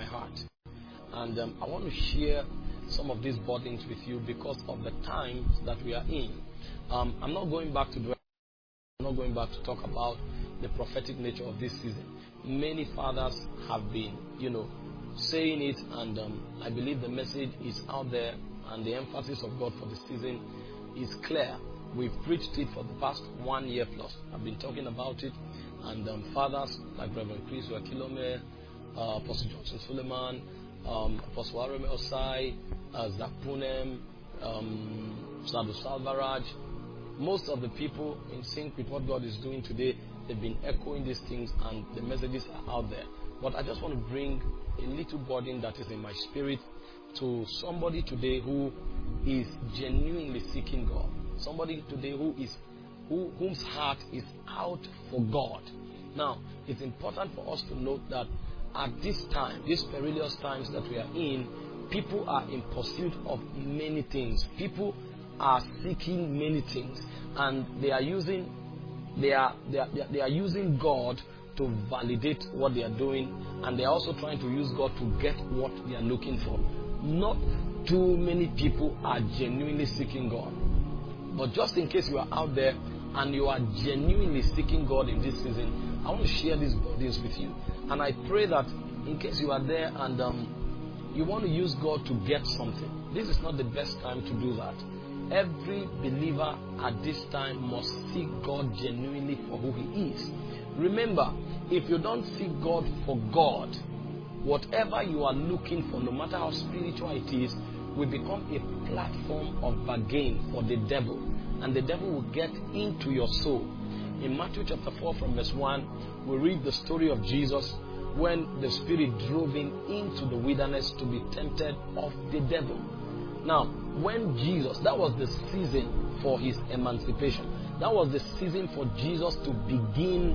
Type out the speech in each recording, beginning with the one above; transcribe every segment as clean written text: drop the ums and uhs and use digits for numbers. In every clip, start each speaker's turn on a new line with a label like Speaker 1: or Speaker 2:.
Speaker 1: my heart. And I want to share some of these burdens with you because of the times that we are in. I'm not going back to talk about the prophetic nature of this season. Many fathers have been, saying it, and I believe the message is out there, and the emphasis of God for the season is clear. We've preached it for the past 1 year plus. I've been talking about it, and fathers like Reverend Chris Wakilome, Apostle Johnson Suleiman, Apostle Arome Osai, Zach Punem, Sadhu Salvaraj, most of the people in sync with what God is doing today, they've been echoing these things, and the messages are out there. But I just want to bring a little burden that is in my spirit to somebody today who is genuinely seeking God. Somebody today whose heart is out for God. Now, it's important for us to note that at this time, these perilous times that we are in, people are in pursuit of many things. People are seeking many things, and they are using God to validate what they are doing, and they are also trying to use God to get what they are looking for. Not too many people are genuinely seeking God. But just in case you are out there and you are genuinely seeking God in this season, I want to share these burdens with you. And I pray that in case you are there and you want to use God to get something, this is not the best time to do that. Every believer at this time must seek God genuinely for who He is. Remember, if you don't seek God for God, whatever you are looking for, no matter how spiritual it is, will become a platform of bargain for the devil. And the devil will get into your soul. In Matthew chapter 4 from verse 1, we read the story of Jesus when the Spirit drove him into the wilderness to be tempted of the devil. Now, when Jesus, that was the season for his emancipation. That was the season for Jesus to begin,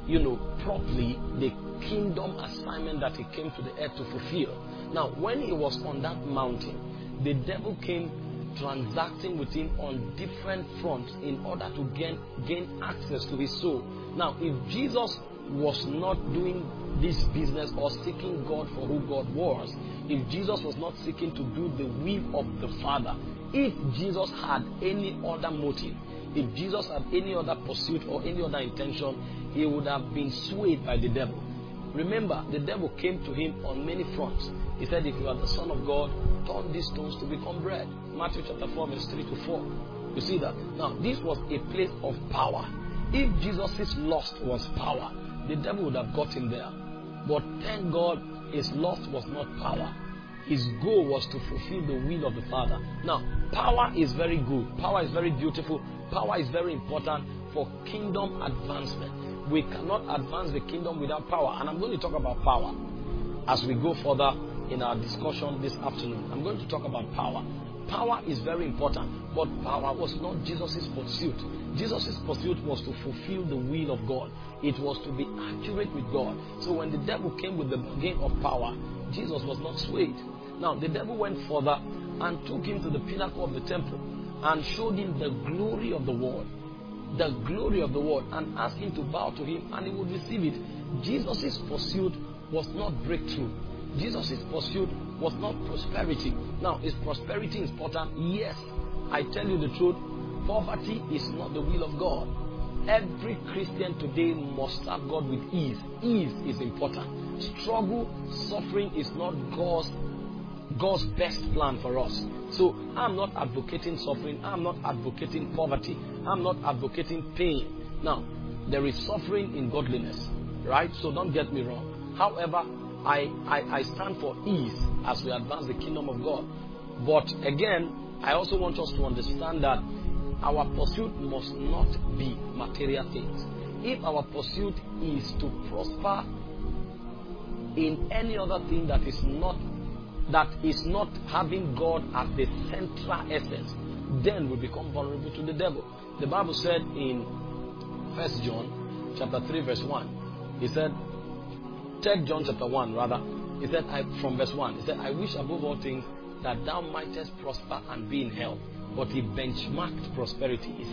Speaker 1: properly the kingdom assignment that he came to the earth to fulfill. Now, when he was on that mountain, the devil came transacting with him on different fronts in order to gain access to his soul. Now, if Jesus was not doing this business or seeking God for who God was, if Jesus was not seeking to do the will of the Father, if Jesus had any other motive, if Jesus had any other pursuit or any other intention, he would have been swayed by the devil. Remember, the devil came to him on many fronts. He said, if you are the Son of God, turn these stones to become bread. Matthew chapter 4, verse 3 to 4. You see that? Now, this was a place of power. If Jesus' lust was power, the devil would have got him there. But thank God, his lust was not power. His goal was to fulfill the will of the Father. Now, power is very good. Power is very beautiful. Power is very important for kingdom advancement. We cannot advance the kingdom without power. And I'm going to talk about power as we go further in our discussion this afternoon. I'm going to talk about power. Power is very important, but power was not Jesus' pursuit. Jesus' pursuit was to fulfill the will of God. It was to be accurate with God. So when the devil came with the game of power, Jesus was not swayed. Now, the devil went further and took him to the pinnacle of the temple and showed him the glory of the world. The glory of the world, and asked him to bow to him, and he would receive it. Jesus' pursuit was not breakthrough. Jesus' pursuit was not prosperity. Now, is prosperity important? Yes. I tell you the truth, poverty is not the will of God. Every Christian today must serve God with ease. Ease is important. Struggle, suffering is not God's best plan for us. So I'm not advocating suffering. I'm not advocating poverty. I'm not advocating pain. Now, there is suffering in godliness, right? So don't get me wrong. However, I stand for ease as we advance the kingdom of God. But again, I also want us to understand that our pursuit must not be material things. If our pursuit is to prosper in any other thing that is not having God as the central essence, then we become vulnerable to the devil. The Bible said in 1 John chapter 3 verse 1, he said, take John chapter 1 rather, he said, from verse 1, he said, I wish above all things that thou mightest prosper and be in health. But he benchmarked prosperity. He said,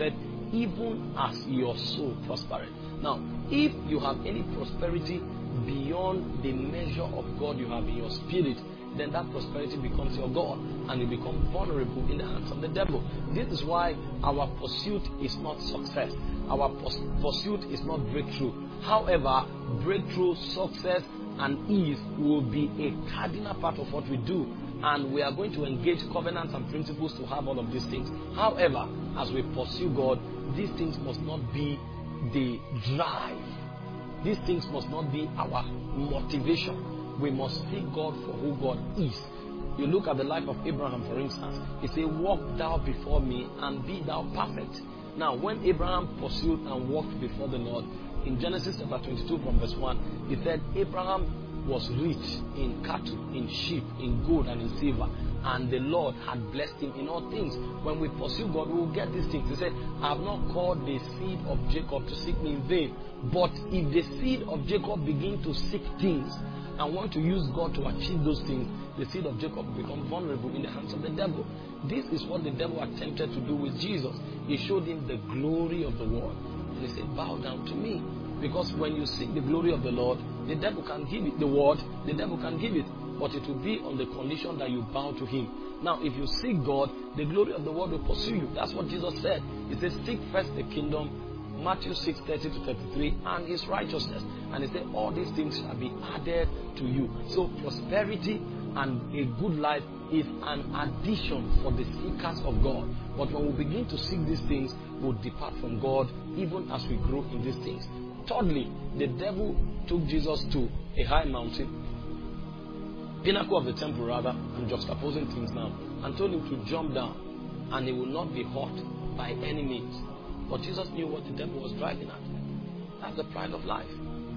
Speaker 1: even as your soul prospereth. Now, if you have any prosperity beyond the measure of God you have in your spirit, then that prosperity becomes your God, and you become vulnerable in the hands of the devil. This is why our pursuit is not success. Our pursuit is not breakthrough. However, breakthrough, success, and ease will be a cardinal part of what we do, and we are going to engage covenants and principles to have all of these things. However, as we pursue God, these things must not be the drive. These things must not be our motivation. We must seek God for who God is. You look at the life of Abraham, for instance. He said, walk thou before me and be thou perfect. Now, when Abraham pursued and walked before the Lord, in Genesis chapter 22 from verse 1, he said, Abraham was rich in cattle, in sheep, in gold, and in silver. And the Lord had blessed him in all things. When we pursue God, we will get these things. He said, I have not called the seed of Jacob to seek me in vain. But if the seed of Jacob begin to seek things and want to use God to achieve those things, the seed of Jacob will become vulnerable in the hands of the devil. This is what the devil attempted to do with Jesus. He showed him the glory of the world. And he said, bow down to me. Because when you seek the glory of the Lord, the devil can give it. The word, the devil can give it. But it will be on the condition that you bow to him. Now, if you seek God, the glory of the world will pursue you. That's what Jesus said. He said, seek first the kingdom, Matthew 6:30-33, and his righteousness. And he said, all these things shall be added to you. So prosperity and a good life is an addition for the seekers of God. But when we begin to seek these things, we'll depart from God even as we grow in these things. Thirdly, the devil took Jesus to a high mountain, pinnacle of the temple rather, I'm juxtaposing things now, and told him to jump down and he will not be hurt by any means. But Jesus knew what the devil was driving at. That's the pride of life.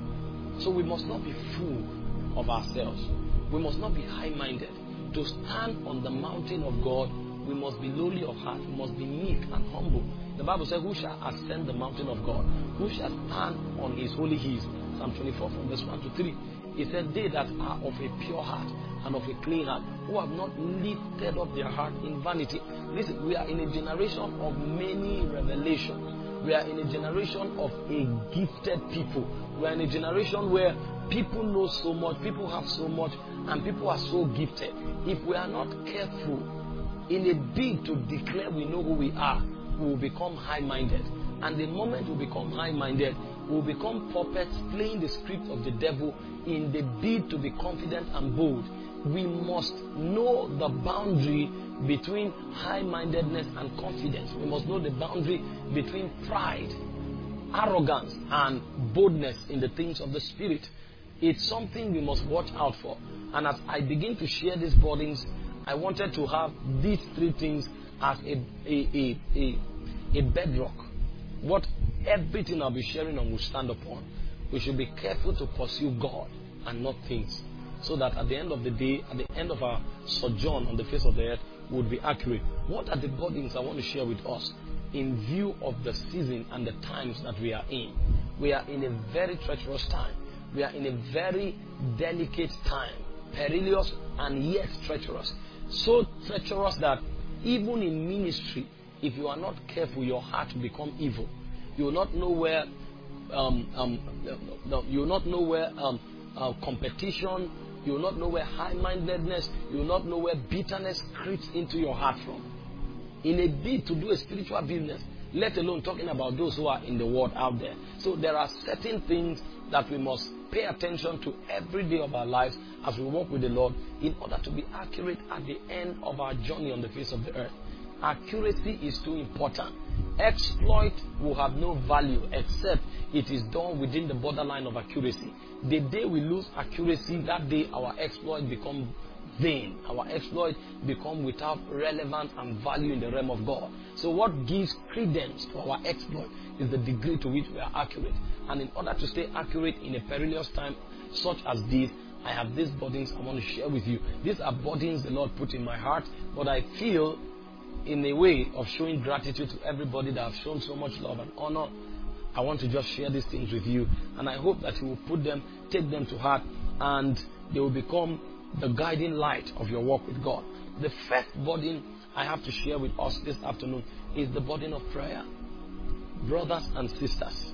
Speaker 1: So we must not be full of ourselves. We must not be high-minded. To stand on the mountain of God, we must be lowly of heart. We must be meek and humble. The Bible says, who shall ascend the mountain of God? Who shall stand on his holy hills? Psalm 24 from verse 1 to 3. He said, they that are of a pure heart and of a clean heart, who have not lifted up their heart in vanity. Listen, we are in a generation of many revelations. We are in a generation of a gifted people. We are in a generation where people know so much, people have so much, and people are so gifted. If we are not careful, in a bid to declare we know who we are, we will become high-minded. And the moment we become high-minded, we will become puppets playing the script of the devil in the bid to be confident and bold. We must know the boundary between high-mindedness and confidence. We must know the boundary between pride, arrogance, and boldness in the things of the Spirit. It's something we must watch out for. And as I begin to share these burdens, I wanted to have these three things as a bedrock. What everything I'll be sharing on will stand upon. We should be careful to pursue God and not things, so that at the end of the day, at the end of our sojourn on the face of the earth, we would be accurate. What are the burdens I want to share with us in view of the season and the times that we are in? We are in a very treacherous time. We are in a very delicate time, perilous and yet treacherous. So treacherous that even in ministry, if you are not careful, your heart will become evil. You will not know where competition, you will not know where high-mindedness, you will not know where bitterness creeps into your heart from. In a bid to do a spiritual business, let alone talking about those who are in the world out there. So there are certain things that we must pay attention to every day of our lives as we walk with the Lord in order to be accurate at the end of our journey on the face of the earth. Accuracy is too important. Exploit will have no value except it is done within the borderline of accuracy. The day we lose accuracy, that day our exploit become vain. Our exploit become without relevance and value in the realm of God. So what gives credence to our exploit is the degree to which we are accurate. And in order to stay accurate in a perilous time such as this, I have these burdens I want to share with you. These are burdens the Lord put in my heart, but I feel in a way of showing gratitude to everybody that have shown so much love and honor. I want to just share these things with you, and I hope that you will take them to heart, and they will become the guiding light of your walk with God. The first burden I have to share with us this afternoon is the burden of prayer. brothers and sisters,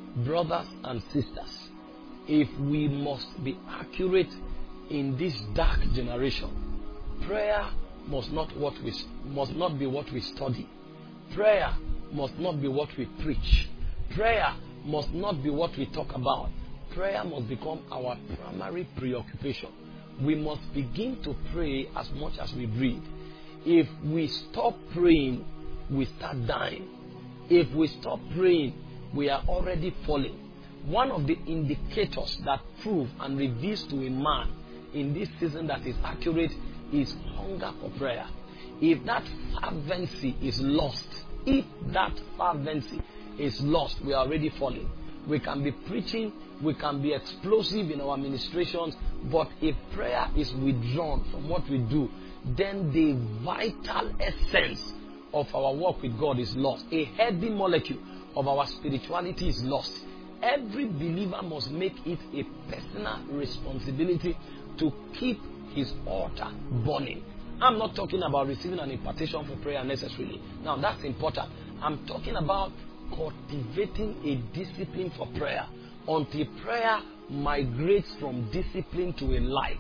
Speaker 1: if we must be accurate in this dark generation, prayer must not be what we study. Prayer must not be what we preach. Prayer must not be what we talk about. Prayer must become our primary preoccupation. We must begin to pray as much as we breathe. If we stop praying, we start dying. If we stop praying, we are already falling. One of the indicators that prove and reveals to a man in this season that is accurate is hunger for prayer. If that fervency is lost, we are already falling. We can be preaching, we can be explosive in our ministrations, but if prayer is withdrawn from what we do, then the vital essence of our walk with God is lost. A heavy molecule of our spirituality is lost. Every believer must make it a personal responsibility to keep his altar burning. I'm not talking about receiving an impartation for prayer necessarily. Now that's important. I'm talking about cultivating a discipline for prayer until prayer migrates from discipline to a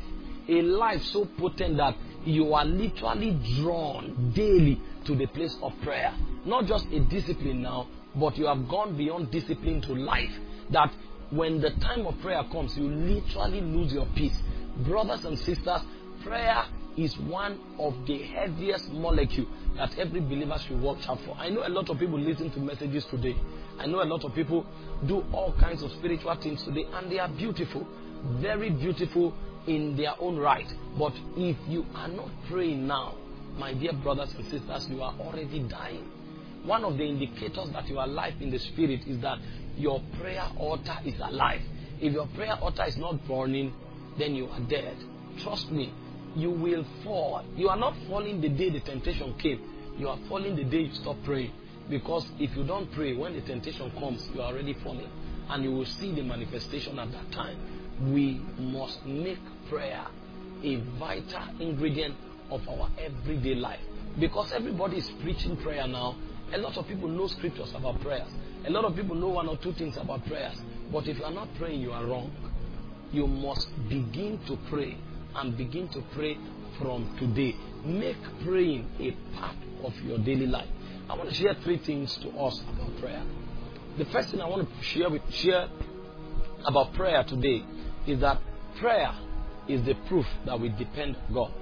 Speaker 1: life so potent that you are literally drawn daily to the place of prayer. Not just a discipline now, but you have gone beyond discipline to life. That when the time of prayer comes, you literally lose your peace. Brothers and sisters, prayer is one of the heaviest molecules that every believer should watch out for. I know a lot of people listen to messages today. I know a lot of people do all kinds of spiritual things today, and they are beautiful, very beautiful in their own right. But if you are not praying now, my dear brothers and sisters, you are already dying. One of the indicators that you are alive in the spirit is that your prayer altar is alive. If your prayer altar is not burning, then you are dead. Trust me, you will fall. You are not falling the day the temptation came. You are falling the day you stop praying. Because if you don't pray, when the temptation comes, you are already falling. And you will see the manifestation at that time. We must make prayer a vital ingredient of our everyday life. Because everybody is preaching prayer now. A lot of people know scriptures about prayers. A lot of people know one or two things about prayers. But if you are not praying, you are wrong. You must begin to pray, and begin to pray from today. Make praying a part of your daily life. I want to share three things to us about prayer. The first thing I want to share about prayer today is that prayer is the proof that we depend on God.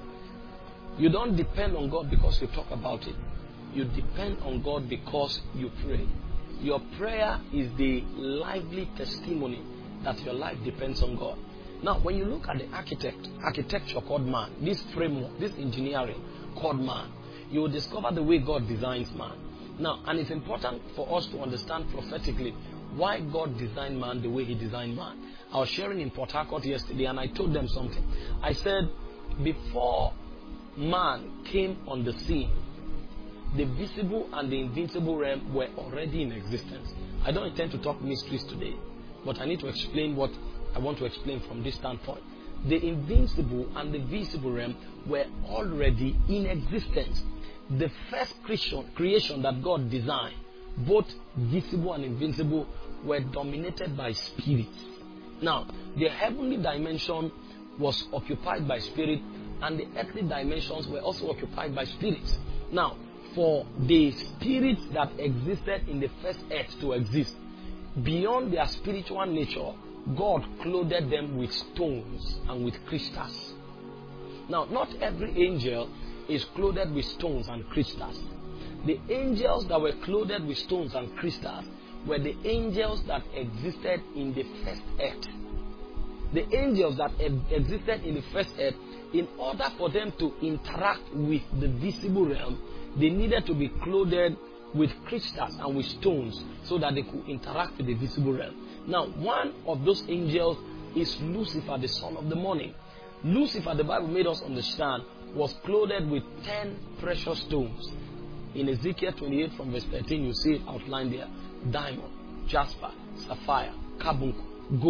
Speaker 1: You don't depend on God because you talk about it. You depend on God because you pray. Your prayer is the lively testimony that your life depends on God. Now, when you look at the architecture called man, this framework, this engineering called man, you will discover the way God designs man. Now, and it's important for us to understand prophetically why God designed man the way He designed man. I was sharing in Port Harcourt yesterday, and I told them something. I said, before man came on the scene, the visible and the invincible realm were already in existence. I don't intend to talk mysteries today, but I need to explain what I want to explain from this standpoint. The invincible and the visible realm were already in existence. The first creation that God designed, both visible and invincible, were dominated by spirits. Now, the heavenly dimension was occupied by spirit, and the earthly dimensions were also occupied by spirits. Now, for the spirits that existed in the first earth to exist, beyond their spiritual nature, God clothed them with stones and with crystals. Now, not every angel is clothed with stones and crystals. The angels that were clothed with stones and crystals were the angels that existed in the first earth. The angels that existed in the first earth, in order for them to interact with the visible realm, they needed to be clothed with crystals and with stones so that they could interact with the visible realm. Now, one of those angels is Lucifer, the son of the morning. Lucifer, the Bible made us understand, was clothed with 10 precious stones. In Ezekiel 28 from verse 13, you see it outlined there. Diamond, jasper, sapphire, carbuncle, gold,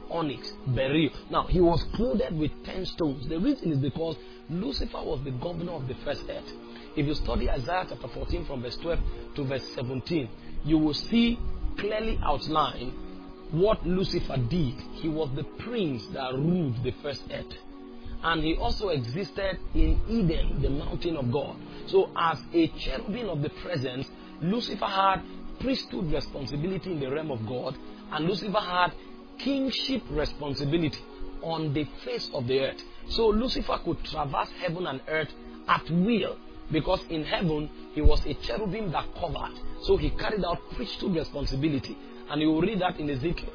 Speaker 1: onyx, beryl. Now, he was clothed with 10 stones. The reason is because Lucifer was the governor of the first earth. If you study Isaiah chapter 14 from verse 12 to verse 17, you will see clearly outlined what Lucifer did. He was the prince that ruled the first earth. And he also existed in Eden, the mountain of God. So as a cherubim of the presence, Lucifer had priesthood responsibility in the realm of God, and Lucifer had kingship responsibility on the face of the earth. So Lucifer could traverse heaven and earth at will, because in heaven he was a cherubim that covered. So he carried out priesthood responsibility. And you will read that in Ezekiel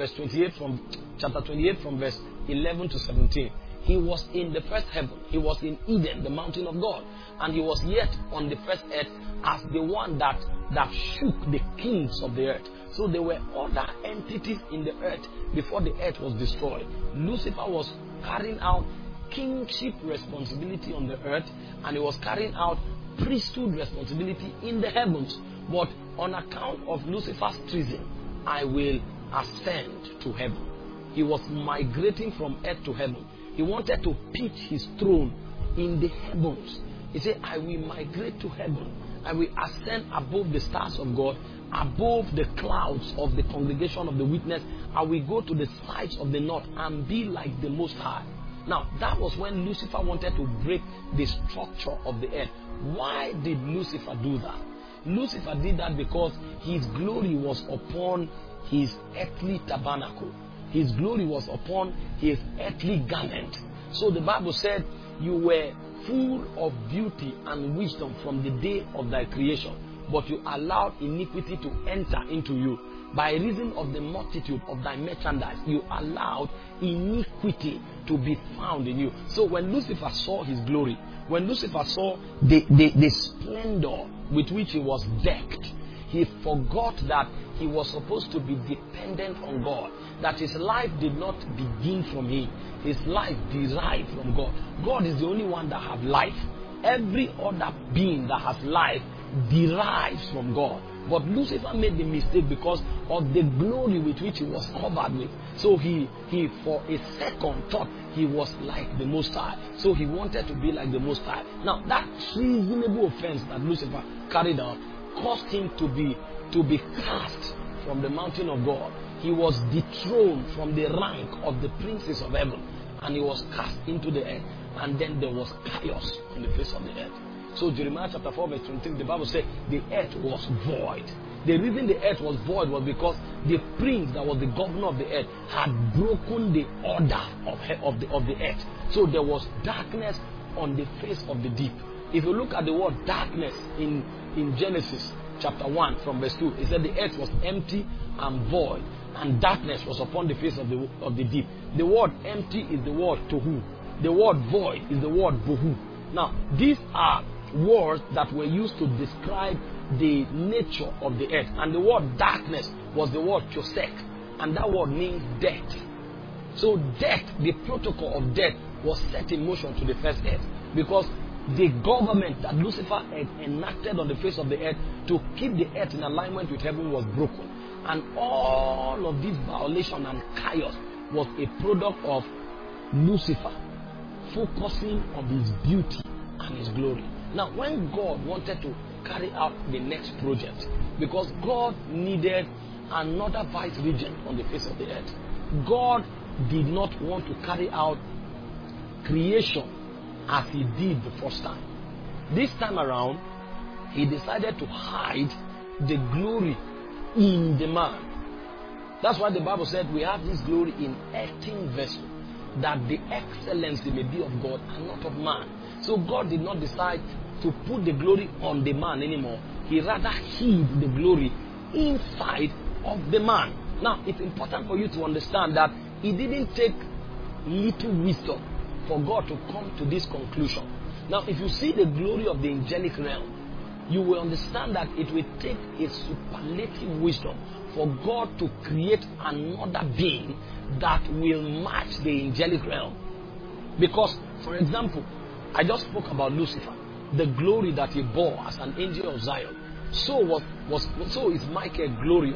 Speaker 1: chapter 28 from verse 11 to 17. He was in the first heaven. He was in Eden, the mountain of God. And he was yet on the first earth as the one that shook the kings of the earth. So there were other entities in the earth before the earth was destroyed. Lucifer was carrying out kingship responsibility on the earth, and he was carrying out priesthood responsibility in the heavens. But on account of Lucifer's treason, I will ascend to heaven. He was migrating from earth to heaven. He wanted to pitch his throne in the heavens. He said, I will migrate to heaven. I will ascend above the stars of God, above the clouds of the congregation of the witness. I will go to the sides of the north and be like the Most High. Now, that was when Lucifer wanted to break the structure of the earth. Why did Lucifer do that? Lucifer did that because his glory was upon his earthly tabernacle. His glory was upon his earthly garment. So the Bible said, you were full of beauty and wisdom from the day of thy creation, but you allowed iniquity to enter into you. By reason of the multitude of thy merchandise, you allowed iniquity to be found in you. So when Lucifer saw his glory, when Lucifer saw the splendor with which he was decked, he forgot that he was supposed to be dependent on God, that his life did not begin from him. His life derived from God. God is the only one that has life. Every other being that has life derives from God. But Lucifer made the mistake because of the glory with which he was covered with. So he for a second thought he was like the Most High. So he wanted to be like the Most High. Now that treasonable offense that Lucifer carried out caused him to be cast from the mountain of God. He was dethroned from the rank of the princes of heaven, and he was cast into the earth. And then there was chaos on the face of the earth. So Jeremiah chapter 4 verse 23, the Bible said the earth was void. The reason the earth was void was because the prince that was the governor of the earth had broken the order of the earth. So there was darkness on the face of the deep. If you look at the word darkness in Genesis chapter 1 from verse 2, it said the earth was empty and void, and darkness was upon the face of the deep. The word empty is the word tohu. The word void is the word bohu. Now, these are words that were used to describe the nature of the earth. And the word darkness was the word chosek, and that word means death. So death, the protocol of death, was set in motion to the first earth, because the government that Lucifer had enacted on the face of the earth to keep the earth in alignment with heaven was broken. And all of this violation and chaos was a product of Lucifer focusing on his beauty and his glory. Now, when God wanted to carry out the next project, because God needed another vice regent on the face of the earth, God did not want to carry out creation as he did the first time. This time around, he decided to hide the glory in the man. That's why the Bible said we have this glory in earthen vessel, that the excellency may be of God and not of man. So God did not decide to put the glory on the man anymore. He rather hid the glory inside of the man. Now, it's important for you to understand that it didn't take little wisdom for God to come to this conclusion. Now, if you see the glory of the angelic realm, you will understand that it will take a superlative wisdom for God to create another being that will match the angelic realm. Because, for example, I just spoke about Lucifer, the glory that he bore as an angel of Zion. So is Michael glorious.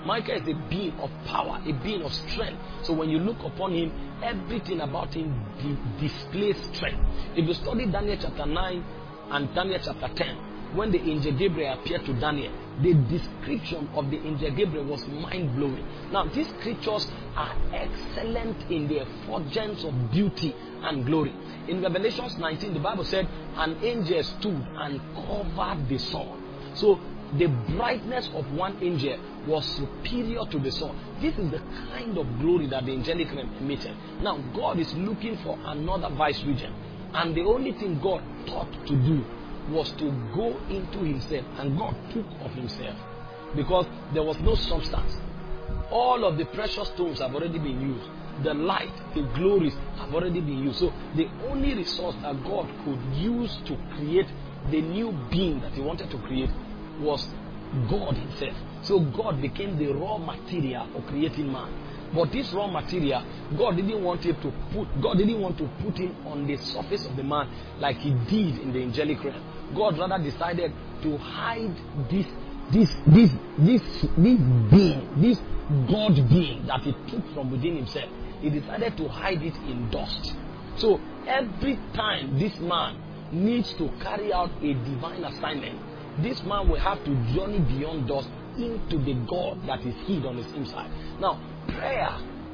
Speaker 1: Michael is a being of power, a being of strength. So when you look upon him, everything about him displays strength. If you study Daniel chapter 9 and Daniel chapter 10, when the angel Gabriel appeared to Daniel, the description of the angel Gabriel was mind-blowing. Now, these creatures are excellent in their effulgence of beauty and glory. In Revelation 19, the Bible said, an angel stood and covered the sun. So, the brightness of one angel was superior to the sun. This is the kind of glory that the angelic realm emitted. Now, God is looking for another vice-regent. And the only thing God thought to do was to go into himself, and God took of himself because there was no substance. All of the precious stones have already been used. The light, the glories have already been used. So the only resource that God could use to create the new being that he wanted to create was God himself. So God became the raw material for creating man. But this raw material, God didn't want to put him on the surface of the man like he did in the angelic realm. God rather decided to hide this being, this God being that he took from within himself. He decided to hide it in dust. So every time this man needs to carry out a divine assignment, this man will have to journey beyond dust into the God that is hid on his inside. Now, prayer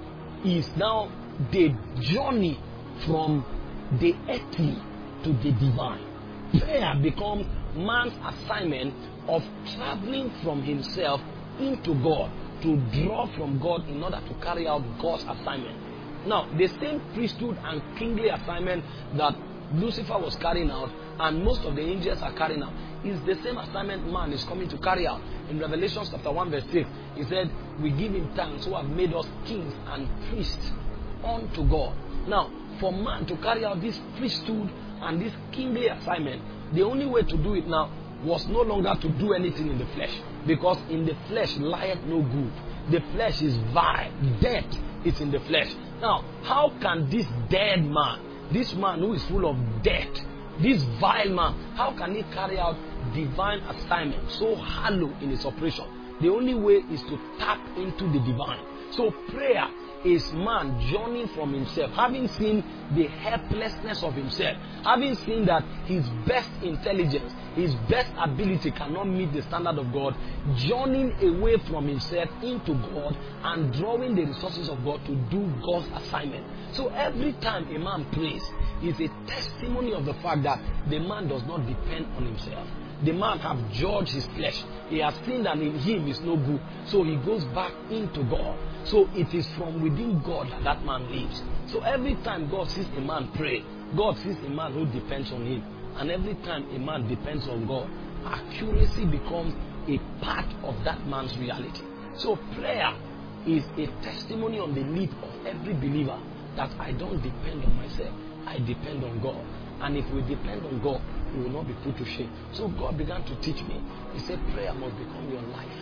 Speaker 1: is now the journey from the earthly to the divine. Prayer becomes man's assignment of traveling from himself into God to draw from God in order to carry out God's assignment. Now, the same priesthood and kingly assignment that Lucifer was carrying out and most of the angels are carrying out is the same assignment man is coming to carry out. In Revelation chapter 1 verse 6, he said, we give him thanks who have made us kings and priests unto God. Now, for man to carry out this priesthood and this kingly assignment, the only way to do it now was no longer to do anything in the flesh, because in the flesh lieth no good. The flesh is vile. Death is in the flesh. Now, how can this dead man, this man who is full of death, this vile man, how can he carry out divine assignment so hollow in his operation? The only way is to tap into the divine. So prayer is man journeying from himself, having seen the helplessness of himself, having seen that his best intelligence, his best ability cannot meet the standard of God, journeying away from himself into God and drawing the resources of God to do God's assignment. So every time a man prays is a testimony of the fact that the man does not depend on himself. The man has judged his flesh. He has seen that in him is no good. So he goes back into God. So it is from within God that that man lives. So every time God sees a man pray, God sees a man who depends on him. And every time a man depends on God, accuracy becomes a part of that man's reality. So prayer is a testimony on the lip of every believer that I don't depend on myself. I depend on God. And if we depend on God, we will not be put to shame. So God began to teach me. He said prayer must become your life.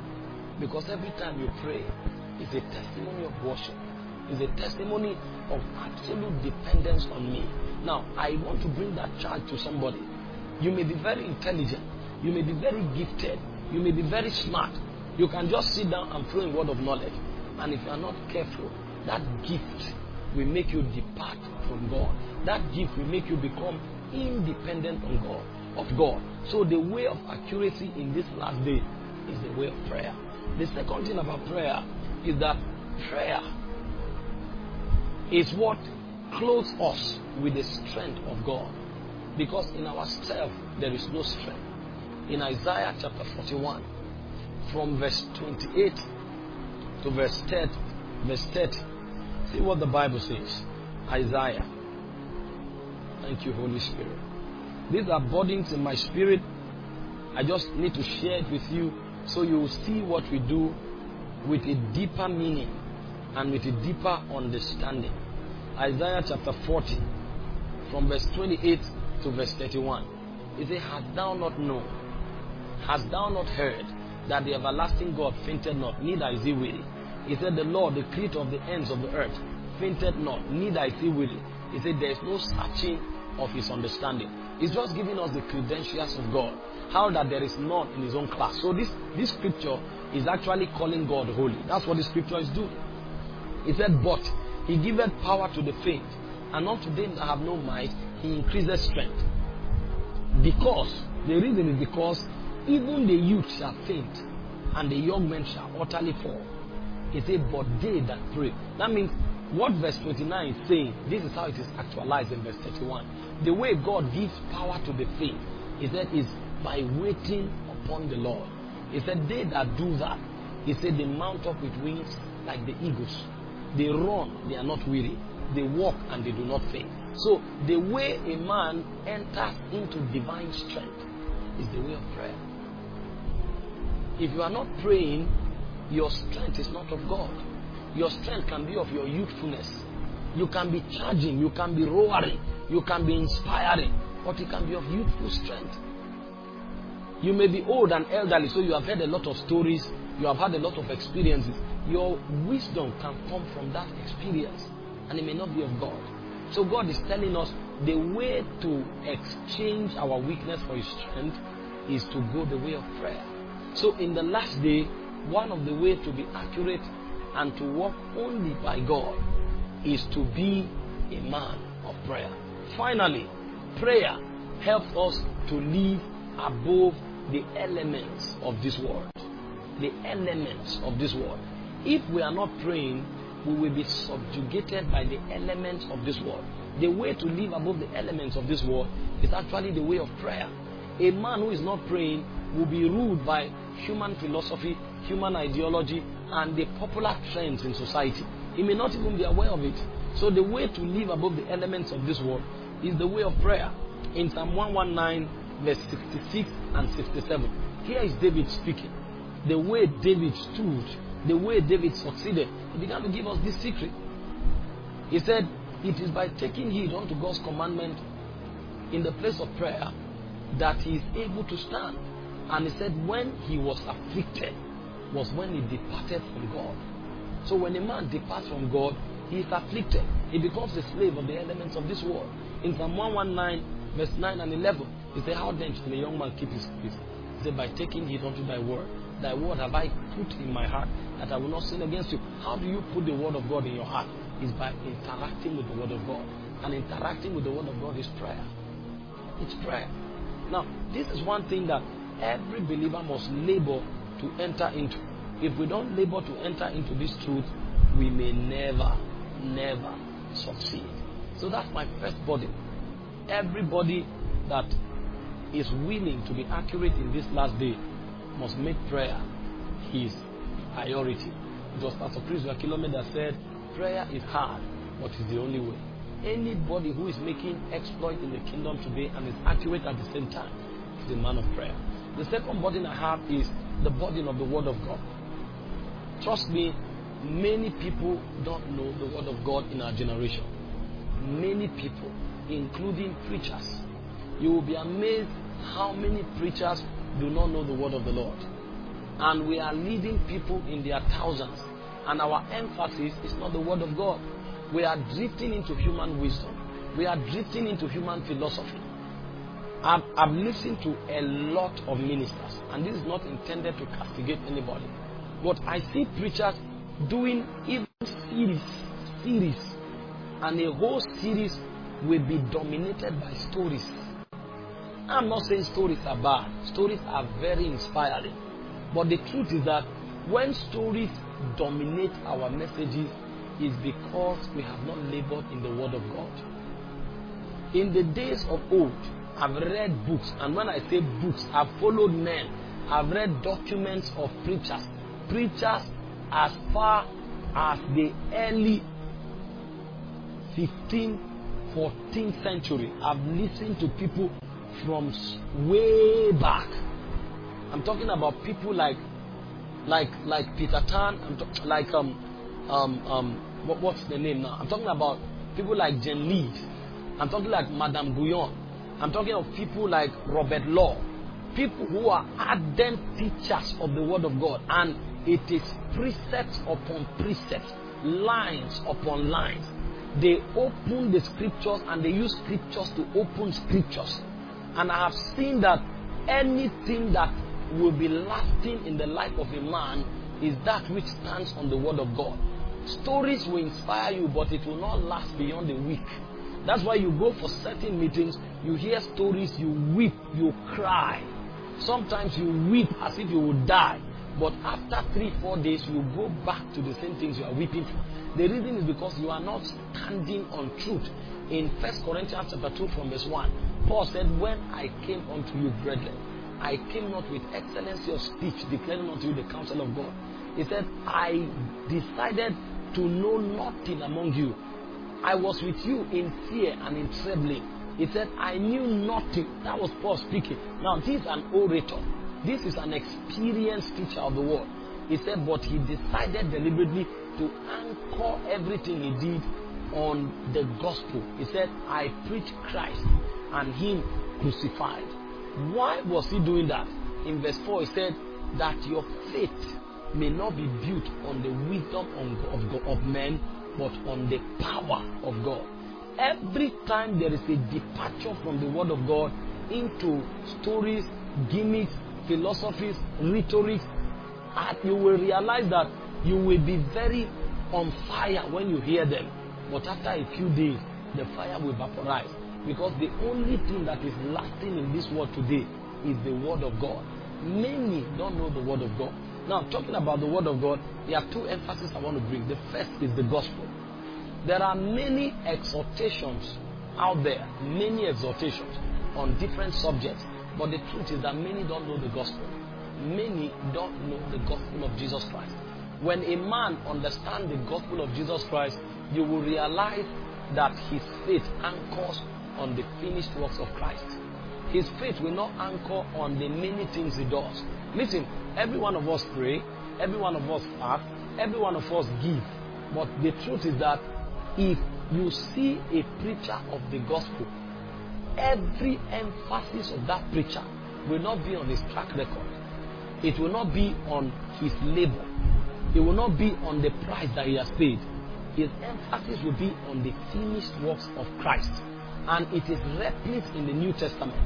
Speaker 1: Because every time you pray, it's a testimony of worship. It's a testimony of absolute dependence on me. Now, I want to bring that charge to somebody. You may be very intelligent. You may be very gifted. You may be very smart. You can just sit down and flow in word of knowledge. And if you are not careful, that gift will make you depart from God. That gift will make you become independent of God. So the way of accuracy in this last day is the way of prayer. The second thing about prayer is that prayer is what clothes us with the strength of God. Because in ourselves there is no strength. In Isaiah chapter 41, from verse 28 to verse 30, see what the Bible says. Isaiah. Thank you, Holy Spirit. These are burdens in my spirit. I just need to share it with you so you will see what we do with a deeper meaning and with a deeper understanding. Isaiah chapter 40, from verse 28 to verse 31. It says, hast thou not known? Hast thou not heard that the everlasting God fainted not, neither is he weary? He said, the Lord, the creator of the ends of the earth, fainted not, neither is he weary. He said, there is no searching of his understanding. He's just giving us the credentials of God. How that there is none in his own class. So this scripture is actually calling God holy. That's what the scripture is doing. He said, but he giveth power to the faint, and unto them that have no might, he increases strength. Because, the reason is because even the youth shall faint, and the young men shall utterly fall. He said, but they that pray. That means what verse 29 is saying, this is how it is actualized in verse 31. The way God gives power to the faint, he said, is by waiting upon the Lord. He said, they that do that, he said, they mount up with wings like the eagles. They run, they are not weary. They walk and they do not faint. So, the way a man enters into divine strength is the way of prayer. If you are not praying, your strength is not of God. Your strength can be of your youthfulness. You can be charging, you can be roaring, you can be inspiring, but it can be of youthful strength. You may be old and elderly, so you have heard a lot of stories, you have had a lot of experiences. Your wisdom can come from that experience, and it may not be of God. So God is telling us the way to exchange our weakness for His strength is to go the way of prayer. So in the last day, one of the ways to be accurate and to walk only by God is to be a man of prayer. Finally, prayer helps us to live above the elements of this world. The elements of this world. If we are not praying, we will be subjugated by the elements of this world. The way to live above the elements of this world is actually the way of prayer. A man who is not praying will be ruled by human philosophy, human ideology, and the popular trends in society. He may not even be aware of it. So the way to live above the elements of this world is the way of prayer. In Psalm 119, verse 66 and 67, here is David speaking. The way David stood, the way David succeeded, he began to give us this secret. He said, it is by taking heed unto God's commandment in the place of prayer that he is able to stand. And he said, when he was afflicted was when he departed from God. So when a man departs from God, he is afflicted. He becomes a slave of the elements of this world. In Psalm 119, verse 9 and 11, he said, how then shall a young man keep his peace? He said, by taking heed unto thy word. Thy word have I put in my heart, that I will not sin against you. How do you put the word of God in your heart? It's by interacting with the word of God. And interacting with the word of God is prayer. It's prayer. Now, this is one thing that every believer must labor to enter into. If we don't labor to enter into this truth, we may never succeed. So that's my first burden. Everybody that is willing to be accurate in this last day must make prayer his priority. It was Pastor Chris Wakilome that said, prayer is hard, but it's the only way. Anybody who is making exploit in the kingdom today and is accurate at the same time is the man of prayer. The second burden I have is the burden of the Word of God. Trust me, many people don't know the Word of God in our generation. Many people, including preachers. You will be amazed how many preachers do not know the Word of the Lord. And we are leading people in their thousands. And our emphasis is not the Word of God. We are drifting into human wisdom. We are drifting into human philosophy. I've listened to a lot of ministers, and this is not intended to castigate anybody. But I see preachers doing even series, and a whole series will be dominated by stories. I'm not saying stories are bad. Stories are very inspiring. But the truth is that when stories dominate our messages, is because we have not labored in the Word of God. In the days of old, I've read books, and when I say books, I've followed men. I've read documents of preachers. Preachers as far as the early 15th, 14th century. I've listened to people from way back. I'm talking about people like Peter Tan, what's the name now? I'm talking about people like Jen Lead. I'm talking like Madame Guyon. I'm talking of people like Robert Law. People who are ardent teachers of the Word of God. And it is precepts upon precepts, lines upon lines. They open the scriptures and they use scriptures to open scriptures. And I have seen that anything that will be lasting in the life of a man is that which stands on the word of God. Stories will inspire you, but it will not last beyond a week. That's why you go for certain meetings, you hear stories, you weep, you cry. Sometimes you weep as if you would die. But after 3-4 days, you go back to the same things you are weeping for. The reason is because you are not standing on truth. In 1 Corinthians chapter 2 from verse 1, Paul said, when I came unto you, brethren, I came not with excellency of speech, declaring unto you the counsel of God. He said, I decided to know nothing among you. I was with you in fear and in trembling. He said, I knew nothing. That was Paul speaking. Now, this is an orator. This is an experienced teacher of the word. He said, but he decided deliberately to anchor everything he did on the gospel. He said, I preach Christ and him crucified. Why was he doing that? In verse 4, he said, that your faith may not be built on the wisdom of men, but on the power of God. Every time there is a departure from the word of God into stories, gimmicks, philosophies, rhetorics, and you will realize that you will be very on fire when you hear them. But after a few days, the fire will vaporize. Because the only thing that is lasting in this world today is the word of God. Many don't know the word of God. Now, talking about the word of God, there are two emphases I want to bring. The first is the gospel. There are many exhortations out there, many exhortations on different subjects. But the truth is that many don't know the gospel. Many don't know the gospel of Jesus Christ. When a man understands the gospel of Jesus Christ, you will realize that his faith anchors on the finished works of Christ. His faith will not anchor on the many things he does. Listen, every one of us pray, every one of us fast, every one of us give. But the truth is that if you see a preacher of the gospel, every emphasis of that preacher will not be on his track record. It will not be on his labor. It will not be on the price that he has paid. His emphasis will be on the finished works of Christ. And it is replete in the New Testament.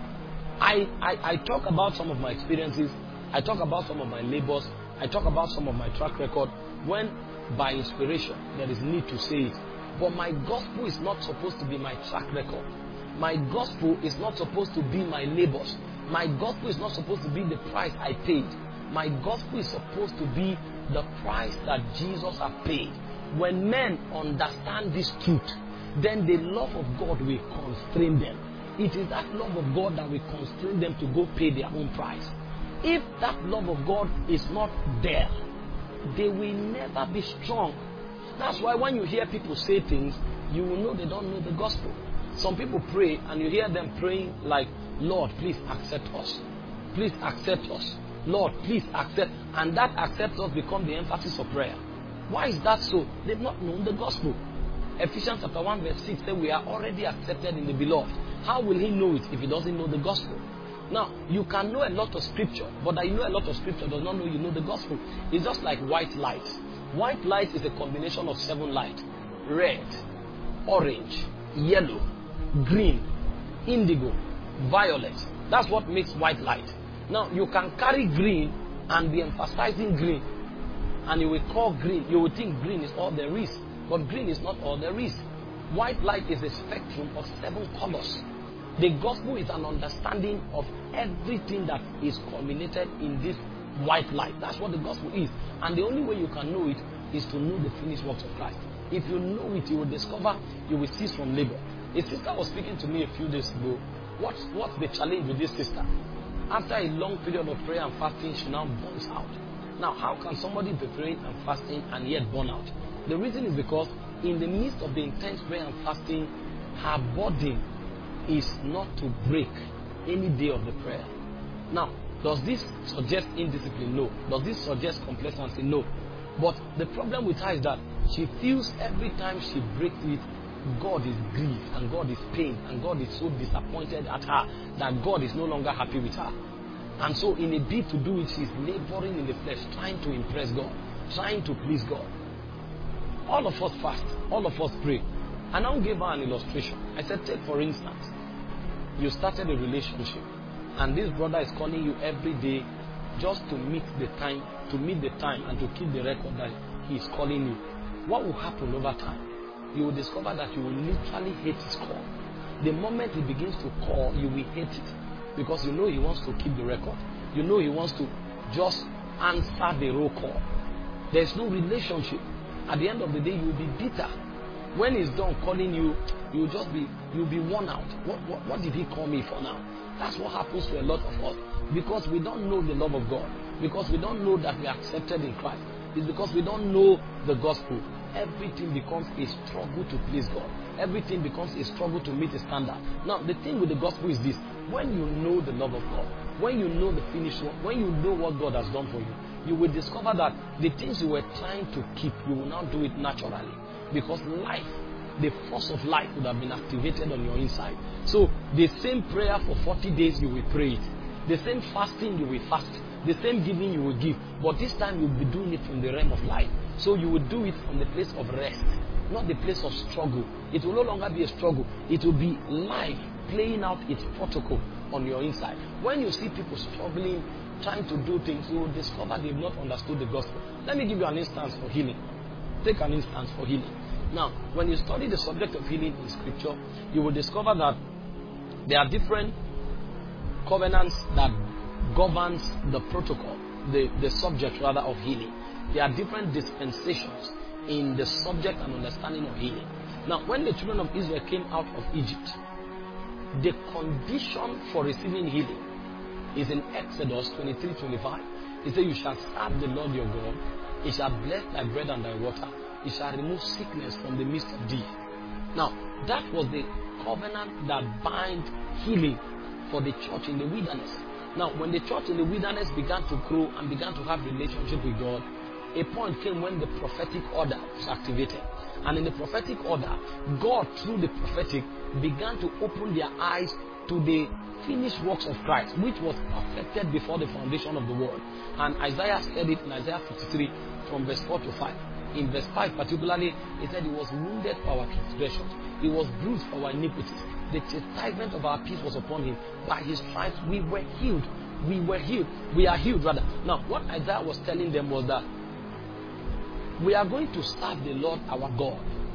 Speaker 1: I talk about some of my experiences. I talk about some of my labors. I talk about some of my track record when by inspiration there is need to say it. But my gospel is not supposed to be my track record. My gospel is not supposed to be my labors. My gospel is not supposed to be the price I paid. My gospel is supposed to be the price that Jesus has paid. When men understand this truth, then the love of God will constrain them. It is that love of God that will constrain them to go pay their own price. If that love of God is not there, they will never be strong. That's why when you hear people say things, you will know they don't know the gospel. Some people pray and you hear them praying like, Lord, please accept us. Please accept us. Lord, please accept. And that accept us becomes the emphasis of prayer. Why is that so? They've not known the gospel. Ephesians chapter 1 verse 6 says we are already accepted in the beloved. How will he know it if he doesn't know the gospel? Now, you can know a lot of scripture, but that you know a lot of scripture does not know you know the gospel. It's just like white light. White light is a combination of 7 lights. Red, orange, yellow, green, indigo, violet. That's what makes white light. Now, you can carry green and be emphasizing green. And you will call green. You will think green is all there is. But green is not all there is. White light is a spectrum of 7 colors. The gospel is an understanding of everything that is culminated in this white light. That's what the gospel is. And the only way you can know it is to know the finished works of Christ. If you know it, you will discover you will cease from labor. A sister was speaking to me a few days ago. What's the challenge with this sister? After a long period of prayer and fasting, she now burns out. Now, how can somebody be praying and fasting and yet burn out? The reason is because in the midst of the intense prayer and fasting, her burden is not to break any day of the prayer. Now, does this suggest indiscipline? No. Does this suggest complacency? No. But the problem with her is that she feels every time she breaks it, God is grieved and God is pained and God is so disappointed at her that God is no longer happy with her. And so in a bid to do it, she's laboring in the flesh, trying to impress God, trying to please God. All of us fast, all of us pray. I now gave her an illustration. I said, take for instance, you started a relationship and this brother is calling you every day just to meet the time and to keep the record that he is calling you, what will happen over time? You will discover that you will literally hate his call. The moment he begins to call, you will hate it, because you know he wants to keep the record. You know he wants to just answer the roll call. There's no relationship. At the end of the day, you will be bitter. When he's done calling you, you'll be worn out. What did he call me for now? That's what happens to a lot of us, because we don't know the love of God, because we don't know that we are accepted in Christ. It's because we don't know the gospel. Everything becomes a struggle to please God. Everything becomes a struggle to meet a standard. Now, the thing with the gospel is this: when you know the love of God, when you know the finished work, when you know what God has done for you, you will discover that the things you were trying to keep, you will now do it naturally, because life, the force of life, would have been activated on your inside. So the same prayer for 40 days, you will pray it. The same fasting, you will fast. The same giving, you will give. But this time, you'll be doing it from the realm of life. So you will do it from the place of rest, not the place of struggle. It will no longer be a struggle. It will be life playing out its protocol on your inside. When you see people struggling, trying to do things, you will discover they've not understood the gospel. Let me give you an instance for healing. Take an instance for healing. Now, when you study the subject of healing in Scripture, you will discover that there are different covenants that governs the protocol, the subject rather of healing. There are different dispensations in the subject and understanding of healing. Now, when the children of Israel came out of Egypt, the condition for receiving healing is in Exodus 23:25. It says, "You shall serve the Lord your God. He shall bless thy bread and thy water. He shall remove sickness from the midst of thee." Now, that was the covenant that bind healing for the church in the wilderness. Now, when the church in the wilderness began to grow and began to have relationship with God, a point came when the prophetic order was activated. And in the prophetic order, God, through the prophetic, began to open their eyes to the finished works of Christ, which was perfected before the foundation of the world. And Isaiah said it in Isaiah 53 from verse 4 to 5. In verse 5 particularly, he said, "He was wounded for our transgressions. He was bruised for our iniquities. The chastisement of our peace was upon him. By his stripes we were healed." We were healed. We are healed, rather. Now, what Isaiah was telling them was that we are going to serve the Lord our God.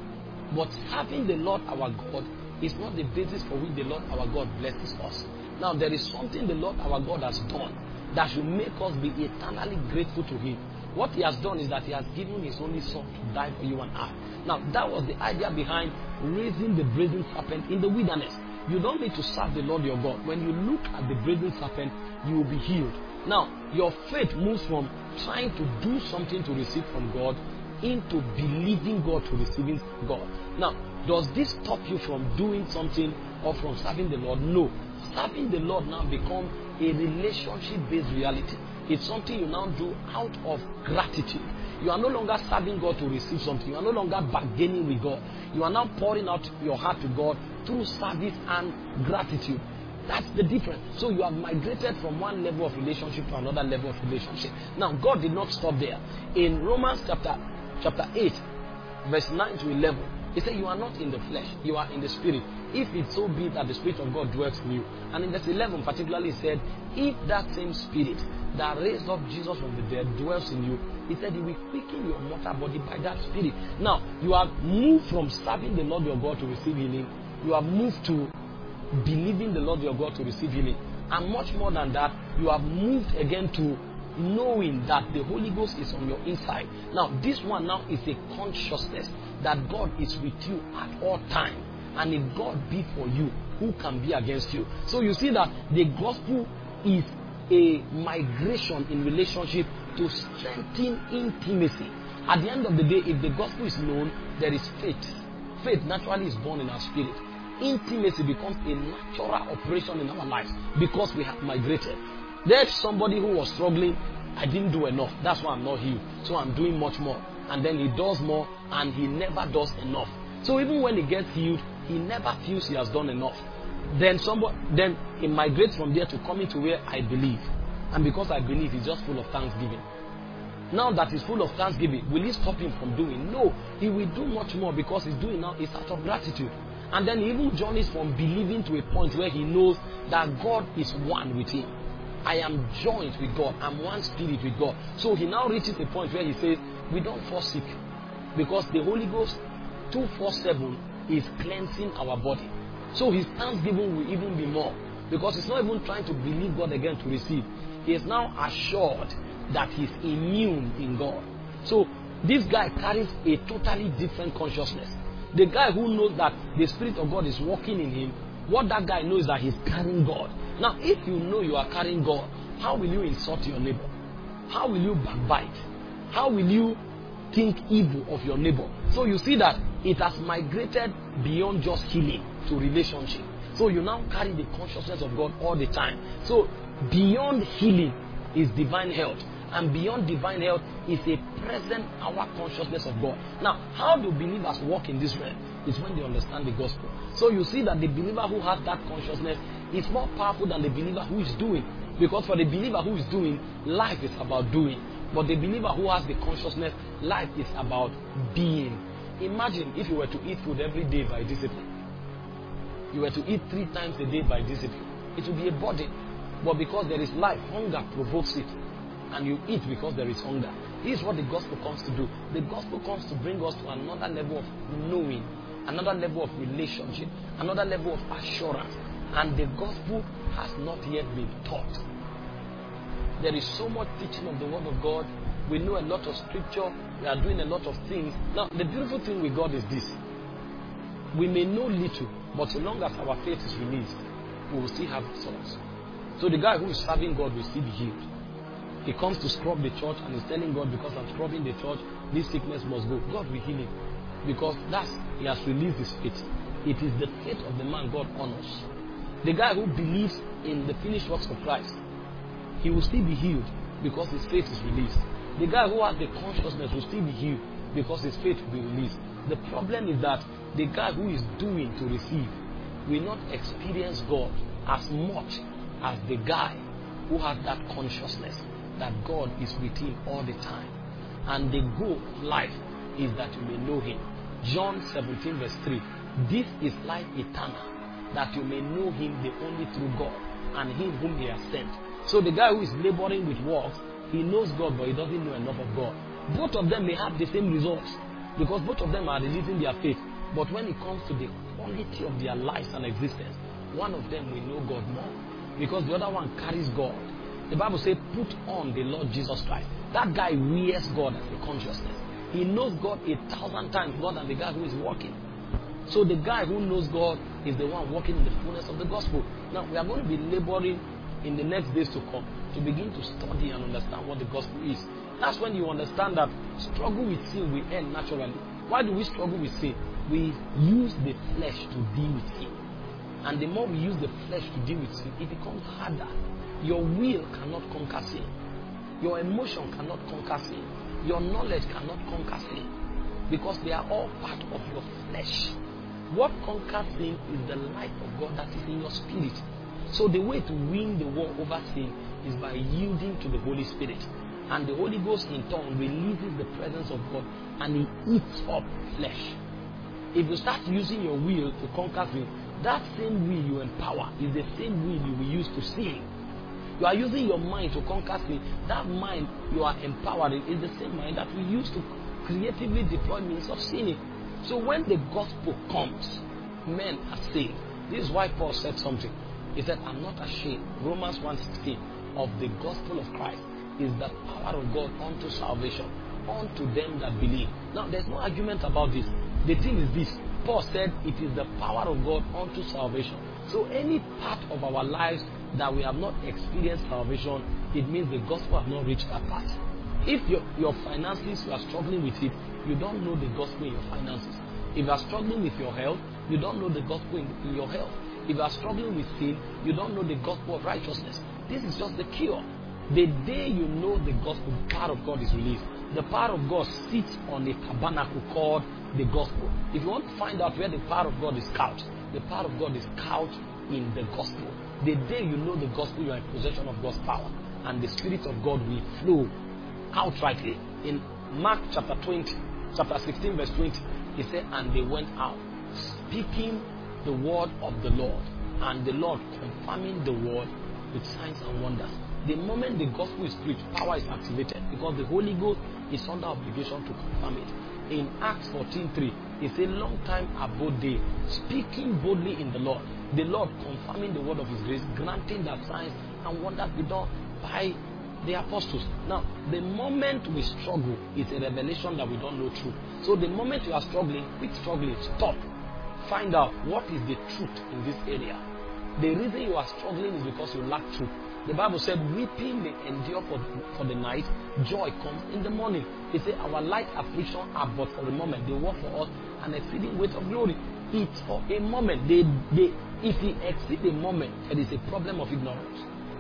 Speaker 1: But serving the Lord our God is not the basis for which the Lord our God blesses us. Now, there is something the Lord our God has done that should make us be eternally grateful to him. What he has done is that he has given his only son to die for you and I. Now, that was the idea behind raising the brazen serpent in the wilderness. You don't need to serve the Lord your God. When you look at the brazen serpent, you will be healed. Now, your faith moves from trying to do something to receive from God into believing God to receiving God. Now, does this stop you from doing something or from serving the Lord? No. Serving the Lord now becomes a relationship-based reality. It's something you now do out of gratitude. You are no longer serving God to receive something. You are no longer bargaining with God. You are now pouring out your heart to God through service and gratitude. That's the difference. So you have migrated from one level of relationship to another level of relationship. Now, God did not stop there. In Romans chapter 8, verse 9 to 11, he said, "You are not in the flesh, you are in the spirit. If it so be that the Spirit of God dwells in you." And in verse 11 particularly said, "If that same Spirit that raised up Jesus from the dead dwells in you," he said, "He will quicken your mortal body by that Spirit." Now, you have moved from serving the Lord your God to receive healing. You have moved to believing the Lord your God to receive healing. And much more than that, you have moved again to knowing that the Holy Ghost is on your inside. Now, this one now is a consciousness that God is with you at all times. And if God be for you, who can be against you? So you see that the gospel is a migration in relationship to strengthen intimacy. At the end of the day, if the gospel is known, there is faith. Faith naturally is born in our spirit. Intimacy becomes a natural operation in our lives because we have migrated. There's somebody who was struggling. "I didn't do enough. That's why I'm not healed. So I'm doing much more." And then he does more and he never does enough. So even when he gets healed, he never feels he has done enough. Then he migrates from there to coming to where I believe. And because I believe, he's just full of thanksgiving. Now that he's full of thanksgiving, will he stop him from doing? No, he will do much more because he's doing now is out of gratitude. And then he even journeys from believing to a point where he knows that God is one with him. I am joined with God. I'm one spirit with God. So he now reaches a point where he says, we don't forsake. Because the Holy Ghost 247 is cleansing our body. So his thanksgiving will even be more. Because he's not even trying to believe God again to receive. He is now assured that he's immune in God. So this guy carries a totally different consciousness. The guy who knows that the Spirit of God is working in him, what that guy knows is that he's carrying God. Now, if you know you are carrying God, how will you insult your neighbor? How will you backbite? How will you think evil of your neighbor? So you see that it has migrated beyond just healing to relationship. So you now carry the consciousness of God all the time. So beyond healing is divine health. And beyond divine health is a present hour consciousness of God. Now, how do believers walk in this realm? Is when they understand the gospel. So you see that the believer who has that consciousness is more powerful than the believer who is doing. Because for the believer who is doing, life is about doing. But the believer who has the consciousness, life is about being. Imagine if you were to eat food every day by discipline. You were to eat 3 times a day by discipline. It will be a burden. But because there is life, hunger provokes it. And you eat because there is hunger. This is what the gospel comes to do. The gospel comes to bring us to another level of knowing, another level of relationship, another level of assurance. And the gospel has not yet been taught. There is so much teaching of the word of God. We know a lot of scripture. We are doing a lot of things. Now, the beautiful thing with God is this. We may know little, but so long as our faith is released, we will still have results. So the guy who is serving God will still be healed. He comes to scrub the church and he's telling God, because I'm scrubbing the church, this sickness must go. God will heal him. Because he has released his faith. It is the faith of the man God honors. The guy who believes in the finished works of Christ, he will still be healed because his faith is released. The guy who has the consciousness will still be healed because his faith will be released. The problem is that the guy who is doing to receive will not experience God as much as the guy who has that consciousness that God is with him all the time. And the goal of life is that you may know him. John 17 verse 3. This is life eternal, that you may know him, the only true God, and him whom he has sent. So the guy who is laboring with works, he knows God, but he doesn't know enough of God. Both of them may have the same results, because both of them are releasing their faith. But when it comes to the quality of their lives and existence, one of them will know God more, because the other one carries God. The Bible says, put on the Lord Jesus Christ. That guy wears God as a consciousness. He knows God 1,000 times more than the guy who is walking. So the guy who knows God is the one walking in the fullness of the gospel. Now, we are going to be laboring in the next days to come to begin to study and understand what the gospel is. That's when you understand that struggle with sin will end naturally. Why do we struggle with sin? We use the flesh to deal with sin. And the more we use the flesh to deal with sin, it becomes harder. Your will cannot conquer sin. Your emotion cannot conquer sin. Your knowledge cannot conquer sin. Because they are all part of your flesh. What conquers sin is the life of God that is in your spirit. So the way to win the war over sin is by yielding to the Holy Spirit. And the Holy Ghost in turn releases the presence of God and He eats up flesh. If you start using your will to conquer sin, that same will you empower is the same will you will use to sin. You are using your mind to conquer sin. That mind you are empowering is the same mind that we use to creatively deploy means of sinning. So when the gospel comes, men are saved. This is why Paul said something. He said, I'm not ashamed. Romans 1:16 of the gospel of Christ is the power of God unto salvation, unto them that believe. Now, there's no argument about this. The thing is this. Paul said it is the power of God unto salvation. So any part of our lives that we have not experienced salvation, it means the gospel has not reached that part. If your finances, you are struggling with it, you don't know the gospel in your finances. If you are struggling with your health, you don't know the gospel in your health. If you are struggling with sin, you don't know the gospel of righteousness. This is just the cure. The day you know the gospel, the power of God is released. The power of God sits on a tabernacle called the gospel. If you want to find out where the power of God is couched, the power of God is couched in the gospel. The day you know the gospel, you are in possession of God's power. And the Spirit of God will flow outrightly. In Mark chapter 16 verse 20, he said, and they went out, speaking the word of the Lord, and the Lord confirming the word with signs and wonders. The moment the gospel is preached, power is activated because the Holy Ghost is under obligation to confirm it. In Acts 14:3, it says, long time abode they, speaking boldly in the Lord, the Lord confirming the word of his grace, granting that signs and wonders be done by the apostles. Now, the moment we struggle, it's a revelation that we don't know truth. So the moment you are struggling, quit struggling, stop. Find out what is the truth in this area. The reason you are struggling is because you lack truth. The Bible said, weeping may endure for the night, joy comes in the morning. It said, our light affliction are but for a moment. They work for us an exceeding weight of glory. It's for a moment. If it exceeds a moment, there is a problem of ignorance.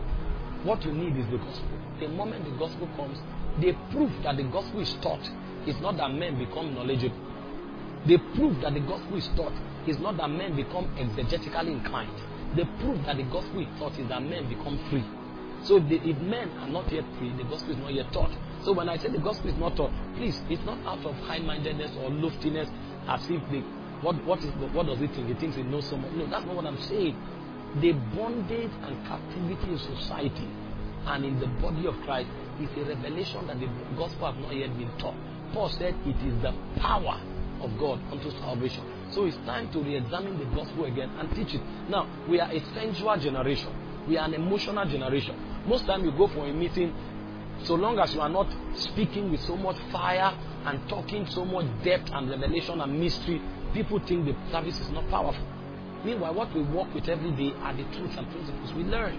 Speaker 1: What you need is the gospel. The moment the gospel comes, the proof that the gospel is taught is not that men become knowledgeable. The proof that the gospel is taught is not that men become exegetically inclined. The proof that the gospel is taught is that men become free. So if men are not yet free, the gospel is not yet taught. So when I say the gospel is not taught, please, it's not out of high-mindedness or loftiness as if what does it think? It thinks it knows so much. No, that's not what I'm saying. The bondage and captivity in society and in the body of Christ is a revelation that the gospel has not yet been taught. Paul said it is the power of God unto salvation. So it's time to re-examine the gospel again and teach it. Now, we are a sensual generation. We are an emotional generation. Most time you go for a meeting, so long as you are not speaking with so much fire and talking so much depth and revelation and mystery, people think the service is not powerful. Meanwhile, what we work with every day are the truths and principles we learn.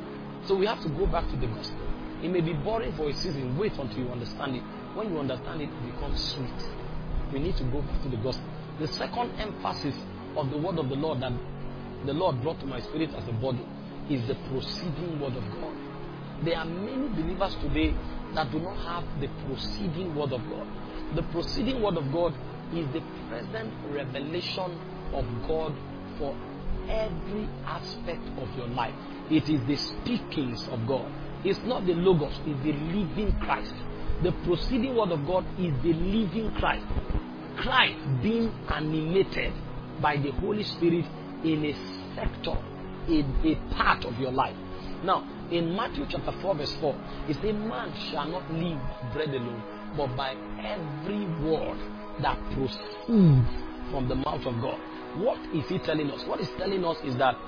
Speaker 1: So we have to go back to the gospel. It may be boring for a season. Wait until you understand it. When you understand it, it becomes sweet. We need to go back to the gospel. The second emphasis of the word of the Lord that the Lord brought to my spirit as a body is the proceeding word of God. There are many believers today that do not have the proceeding word of God. The proceeding word of God is the present revelation of God for every aspect of your life. It is the speakings of God. It's not the logos, it's the living Christ. The proceeding word of God is the living Christ. Christ being animated by the Holy Spirit in a sector, in a part of your life. Now, in Matthew chapter 4 verse 4, it says, man shall not live by bread alone, but by every word that proceeds from the mouth of God. What is he telling us? What he's telling us is that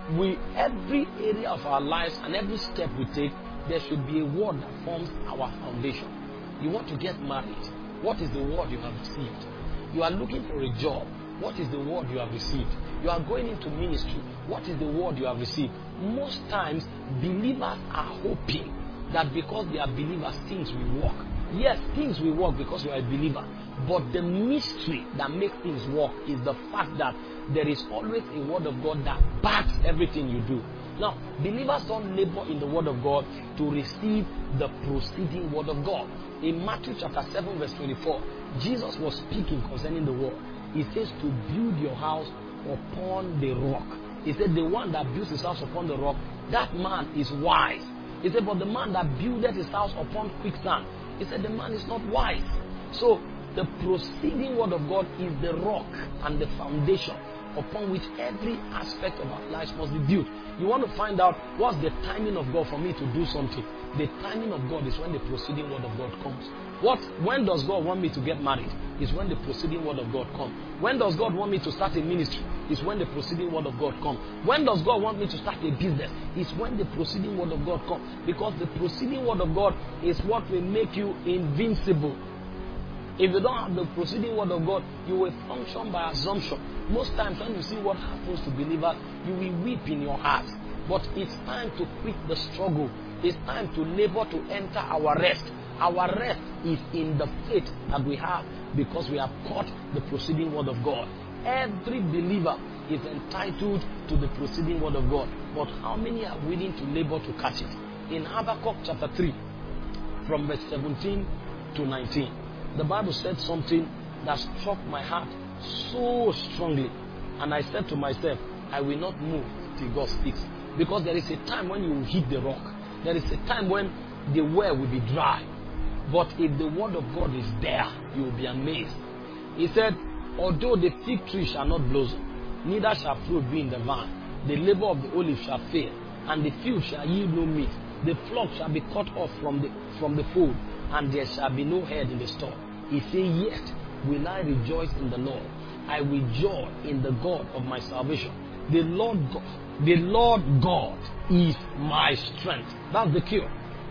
Speaker 1: every area of our lives and every step we take, there should be a word that forms our foundation. You want to get married. What is the word you have received? You are looking for a job. What is the word you have received? You are going into ministry. What is the word you have received? Most times, believers are hoping that because they are believers, things will work. Yes, things will work because you are a believer. But the mystery that makes things work is the fact that there is always a word of God that backs everything you do. Now, believers don't labor in the word of God to receive the proceeding word of God. In Matthew chapter 7 verse 24, Jesus was speaking concerning the word. He says to build your house upon the rock. He said the one that builds his house upon the rock, that man is wise. He said, but the man that builded his house upon quicksand, he said the man is not wise. So the proceeding word of God is the rock and the foundation upon which every aspect of our lives must be built. You want to find out what's the timing of God for me to do something. The timing of God is when the proceeding word of God comes. When does God want me to get married? Is when the proceeding word of God comes. When does God want me to start a ministry? Is when the proceeding word of God comes. When does God want me to start a business? Is when the proceeding word of God comes. Because the proceeding word of God is what will make you invincible. If you don't have the proceeding word of God, you will function by assumption. Most times when you see what happens to believers, you will weep in your heart. But it's time to quit the struggle. It's time to labor to enter our rest. Our rest is in the faith that we have because we have caught the proceeding word of God. Every believer is entitled to the proceeding word of God. But how many are willing to labor to catch it? In Habakkuk chapter 3, from verse 17 to 19, the Bible said something that struck my heart so strongly. And I said to myself, I will not move till God speaks. Because there is a time when you will hit the rock. There is a time when the well will be dry. But if the word of God is there, you will be amazed. He said, although the fig tree shall not blossom, neither shall fruit be in the vine, the labor of the olive shall fail, and the field shall yield no meat. The flock shall be cut off from the fold, and there shall be no head in the store. He said, yet will I rejoice in the Lord. I will joy in the God of my salvation. The Lord God is my strength. That's the cure.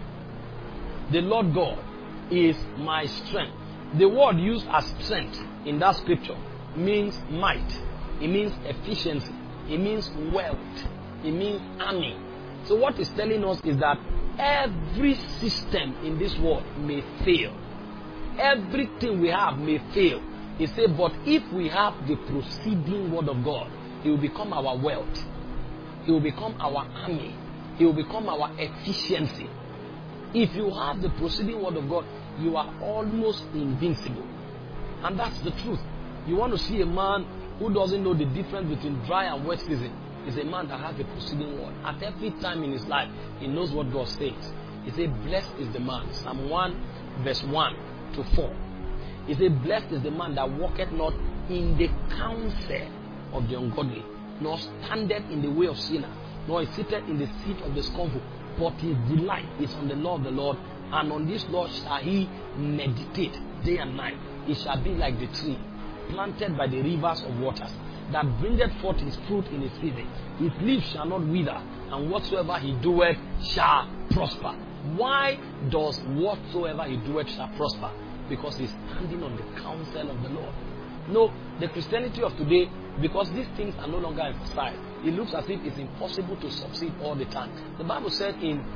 Speaker 1: The Lord God is my strength. The word used as strength in that scripture means might. It means efficiency. It means wealth. It means army. So what it's telling us is that every system in this world may fail. Everything we have may fail. He said, but if we have the proceeding word of God, it will become our wealth. It will become our army. It will become our efficiency. If you have the proceeding word of God, you are almost invincible. And that's the truth. You want to see a man who doesn't know the difference between dry and wet season. Is a man that has the proceeding word. At every time in his life, he knows what God says. He said, blessed is the man. Psalm 1, verse 1 to 4. He said, blessed is the man that walketh not in the counsel of the ungodly, nor standeth in the way of sinners, nor is seated in the seat of the scornful. But his delight is on the law of the Lord, and on this law shall he meditate day and night. He shall be like the tree planted by the rivers of waters, that bringeth forth his fruit in his season. His leaf shall not wither, and whatsoever he doeth shall prosper. Why does whatsoever he doeth shall prosper? Because he's standing on the counsel of the Lord. No, the Christianity of today, because these things are no longer emphasized, it looks as if it's impossible to succeed all the time. The Bible said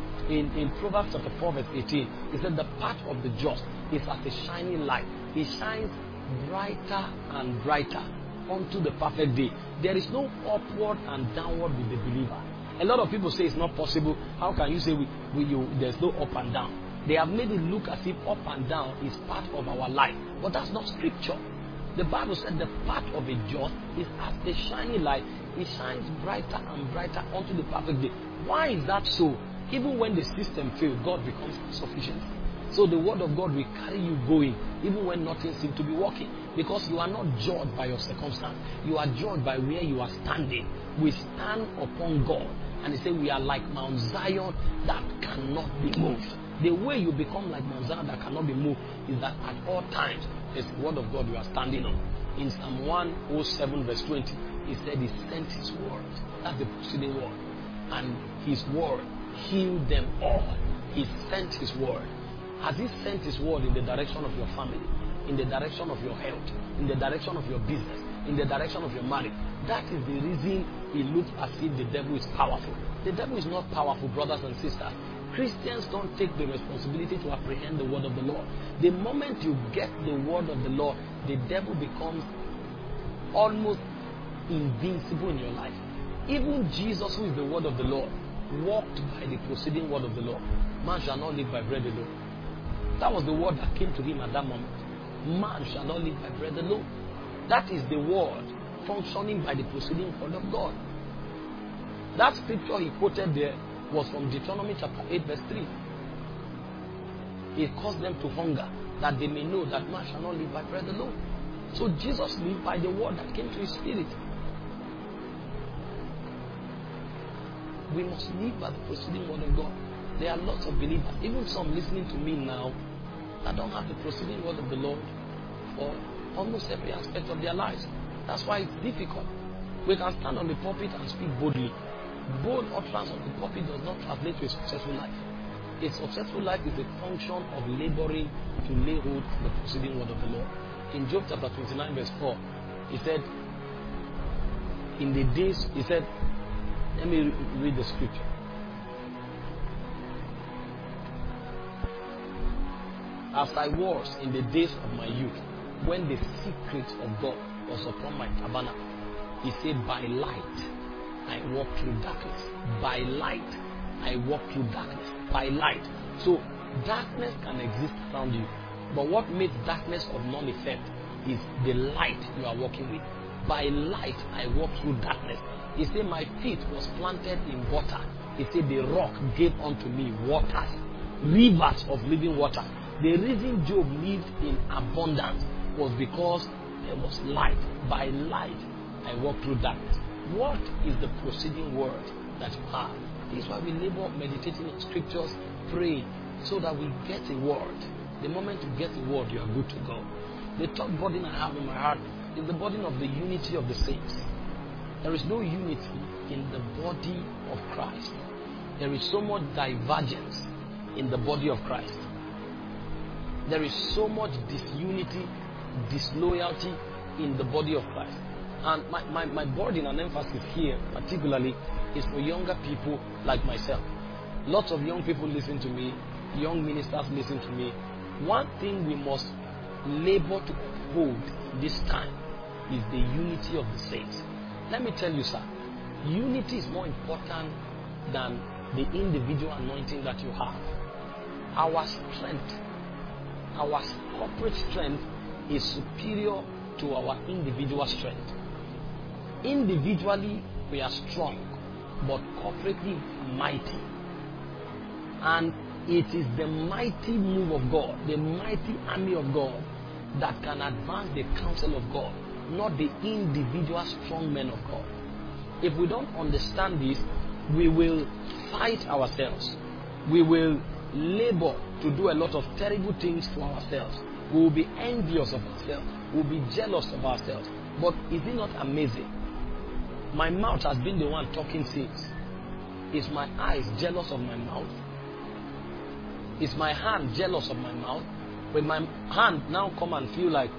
Speaker 1: in Proverbs chapter 4 verse 18, it said the path of the just is as a shining light. It shines brighter and brighter unto the perfect day. There is no upward and downward with the believer. A lot of people say it's not possible. How can you say there's no up and down? They have made it look as if up and down is part of our life. But that's not scripture. The Bible said the path of a just is as a shining light. It shines brighter and brighter unto the perfect day. Why is that so? Even when the system fails, God becomes sufficient. So the word of God will carry you going, even when nothing seems to be working. Because you are not judged by your circumstance. You are judged by where you are standing. We stand upon God. And he said we are like Mount Zion that cannot be moved. The way you become like Mount Zion that cannot be moved is that at all times, there's the word of God you are standing on. In Psalm 107 verse 20, he said he sent his word. That's the preceding word. And his word healed them all. He sent his word. Has he sent his word in the direction of your family, in the direction of your health, in the direction of your business, in the direction of your marriage? That is the reason it looks as if the devil is powerful. The devil is not powerful, brothers and sisters. Christians don't take the responsibility to apprehend the word of the Lord. The moment you get the word of the Lord, the devil becomes almost invincible in your life. Even Jesus, who is the word of the Lord, walked by the proceeding word of the Lord. Man shall not live by bread alone. That was the word that came to him at that moment. Man shall not live by bread alone. That is the word functioning by the proceeding word of God. That scripture he quoted there was from Deuteronomy chapter 8 verse 3. He caused them to hunger, that they may know that man shall not live by bread alone. So Jesus lived by the word that came to his spirit. We must live by the proceeding word of God. There are lots of believers, even some listening to me now, that don't have the proceeding word of the Lord for almost every aspect of their lives. That's why it's difficult. We can stand on the pulpit and speak boldly. Bold utterance on the pulpit does not translate to a successful life. A successful life is a function of laboring to lay hold of the proceeding word of the Lord. In Job chapter 29 verse 4, he said, in the days, he said, let me read the scripture. As I was in the days of my youth, when the secret of God was upon my tabernacle, he said, by light I walk through darkness. By light I walk through darkness. By light. So darkness can exist around you. But what makes darkness of none effect is the light you are walking with. By light I walk through darkness. He said my feet was planted in water. He said the rock gave unto me waters, rivers of living water. The reason Job lived in abundance was because there was light. By light I walk through darkness. What is the proceeding word that you have? This is why we labor meditating in scriptures, praying, so that we get a word. The moment you get a word, you are good to go. The third burden I have in my heart is the burden of the unity of the saints. There is no unity in the body of Christ. There is so much divergence in the body of Christ. There is so much disunity, disloyalty in the body of Christ. And my burden and emphasis here particularly is for younger people like myself. Lots of young people listen to me, young ministers listen to me. One thing we must labor to uphold this time is the unity of the saints. Let me tell you, sir, unity is more important than the individual anointing that you have. Our strength, our corporate strength is superior to our individual strength. Individually, we are strong, but corporately mighty. And it is the mighty move of God, the mighty army of God, that can advance the counsel of God, not the individual strong men of God. If we don't understand this, we will fight ourselves. We will labor to do a lot of terrible things for ourselves. We will be envious of ourselves. We will be jealous of ourselves. But is it not amazing? My mouth has been the one talking since. Is my eyes jealous of my mouth? Is my hand jealous of my mouth? When my hand now come and feel like,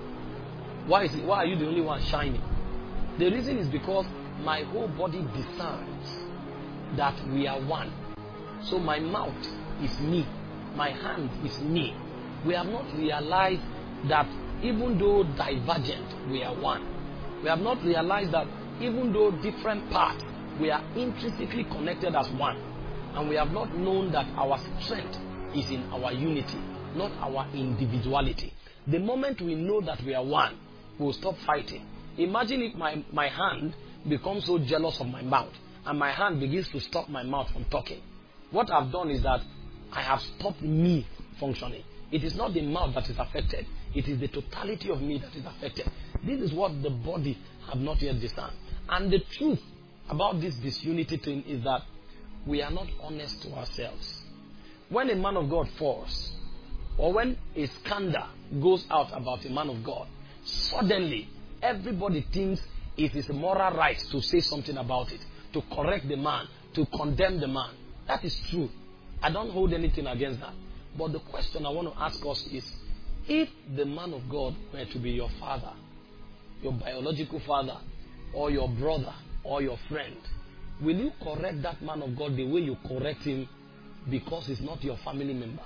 Speaker 1: why are you the only one shining? The reason is because my whole body discerns that we are one. So my mouth is me. My hand is me. We have not realized that even though divergent, we are one. We have not realized that even though different parts, we are intrinsically connected as one. And we have not known that our strength is in our unity, not our individuality. The moment we know that we are one, we will stop fighting. Imagine if my hand becomes so jealous of my mouth, and my hand begins to stop my mouth from talking. What I've done is that I have stopped me functioning. It is not the mouth that is affected. It is the totality of me that is affected. This is what the body have not yet discerned. And the truth about this disunity thing is that we are not honest to ourselves. When a man of God falls, or when a scandal goes out about a man of God, suddenly everybody thinks it is a moral right to say something about it, to correct the man, to condemn the man. That is true. I don't hold anything against that. But the question I want to ask us is, if the man of God were to be your father, your biological father, or your brother, or your friend, will you correct that man of God the way you correct him because he's not your family member?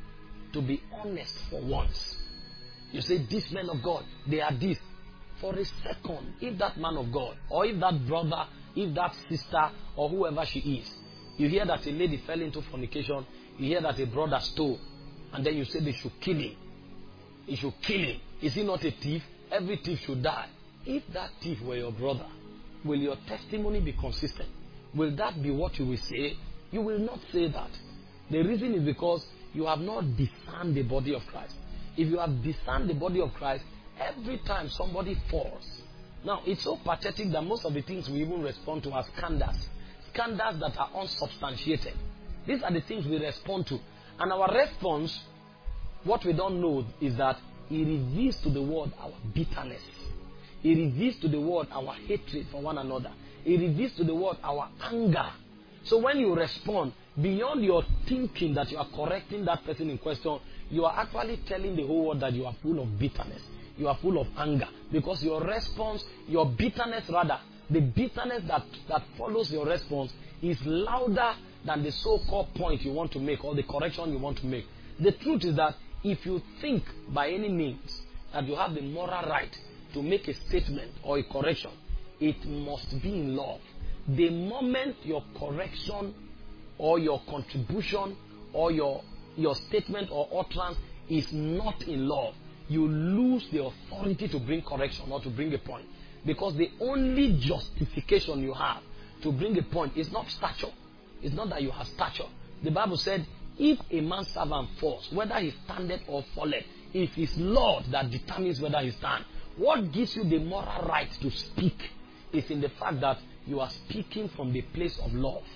Speaker 1: To be honest for once. You say, this man of God, they are this. For a second, if that man of God, or if that brother, if that sister, or whoever she is, you hear that a lady fell into fornication, you hear that a brother stole, and then you say they should kill him. They should kill him. Is he not a thief? Every thief should die. If that thief were your brother, will your testimony be consistent? Will that be what you will say? You will not say that. The reason is because you have not discerned the body of Christ. If you have discerned the body of Christ, every time somebody falls. Now, it's so pathetic that most of the things we even respond to are scandals. Scandals that are unsubstantiated. These are the things we respond to. And our response, what we don't know is that it reveals to the world our bitterness. It reveals to the world our hatred for one another. It reveals to the world our anger. So when you respond, beyond your thinking that you are correcting that person in question, you are actually telling the whole world that you are full of bitterness. You are full of anger. Because your response, your bitterness rather, the bitterness that follows your response is louder than the so-called point you want to make or the correction you want to make. The truth is that if you think by any means that you have the moral right to make a statement or a correction, it must be in love. The moment your correction or your contribution or your statement or utterance is not in love, you lose the authority to bring correction or to bring a point. Because the only justification you have to bring a point is not stature. It's not that you have stature. The Bible said, if a man's servant falls, whether he standeth or falleth, it is Lord that determines whether he stands. What gives you the moral right to speak is in the fact that you are speaking from the place of love.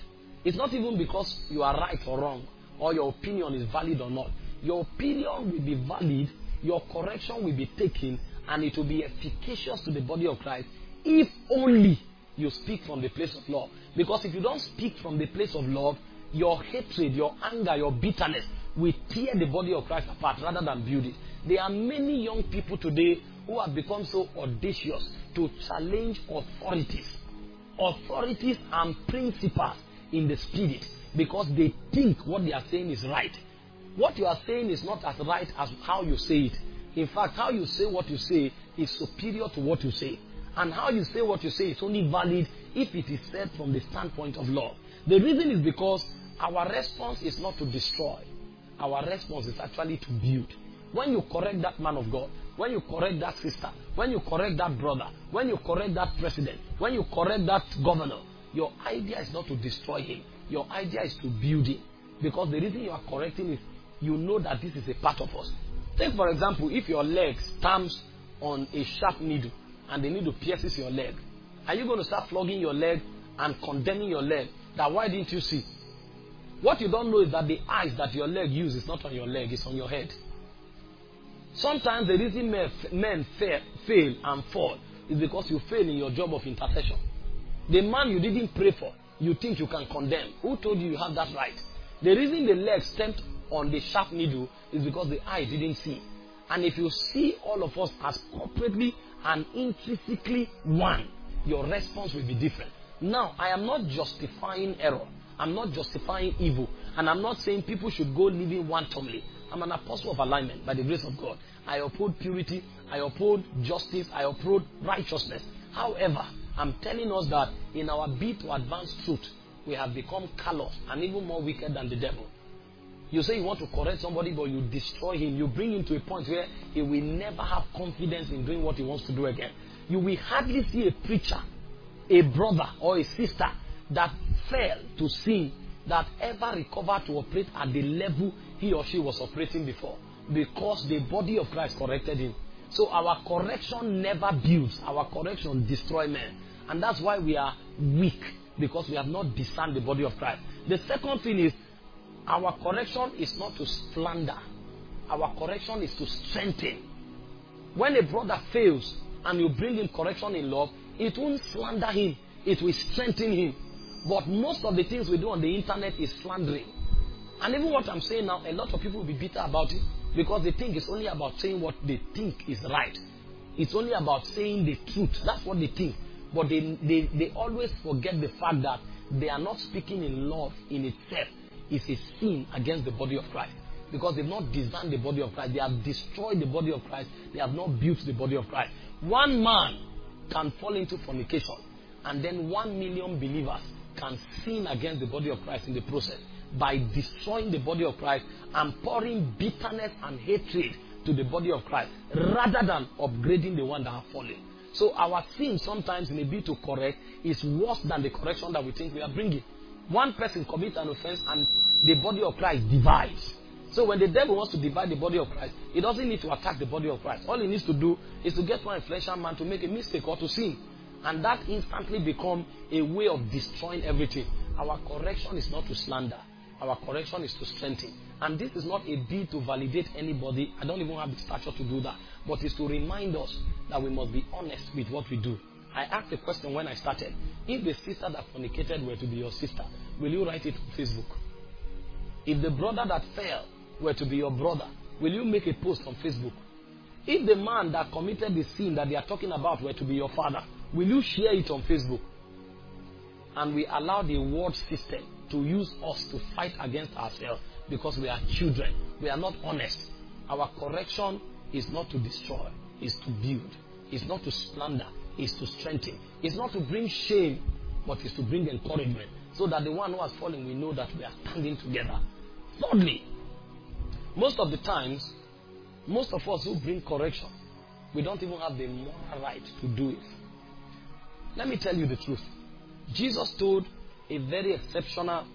Speaker 1: It's not even because you are right or wrong, or your opinion is valid or not. Your opinion will be valid, your correction will be taken, and it will be efficacious to the body of Christ if only you speak from the place of love. Because if you don't speak from the place of love, your hatred, your anger, your bitterness will tear the body of Christ apart rather than build it. There are many young people today who have become so audacious to challenge authorities and principles in the spirit, because they think what they are saying is right. What you are saying is not as right as how you say it. In fact, how you say what you say is superior to what you say. And how you say what you say is only valid if it is said from the standpoint of love. The reason is because our response is not to destroy. Our response is actually to build. When you correct that man of God, when you correct that sister, when you correct that brother, when you correct that president, when you correct that governor, your idea is not to destroy him. Your idea is to build him. Because the reason you are correcting is you know that this is a part of us. Take for example, if your leg stamps on a sharp needle and the needle pierces your leg, are you going to start flogging your leg and condemning your leg that why didn't you see? What you don't know is that the eyes that your leg uses is not on your leg, it's on your head. Sometimes the reason men fail and fall is because you fail in your job of intercession. The man you didn't pray for, you think you can condemn. Who told you you have that right? The reason the leg stamped on the sharp needle is because the eye didn't see. And if you see all of us as corporately and intrinsically one, your response will be different. Now, I am not justifying error. I'm not justifying evil. And I'm not saying people should go living wantonly. I'm an apostle of alignment by the grace of God. I uphold purity. I uphold justice. I uphold righteousness. However, I'm telling us that in our bid to advance truth, we have become callous and even more wicked than the devil. You say you want to correct somebody, but you destroy him. You bring him to a point where he will never have confidence in doing what he wants to do again. You will hardly see a preacher, a brother or a sister that fell to sin that ever recovered to operate at the level he or she was operating before, because the body of Christ corrected him. So our correction never builds. Our correction destroys men. And that's why we are weak, because we have not discerned the body of Christ. The second thing is, our correction is not to slander. Our correction is to strengthen. When a brother fails and you bring him correction in love, it won't slander him. It will strengthen him. But most of the things we do on the internet is slandering. And even what I'm saying now, a lot of people will be bitter about it, because they think it's only about saying what they think is right. It's only about saying the truth. That's what they think. But they always forget the fact that they are not speaking in love in itself. It's a sin against the body of Christ. Because they've not designed the body of Christ. They have destroyed the body of Christ. They have not built the body of Christ. One man can fall into fornication, and then 1 million believers can sin against the body of Christ in the process by destroying the body of Christ and pouring bitterness and hatred to the body of Christ rather than upgrading the one that have fallen. So our sin sometimes in a bid to correct is worse than the correction that we think we are bringing. One person commits an offense and the body of Christ divides. So when the devil wants to divide the body of Christ, he doesn't need to attack the body of Christ. All he needs to do is to get one influential man to make a mistake or to sin. And that instantly becomes a way of destroying everything. Our correction is not to slander. Our correction is to strengthen. And this is not a bid to validate anybody. I don't even have the stature to do that. But it's to remind us that we must be honest with what we do. I asked a question when I started. If the sister that fornicated were to be your sister, will you write it on Facebook? If the brother that fell were to be your brother, will you make a post on Facebook? If the man that committed the sin that they are talking about were to be your father, will you share it on Facebook? And we allow the world system to use us to fight against ourselves because we are children. We are not honest. Our correction is not to destroy, it's to build. It's not to slander, it's to strengthen. It's not to bring shame, but it's to bring encouragement, so that the one who has fallen will know that we are standing together. Thirdly, most of the times, most of us who bring correction, we don't even have the moral right to do it. Let me tell you the truth. Jesus told a very exceptional,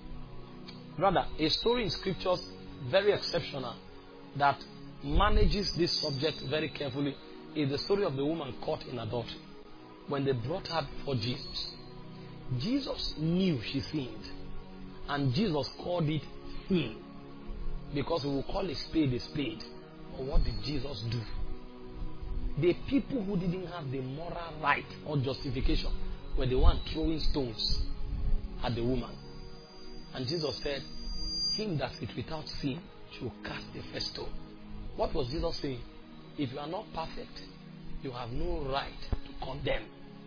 Speaker 1: a story in scriptures, very exceptional, that manages this subject very carefully, is the story of the woman caught in adultery. When they brought her before Jesus, Jesus knew she sinned. And Jesus called it sin. Because we will call a spade a spade. But what did Jesus do? The people who didn't have the moral right or justification were the ones throwing stones at the woman. And Jesus said, him that is without sin should cast the first stone. What was Jesus saying? If you are not perfect, you have no right to condemn.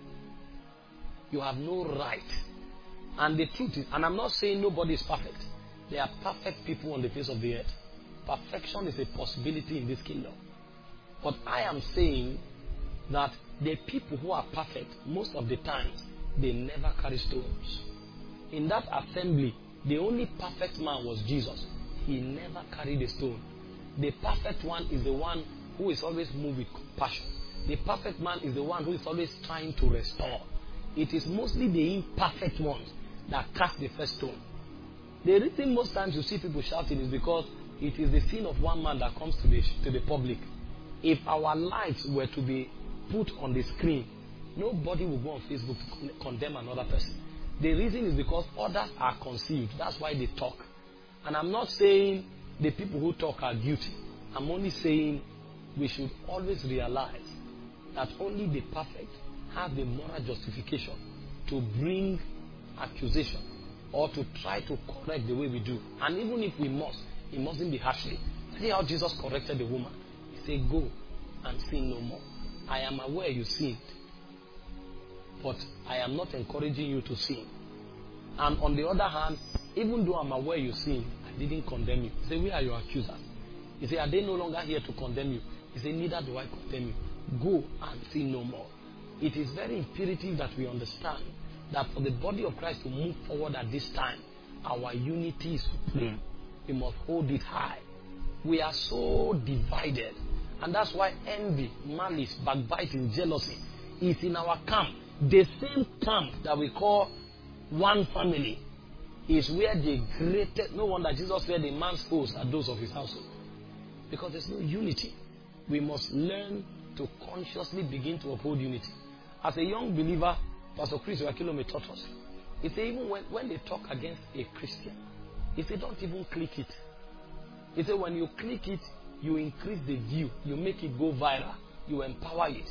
Speaker 1: You have no right. And the truth is, and I'm not saying nobody is perfect. There are perfect people on the face of the earth. Perfection is a possibility in this kingdom. But I am saying that the people who are perfect, most of the times, they never carry stones. In that assembly, the only perfect man was Jesus. He never carried a stone. The perfect one is the one who is always moved with compassion. The perfect man is the one who is always trying to restore. It is mostly the imperfect ones that cast the first stone. The reason most times you see people shouting is because it is the sin of one man that comes to the public. If our lives were to be put on the screen, nobody will go on Facebook to condemn another person. The reason is because others are conceived. That's why they talk. And I'm not saying the people who talk are guilty. I'm only saying we should always realize that only the perfect have the moral justification to bring accusation or to try to correct the way we do. And even if we must, it mustn't be harshly. See how Jesus corrected the woman. He said, go and sin no more. I am aware you sinned, but I am not encouraging you to sin. And on the other hand, even though I'm aware you sinned, I didn't condemn you. He said, where are your accusers? He said, are they no longer here to condemn you? He said, neither do I condemn you. Go and sin no more. It is very imperative that we understand that for the body of Christ to move forward at this time, our unity is supreme. We must hold it high. We are so divided. And that's why envy, malice, backbiting, jealousy is in our camp. The same camp that we call one family is where the greatest, no wonder Jesus said the man's foes are those of his household. Because there's no unity. We must learn to consciously begin to uphold unity. As a young believer, Pastor Chris Wakilome taught us. He said even when they talk against a Christian, he said don't even click it. He said when you click it, you increase the view, you make it go viral, you empower it.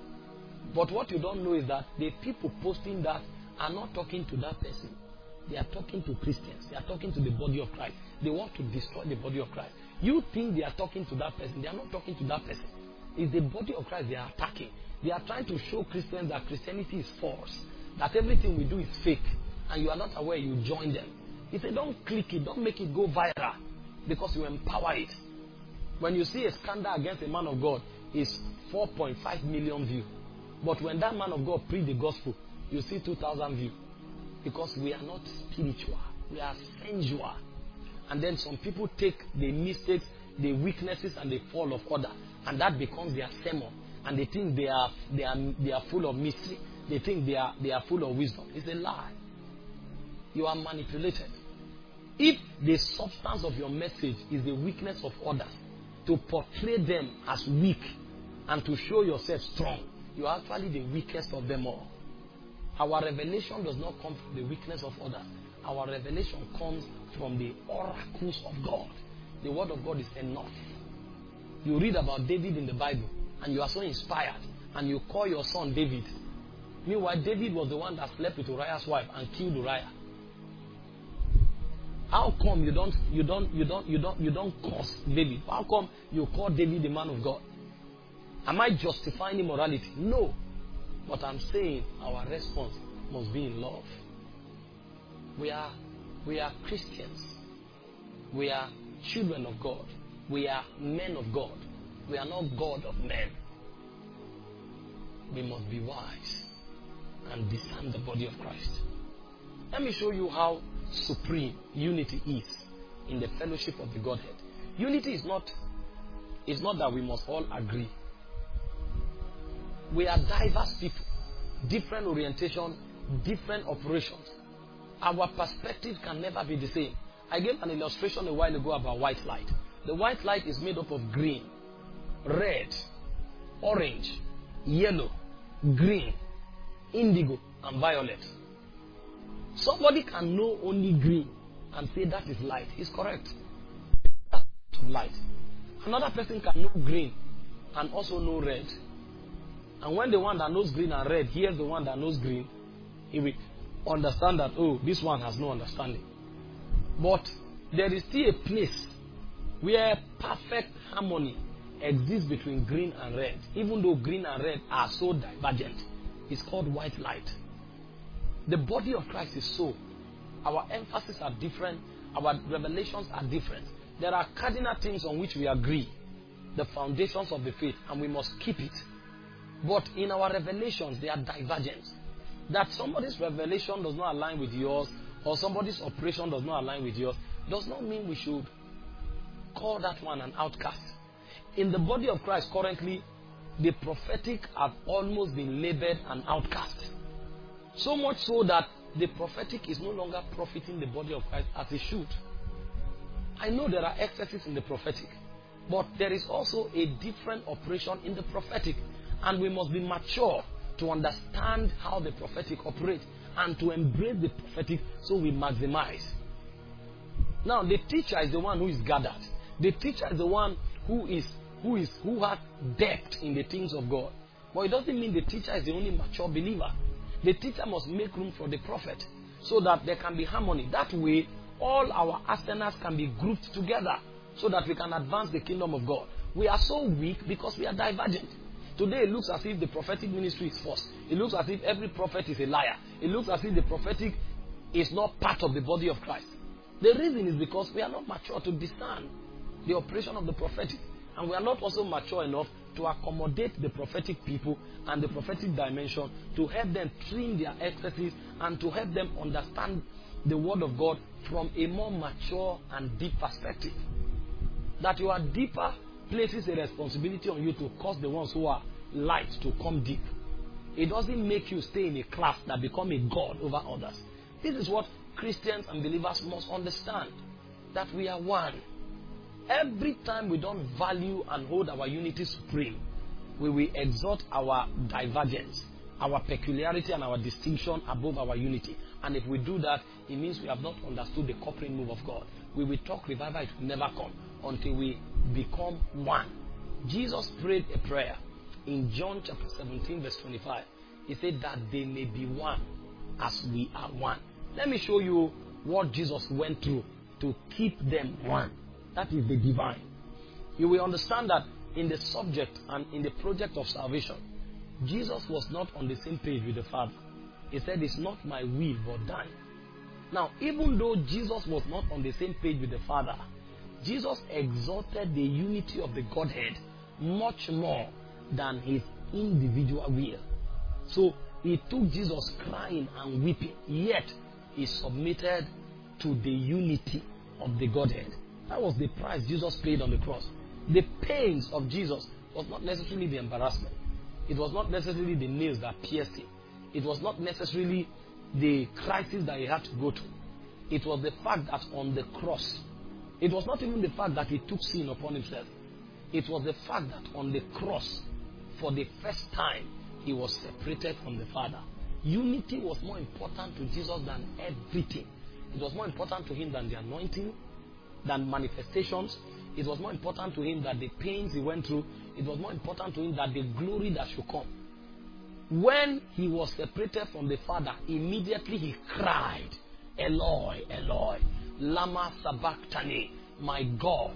Speaker 1: But what you don't know is that the people posting that are not talking to that person. They are talking to Christians. They are talking to the body of Christ. They want to destroy the body of Christ. You think they are talking to that person. They are not talking to that person. It's the body of Christ they are attacking. They are trying to show Christians that Christianity is false, that everything we do is fake, and you are not aware you join them. He said, don't click it, don't make it go viral, because you empower it. When you see a scandal against a man of God, it's 4.5 million views. But when that man of God preach the gospel, you see 2,000 views. Because we are not spiritual, we are sensual. And then some people take the mistakes, the weaknesses, and the fall of others, and that becomes their sermon. And they think they are full of mystery. They think they are full of wisdom. It's a lie. You are manipulated. If the substance of your message is the weakness of others, to portray them as weak and to show yourself strong, you are actually the weakest of them all. Our revelation does not come from the weakness of others. Our revelation comes from the oracles of God. The word of God is enough. You read about David in the Bible, and you are so inspired, and you call your son David. Meanwhile, David was the one that slept with Uriah's wife and killed Uriah. How come you don't curse David? How come you call David the man of God? Am I justifying immorality? No. But I'm saying our response must be in love. We are Christians. We are children of God. We are men of God. We are not God of men. We must be wise and discern the body of Christ. Let me show you how supreme unity is in the fellowship of the Godhead. Unity is not that we must all agree. We are diverse people, different orientation, different operations. Our perspective can never be the same. I gave an illustration a while ago about white light. The white light is made up of green, red, orange, yellow, green, indigo, and violet. Somebody can know only green and say that is light. It's correct. Light. Another person can know green and also know red. And when the one that knows green and red hears the one that knows green, he will understand that, oh, this one has no understanding. But there is still a place where perfect harmony exists between green and red, even though green and red are so divergent. It's called white light. The body of Christ is so. Our emphasis are different. Our revelations are different. There are cardinal things on which we agree, the foundations of the faith, and we must keep it. But in our revelations, they are divergent. That somebody's revelation does not align with yours, or somebody's operation does not align with yours, does not mean we should call that one an outcast. In the body of Christ currently, the prophetic have almost been labeled an outcast. So much so that the prophetic is no longer profiting the body of Christ as it should. I know there are excesses in the prophetic, but there is also a different operation in the prophetic, and we must be mature to understand how the prophetic operates and to embrace the prophetic so we maximize. Now, the teacher is the one who is gathered. The teacher is the one who has depth in the things of God. But it doesn't mean the teacher is the only mature believer. The teacher must make room for the prophet so that there can be harmony. That way, all our arsenals can be grouped together so that we can advance the kingdom of God. We are so weak because we are divergent. Today it looks as if the prophetic ministry is false. It looks as if every prophet is a liar. It looks as if the prophetic is not part of the body of Christ. The reason is because we are not mature to discern the operation of the prophetic. And we are not also mature enough to accommodate the prophetic people and the prophetic dimension to help them trim their excesses and to help them understand the word of God from a more mature and deep perspective. That you are deeper places a responsibility on you to cause the ones who are light to come deep. It doesn't make you stay in a class that become a god over others. This is what Christians and believers must understand. That we are one. Every time we don't value and hold our unity supreme, we will exalt our divergence, our peculiarity and our distinction above our unity. And if we do that, it means we have not understood the corporate move of God. We will talk revival, it will never come until we become one. Jesus prayed a prayer in John chapter 17 verse 25. He said that they may be one as we are one. Let me show you what Jesus went through to keep them one. That is the divine. You will understand that in the subject and in the project of salvation, Jesus was not on the same page with the Father. He said, it's not my will but thine. Now, even though Jesus was not on the same page with the Father, Jesus exalted the unity of the Godhead much more than his individual will. So, it took Jesus crying and weeping, yet he submitted to the unity of the Godhead. That was the price Jesus paid on the cross. The pains of Jesus was not necessarily the embarrassment. It was not necessarily the nails that pierced him. It was not necessarily the crisis that he had to go through. It was the fact that on the cross, it was not even the fact that he took sin upon himself. It was the fact that on the cross, for the first time, he was separated from the Father. Unity was more important to Jesus than everything. It was more important to him than the anointing, than manifestations. It was more important to him than the pains he went through. It was more important to him than the glory that should come. When he was separated from the Father, immediately he cried, Eloi, Eloi, lama sabachthani, my God,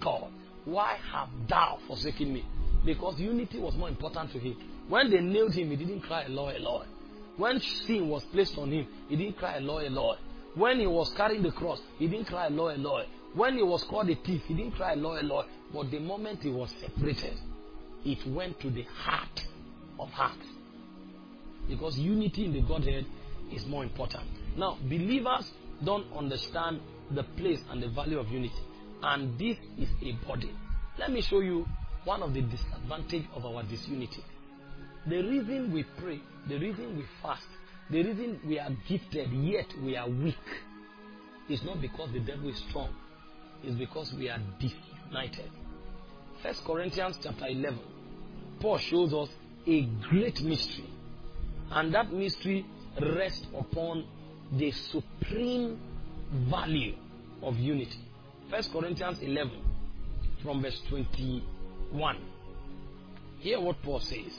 Speaker 1: why have thou forsaken me? Because unity was more important to him. When they nailed him, he didn't cry, Eloi, Eloi. When sin was placed on him, he didn't cry, Eloi, Eloi. When he was carrying the cross, he didn't cry, Eloi, Eloi. When he was called a thief, he didn't cry, Eloi, Eloi. But the moment he was separated, it went to the heart of hearts. Because unity in the Godhead is more important. Now, believers don't understand the place and the value of unity. And this is a burden. Let me show you one of the disadvantages of our disunity. The reason we pray, the reason we fast, the reason we are gifted yet we are weak is not because the devil is strong. It's because we are disunited. 1 Corinthians chapter 11. Paul shows us a great mystery. And that mystery rests upon the supreme value of unity. 1 Corinthians 11 from verse 21. Hear what Paul says.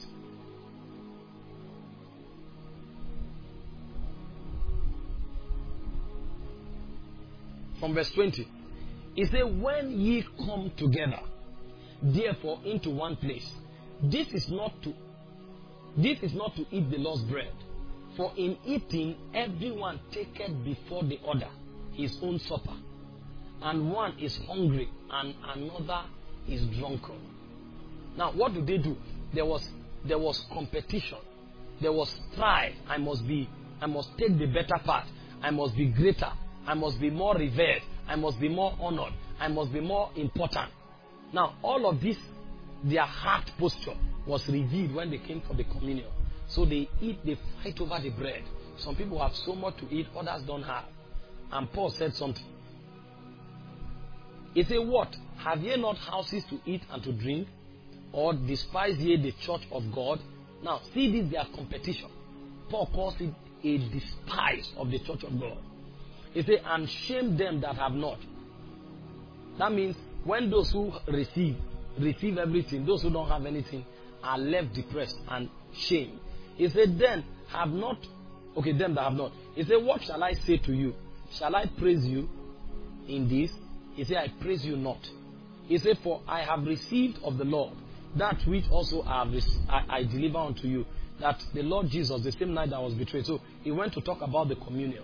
Speaker 1: From verse 20. He said, when ye come together, therefore into one place, this is not to eat the Lord's bread. For in eating, everyone taketh before the other his own supper. And one is hungry and another is drunken. Now, what do? There was competition. There was strife. I must take the better part. I must be greater. I must be more revered. I must be more honored. I must be more important. Now, all of this, their heart posture was revealed when they came for the communion. So they fight over the bread. Some people have so much to eat, others don't have. And Paul said something. He said, what? Have ye not houses to eat and to drink? Or despise ye the church of God? Now, see this, their competition. Paul calls it a despise of the church of God. He said, and shame them that have not. That means when those who receive everything, those who don't have anything are left depressed and shamed. He said, then have not, okay, them that have not. He said, what shall I say to you? Shall I praise you in this? He said, I praise you not. He said, for I have received of the Lord that which also I deliver unto you, that the Lord Jesus, the same night that was betrayed. So he went to talk about the communion.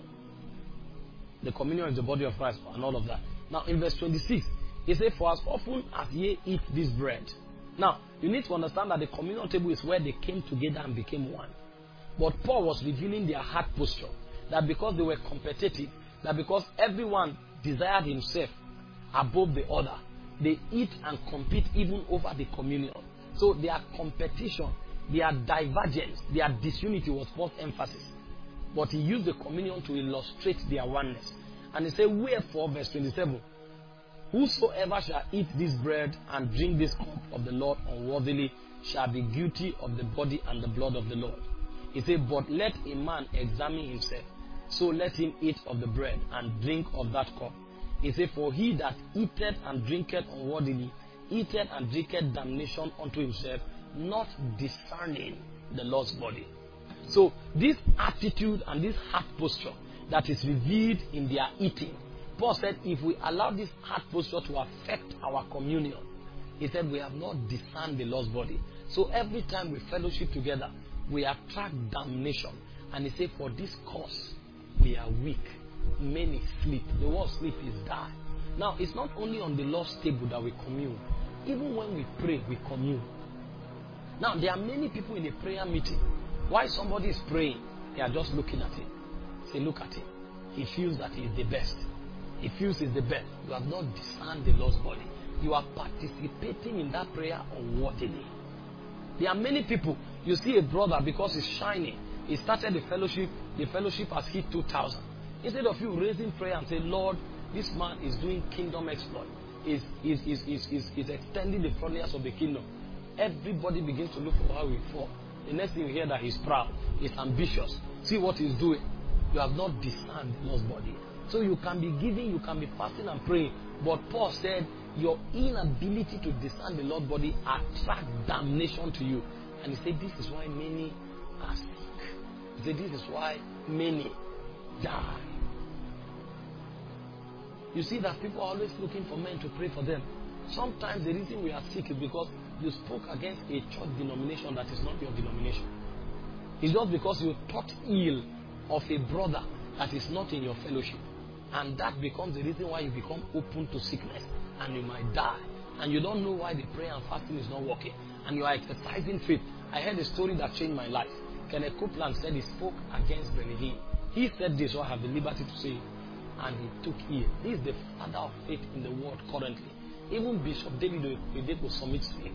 Speaker 1: The communion is the body of Christ and all of that. Now in verse 26, he said, for as often as ye eat this bread. Now, you need to understand that the communion table is where they came together and became one. But Paul was revealing their heart posture. That because they were competitive, that because everyone desired himself above the other, they eat and compete even over the communion. So their competition, their divergence, their disunity was Paul's emphasis. But he used the communion to illustrate their oneness. And he said, wherefore, verse 27, whosoever shall eat this bread and drink this cup of the Lord unworthily shall be guilty of the body and the blood of the Lord. He said, but let a man examine himself. So let him eat of the bread and drink of that cup. He said, for he that eateth and drinketh unworthily, eateth and drinketh damnation unto himself, not discerning the Lord's body. So this attitude and this heart posture that is revealed in their eating, Paul said, if we allow this heart posture to affect our communion, he said, we have not discerned the Lord's body. So every time we fellowship together, we attract damnation. And he said, for this cause, we are weak. Many sleep. The word sleep is die. Now, it's not only on the Lord's table that we commune. Even when we pray, we commune. Now, there are many people in a prayer meeting. While somebody is praying, they are just looking at him. Say, look at him. He feels that he is the best. He feels he's the best. You have not discerned the Lord's body. You are participating in that prayer unworthily. There are many people. You see a brother, because he's shining, he started the fellowship has hit 2,000. Instead of you raising prayer and say, Lord, this man is doing kingdom exploit. Is extending the frontiers of the kingdom. Everybody begins to look for how he fall. The next thing you hear that he's proud, he's ambitious. See what he's doing. You have not discerned the Lord's body. So you can be giving, you can be fasting and praying. But Paul said, your inability to discern the Lord's body attracts damnation to you. And he said, this is why many are sick. He said, this is why many die. You see that people are always looking for men to pray for them. Sometimes the reason we are sick is because you spoke against a church denomination that is not your denomination. It's just because you thought ill of a brother that is not in your fellowship. And that becomes the reason why you become open to sickness and you might die. And you don't know why the prayer and fasting is not working. And you are exercising faith. I heard a story that changed my life. Kenneth Copeland said he spoke against Benny Hinn. He said this, so I have the liberty to say it. And he took ill. He is the father of faith in the world currently. Even Bishop David Oyedepo submits to him.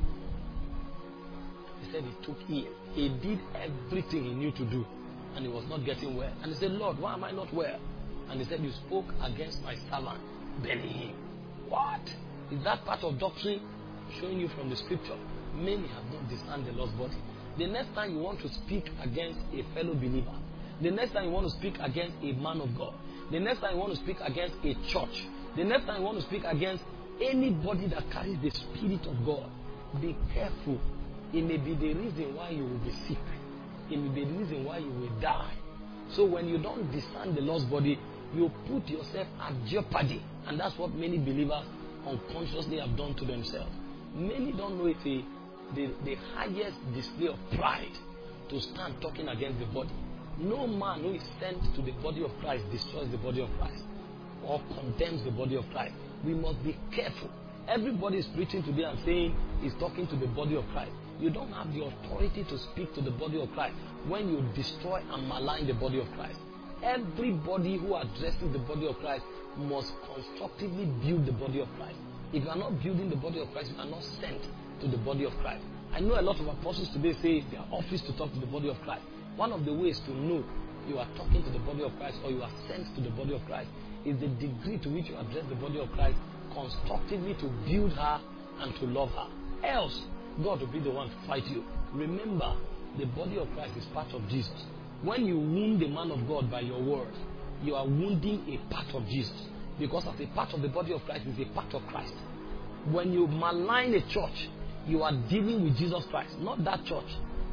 Speaker 1: He said he took ill. He did everything he knew to do. And he was not getting well. And he said, Lord, why am I not well? And he said, you spoke against my servant, Benny Hinn. What? Is that part of doctrine? Showing you from the scripture. Many have not discerned the Lord's body. The next time you want to speak against a fellow believer, The next time you want to speak against a man of God, the next time you want to speak against a church, the next time you want to speak against anybody that carries the Spirit of God, be careful. It may be the reason why you will be sick. It may be the reason why you will die. So when you don't discern the Lord's body, you put yourself at jeopardy. And that's what many believers unconsciously have done to themselves. Many don't know it's the highest display of pride to stand talking against the body. No man who is sent to the body of Christ destroys the body of Christ or condemns the body of Christ. We must be careful. Everybody is preaching today and saying he's talking to the body of Christ. You don't have the authority to speak to the body of Christ when you destroy and malign the body of Christ. Everybody who addresses the body of Christ must constructively build the body of Christ. If you are not building the body of Christ, you are not sent to the body of Christ. I know a lot of apostles today say they are office to talk to the body of Christ. One of the ways to know you are talking to the body of Christ or you are sent to the body of Christ is the degree to which you address the body of Christ constructively to build her and to love her. Else, God will be the one to fight you. Remember, the body of Christ is part of Jesus. When you wound the man of God by your word, you are wounding a part of Jesus. Because as a part of the body of Christ is a part of Christ. When you malign a church, you are dealing with Jesus Christ, not that church.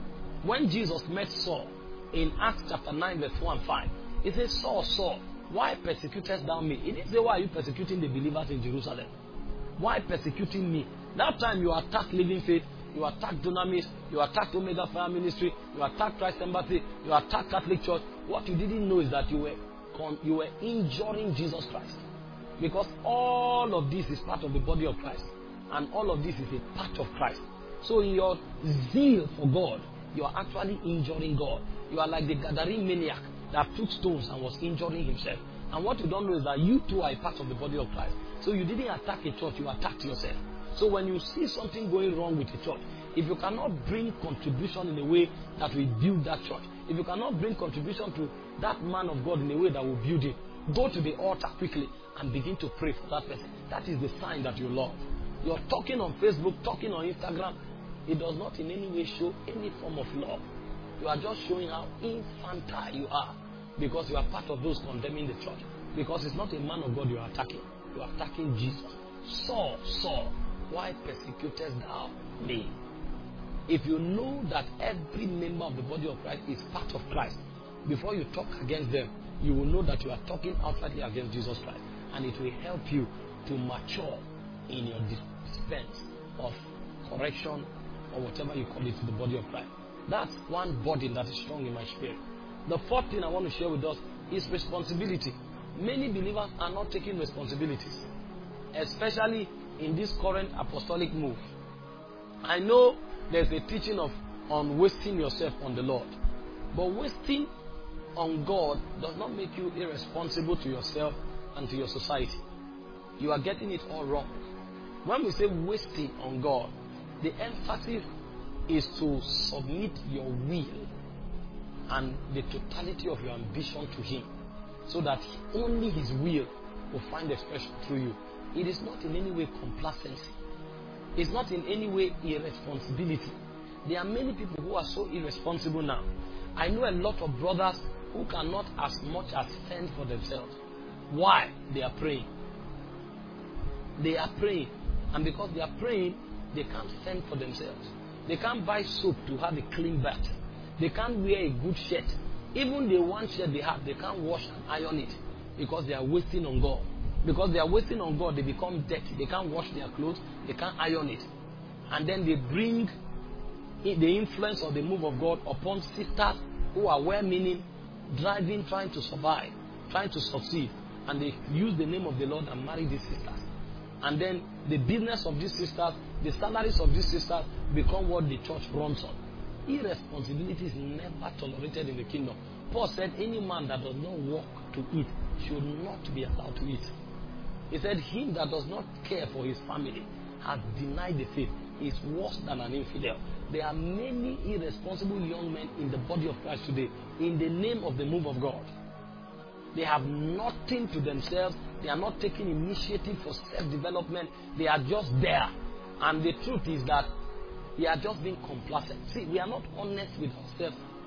Speaker 1: When Jesus met Saul in Acts chapter 9 verse 1 and 5, he said, Saul, Saul, why persecutest thou me? He didn't say, why are you persecuting the believers in Jerusalem? Why persecuting me? That time you attacked Living Faith, you attacked Dunamis, you attacked Omega Fire Ministry, you attacked Christ Embassy, you attacked Catholic Church. What you didn't know is that you were injuring Jesus Christ. Because all of this is part of the body of Christ. And all of this is a part of Christ. So in your zeal for God, you are actually injuring God. You are like the Gadarene maniac that took stones and was injuring himself. And what you don't know is that you too are a part of the body of Christ. So you didn't attack a church, you attacked yourself. So when you see something going wrong with a church, if you cannot bring contribution in a way that will build that church, if you cannot bring contribution to that man of God in a way that will build it, go to the altar quickly and begin to pray for that person. That is the sign that you love. You're talking on Facebook, talking on Instagram. It does not in any way show any form of love. You are just showing how infantile you are because you are part of those condemning the church. Because it's not a man of God you are attacking. You are attacking Jesus. Saul, Saul, why persecutest thou me? If you know that every member of the body of Christ is part of Christ, before you talk against them, you will know that you are talking outrightly against Jesus Christ. And it will help you to mature in your dispense of correction or whatever you call it to the body of Christ. That's one burden that is strong in my spirit. The fourth thing I want to share with us is responsibility. Many believers are not taking responsibilities, especially in this current apostolic move. I know there's a teaching on wasting yourself on the Lord. But wasting on God does not make you irresponsible to yourself and to your society. You are getting it all wrong. When we say wasting on God, the emphasis is to submit your will and the totality of your ambition to Him, so that only His will will find expression through you. It is not in any way complacency. It's not in any way irresponsibility. There are many people who are so irresponsible now. I know a lot of brothers who cannot as much as fend for themselves. Why? They are praying. They are praying. And because they are praying, they can't fend for themselves. They can't buy soap to have a clean bath. They can't wear a good shirt. Even the one shirt they have, they can't wash and iron it because they are wasting on God. Because they are wasting on God, they become dirty. They can't wash their clothes. They can't iron it. And then they bring the influence of the move of God upon sisters who are well-meaning, driving, trying to survive, trying to succeed. And they use the name of the Lord and marry these sisters. And then the business of these sisters, the salaries of these sisters become what the church runs on. Irresponsibility is never tolerated in the kingdom. Paul said any man that does not work to eat should not be allowed to eat. He said him that does not care for his family has denied the faith. Is worse than an infidel. There are many irresponsible young men in the body of Christ today in the name of the move of God. They have nothing to themselves. They are not taking initiative for self-development. They are just there. And the truth is that they are just being complacent. See, we are not honest with ourselves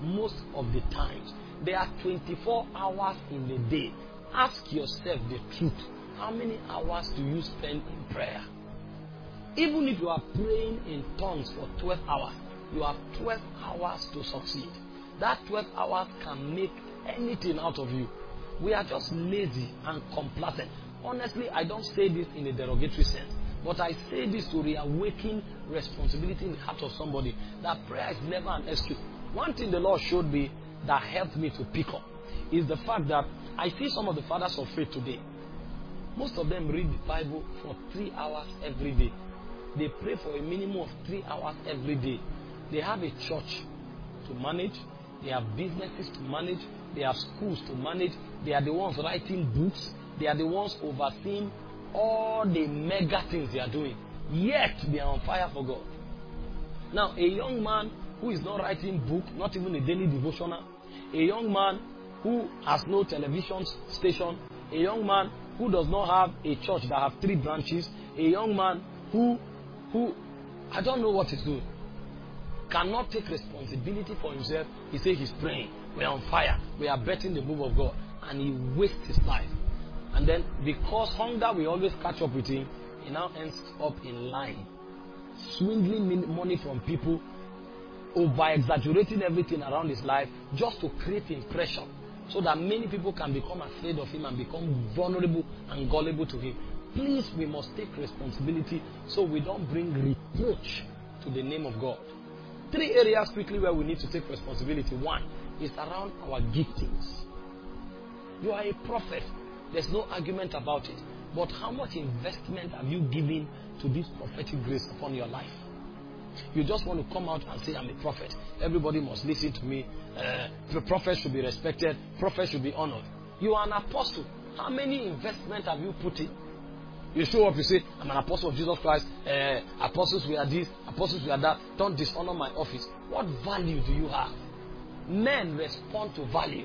Speaker 1: most of the times. There are 24 hours in the day. Ask yourself the truth. How many hours do you spend in prayer? Even if you are praying in tongues for 12 hours, you have 12 hours to succeed. That 12 hours can make anything out of you. We are just lazy and complacent. Honestly, I don't say this in a derogatory sense, but I say this to reawaken responsibility in the heart of somebody, that prayer is never an excuse. One thing the Lord showed me that helped me to pick up is the fact that I see some of the fathers of faith today. Most of them read the Bible for 3 hours every day. They pray for a minimum of 3 hours every day. They have a church to manage. They have businesses to manage. They have schools to manage. They are the ones writing books. They are the ones overseeing all the mega things they are doing. Yet they are on fire for God. Now, a young man who is not writing book, not even a daily devotional, a young man who has no television station, a young man who does not have a church that have 3 branches, a young man who I don't know what he's doing, cannot take responsibility for himself. He says he's praying. We are on fire. We are betting the move of God. And he wastes his life. And then because hunger will always catch up with him, he now ends up in lying, swindling money from people, over-exaggerating everything around his life just to create impression so that many people can become afraid of him and become vulnerable and gullible to him. Please, we must take responsibility so we don't bring reproach to the name of God. 3 areas quickly where we need to take responsibility. 1 is around our giftings. You are a prophet. There's no argument about it. But how much investment have you given to this prophetic grace upon your life? You just want to come out and say, I'm a prophet. Everybody must listen to me. The prophet should be respected. Prophet should be honored. You are an apostle. How many investment have you put in? You show up, you say, I'm an apostle of Jesus Christ. Apostles we are this, apostles we are that. Don't dishonor my office. What value do you have? Men respond to value.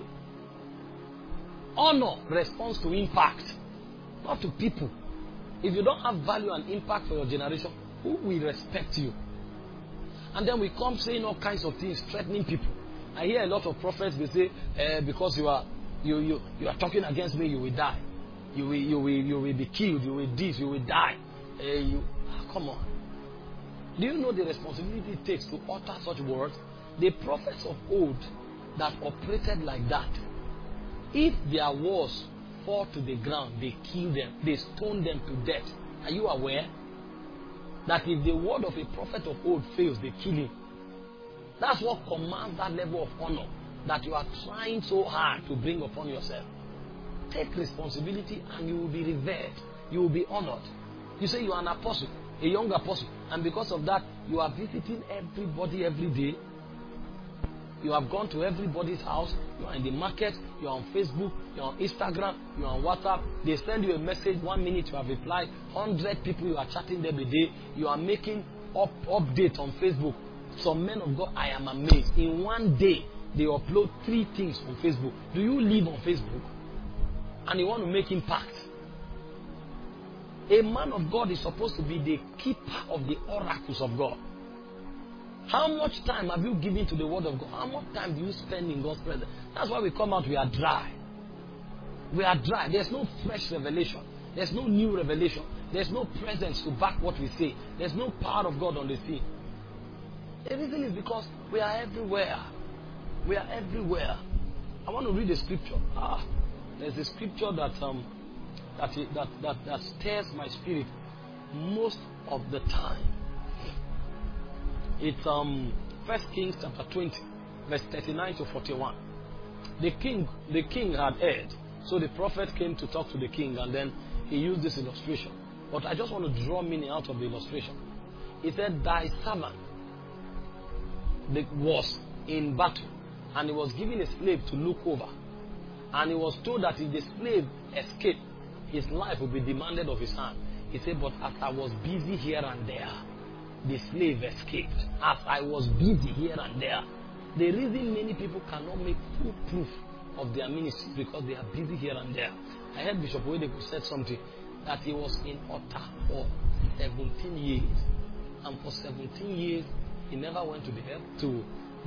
Speaker 1: Honor responds to impact, not to people. If you don't have value and impact for your generation, who will respect you? And then we come saying all kinds of things, threatening people. I hear a lot of prophets, they say, because you are talking against me, you will die. You will be killed, you will this, you will die. Come on. Do you know the responsibility it takes to utter such words? The prophets of old that operated like that, if their walls fall to the ground, they kill them, they stone them to death. Are you aware that if the word of a prophet of old fails, they kill him? That's what commands that level of honor that you are trying so hard to bring upon yourself. Take responsibility and you will be revered. You will be honored. You say you are an apostle, a young apostle, and because of that, you are visiting everybody every day. You have gone to everybody's house. You are in the market. You are on Facebook. You are on Instagram. You are on WhatsApp. They send you a message. 1 minute you have replied. 100 people you are chatting them a day. You are making updates on Facebook. Some men of God, I am amazed. In 1 day, they upload 3 things on Facebook. Do you live on Facebook? And you want to make impact? A man of God is supposed to be the keeper of the oracles of God. How much time have you given to the word of God? How much time do you spend in God's presence? That's why we come out, we are dry. We are dry. There's no fresh revelation. There's no new revelation. There's no presence to back what we say. There's no power of God on the scene. The reason is because we are everywhere. We are everywhere. I want to read a scripture. There's a scripture that stirs my spirit most of the time. It's 1 Kings chapter 20, verse 39 to 41. The king had heard, so the prophet came to talk to the king, and then he used this illustration. But I just want to draw meaning out of the illustration. He said, thy servant was in battle, and he was given a slave to look over. And he was told that if the slave escaped, his life would be demanded of his hand. He said, but as I was busy here and there, the slave escaped. As I was busy here and there. The reason many people cannot make full proof of their ministry because they are busy here and there. I heard Bishop Oyedepo said something, that he was in Otta for 17 years. And for 17 years, he never went to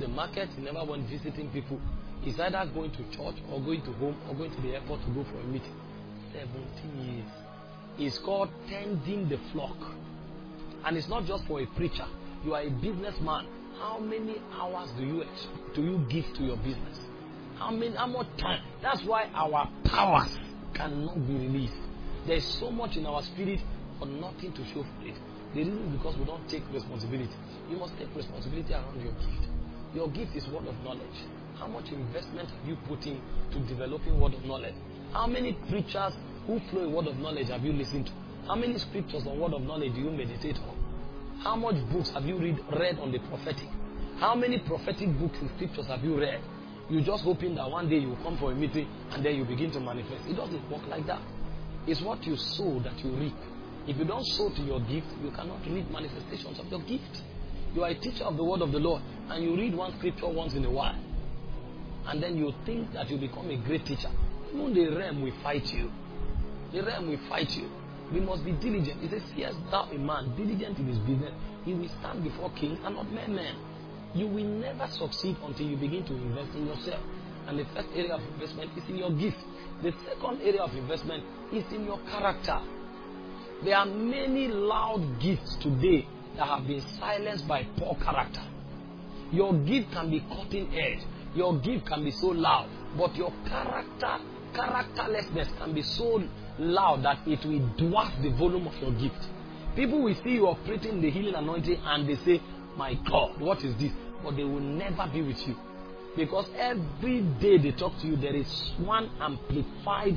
Speaker 1: the market, he never went visiting people. He's either going to church or going to home or going to the airport to go for a meeting. 17 years. It's called tending the flock. And it's not just for a preacher. You are a businessman. How many hours do you give to your business? How much time? That's why our powers cannot be released. There's so much in our spirit but nothing to show for it. The reason is because we don't take responsibility. You must take responsibility around your gift. Your gift is word of knowledge. How much investment have you put in to developing word of knowledge? How many preachers who flow a word of knowledge have you listened to? How many scriptures on word of knowledge do you meditate on? How much books have you read on the prophetic? How many prophetic books and scriptures have you read? You're just hoping that one day you will come for a meeting and then you begin to manifest. It doesn't work like that. It's what you sow that you reap. If you don't sow to your gift, you cannot reap manifestations of your gift. You are a teacher of the word of the Lord and you read one scripture once in a while. And then you think that you become a great teacher. Even the realm will fight you. The realm will fight you. We must be diligent. It says, "Seest thou a man diligent in his business, he will stand before kings and not men." You will never succeed until you begin to invest in yourself. And the first area of investment is in your gift. The second area of investment is in your character. There are many loud gifts today that have been silenced by poor character. Your gift can be cutting edge. Your gift can be so loud. But your characterlessness can be so loud that it will dwarf the volume of your gift. People will see you operating the healing anointing and they say, "My God, what is this?" But they will never be with you. Because every day they talk to you, there is one amplified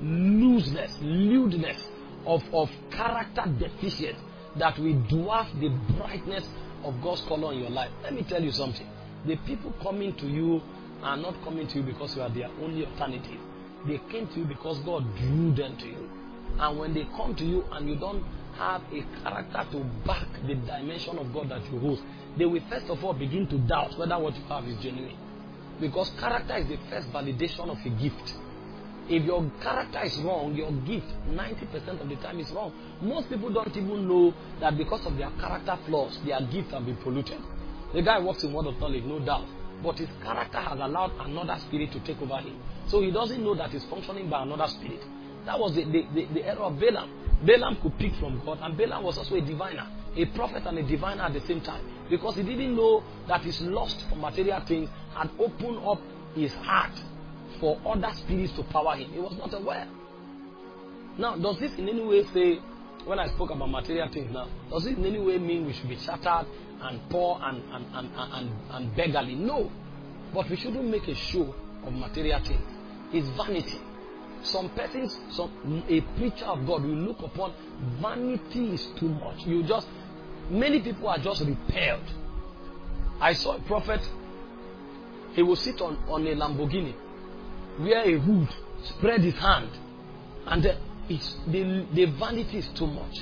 Speaker 1: lewdness of character deficient that will dwarf the brightness of God's color in your life. Let me tell you something. The people coming to you are not coming to you because you are their only alternative. They came to you because God drew them to you. And when they come to you and you don't have a character to back the dimension of God that you hold, they will first of all begin to doubt whether what you have is genuine. Because character is the first validation of a gift. If your character is wrong, your gift 90% of the time is wrong. Most people don't even know that because of their character flaws, their gift have been polluted. The guy works in word of knowledge, no doubt. But his character has allowed another spirit to take over him. So he doesn't know that he's functioning by another spirit. That was the error of Balaam. Balaam could pick from God, and Balaam was also a diviner, a prophet and a diviner at the same time. Because he didn't know that his lust for material things had opened up his heart for other spirits to power him. He was not aware. Now, does this in any way say, when I spoke about material things now, does it in any way mean we should be shattered and poor and beggarly? No. But we shouldn't make a show of material things. It's vanity. Some persons, a preacher of God will look upon vanity is too much. Many people are just repelled. I saw a prophet, he will sit on a Lamborghini, wear a hood, spread his hand, and the vanity is too much.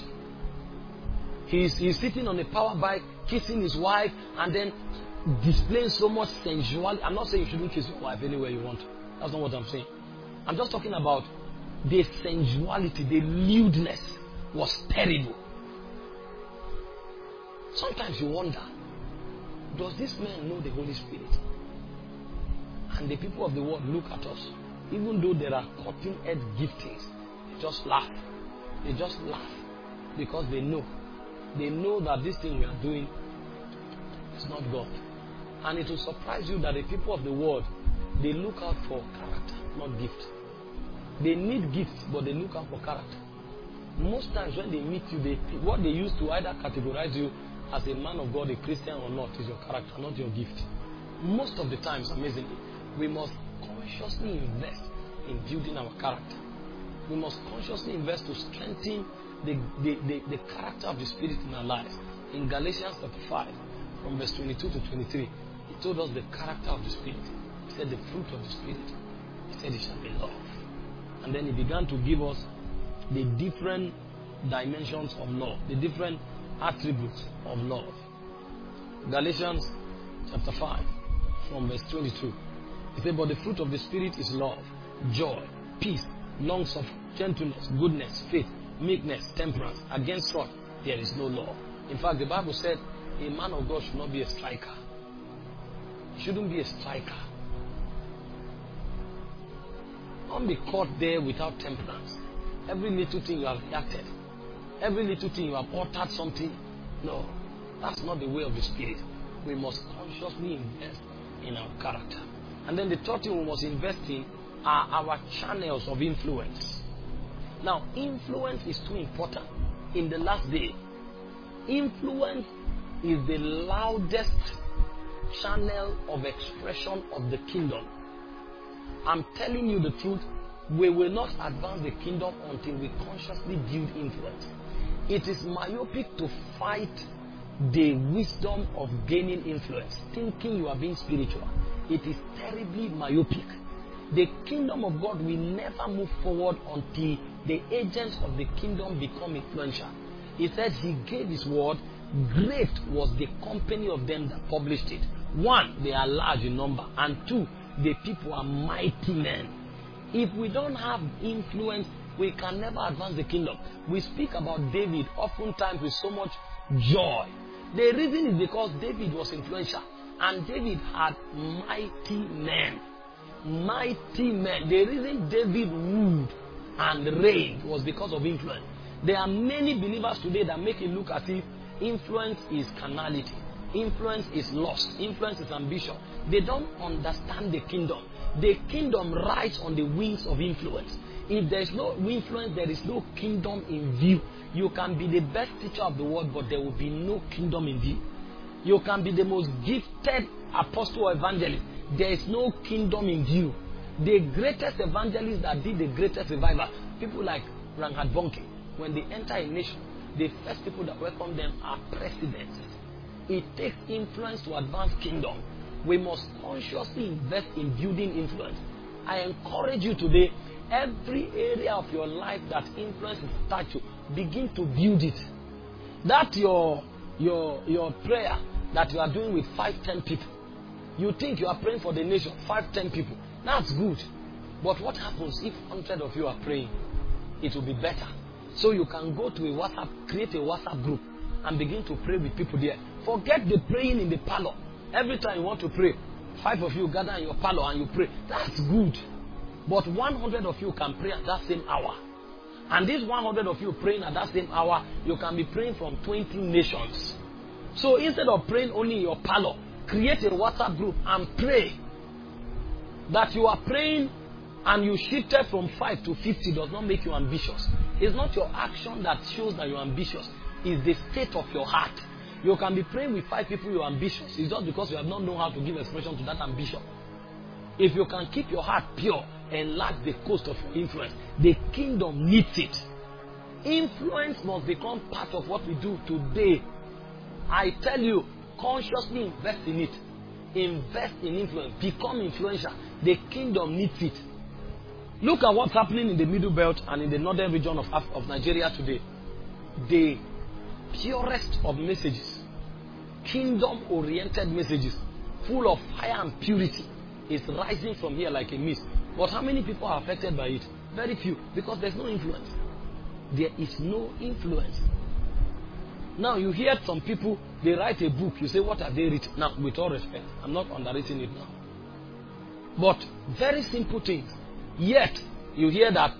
Speaker 1: He's sitting on a power bike, kissing his wife, and then displaying so much sensuality. I'm not saying you shouldn't kiss your wife anywhere you want. That's not what I'm saying. I'm just talking about the sensuality, the lewdness was terrible. Sometimes you wonder, does this man know the Holy Spirit? And the people of the world look at us, even though there are cutting-edge giftings, they just laugh. They just laugh because they know. They know that this thing we are doing is not God. And it will surprise you that the people of the world, they look out for character, not gift. They need gifts, but they look out for character. Most times when they meet you, what they use to either categorize you as a man of God, a Christian or not, is your character, not your gift. Most of the times, amazingly, we must consciously invest in building our character. We must consciously invest to strengthen the character of the Spirit in our lives. In Galatians chapter 5, from verse 22 to 23, he told us the character of the Spirit. He said the fruit of the Spirit. He said it shall be love. And then he began to give us the different dimensions of love, the different attributes of love. Galatians chapter 5, from verse 22. He said, but the fruit of the Spirit is love, joy, peace, long-suffering, gentleness, goodness, faith, meekness, temperance. Against such there is no law. In fact, the Bible said a man of God should not be a striker. shouldn't be a striker. Don't be caught there without temperance. Every little thing you have reacted. Every little thing you have uttered something. No, that's not the way of the Spirit. We must consciously invest in our character. And then the third thing we must invest in are our channels of influence. Now, influence is too important in the last day. Influence is the loudest channel of expression of the kingdom. I'm telling you the truth, we will not advance the kingdom until we consciously build influence. It is myopic to fight the wisdom of gaining influence, thinking you are being spiritual. It is terribly myopic. The kingdom of God will never move forward until the agents of the kingdom become influential. He said he gave his word. Great was the company of them that published it. One, they are large in number. And two, the people are mighty men. If we don't have influence, we can never advance the kingdom. We speak about David oftentimes with so much joy. The reason is because David was influential. And David had mighty men. Mighty men. The reason David ruled and reigned was because of influence. There are many believers today that make it look as if influence is carnality. Influence is lust. Influence is ambition. They don't understand the kingdom. The kingdom rides on the wings of influence. If there is no influence, there is no kingdom in view. You can be the best teacher of the world, but there will be no kingdom in view. You can be the most gifted apostle or evangelist. There is no kingdom in view. The greatest evangelists that did the greatest revival, people like Reinhard Bonnke, when they enter a nation, the first people that welcome them are presidents. It takes influence to advance kingdom. We must consciously invest in building influence. I encourage you today, every area of your life that influence is attached to, begin to build it. That your prayer that you are doing with 5-10 people. You think you are praying for the nation, 5-10 people. That's good. But what happens if 100 of you are praying? It will be better. So you can go to a WhatsApp, create a WhatsApp group and begin to pray with people there. Forget the praying in the parlor. Every time you want to pray, 5 of you gather in your parlor and you pray. That's good. But 100 of you can pray at that same hour. And these 100 of you praying at that same hour, you can be praying from 20 nations. So instead of praying only in your parlor, create a WhatsApp group and pray. That you are praying and you shifted from 5 to 50 does not make you ambitious. It's not your action that shows that you're ambitious. It's the state of your heart. You can be praying with 5 people you're ambitious. It's just because you have not known how to give expression to that ambition. If you can keep your heart pure, enlarge the coast of your influence. The kingdom needs it. Influence must become part of what we do today. I tell you, consciously invest in it. Invest in influence. Become influential. The kingdom needs it. Look at what's happening in the Middle Belt and in the northern region of Nigeria today. The purest of messages, kingdom-oriented messages, full of fire and purity, is rising from here like a mist. But how many people are affected by it? Very few, because there's no influence. There is no influence. Now you hear some people, they write a book, you say, what have they written? Now, with all respect, I'm not underrating it now. But very simple things. Yet, you hear that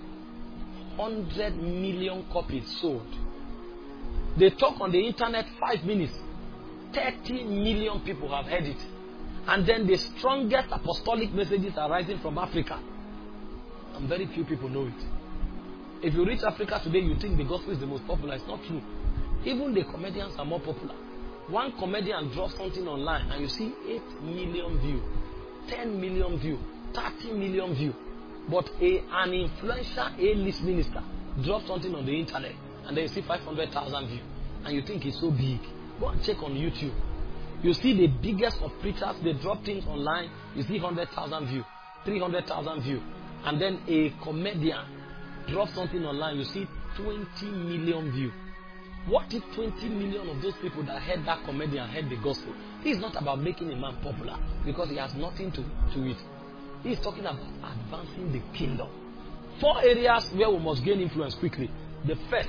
Speaker 1: 100 million copies sold. They talk on the internet 5 minutes. 30 million people have heard it. And then the strongest apostolic messages are rising from Africa. And very few people know it. If you reach Africa today, you think the gospel is the most popular. It's not true. Even the comedians are more popular. One comedian drops something online and you see 8 million views, 10 million views, 30 million views. But an influential A-list minister drops something on the internet and then you see 500,000 views. And you think it's so big. Go and check on YouTube. You see the biggest of preachers, they drop things online, you see 100,000 views, 300,000 views. And then a comedian drops something online, you see 20 million views. What if 20 million of those people that heard that comedian heard the gospel? This is not about making a man popular because he has nothing to it. He is talking about advancing the kingdom. 4 areas where we must gain influence quickly. The first,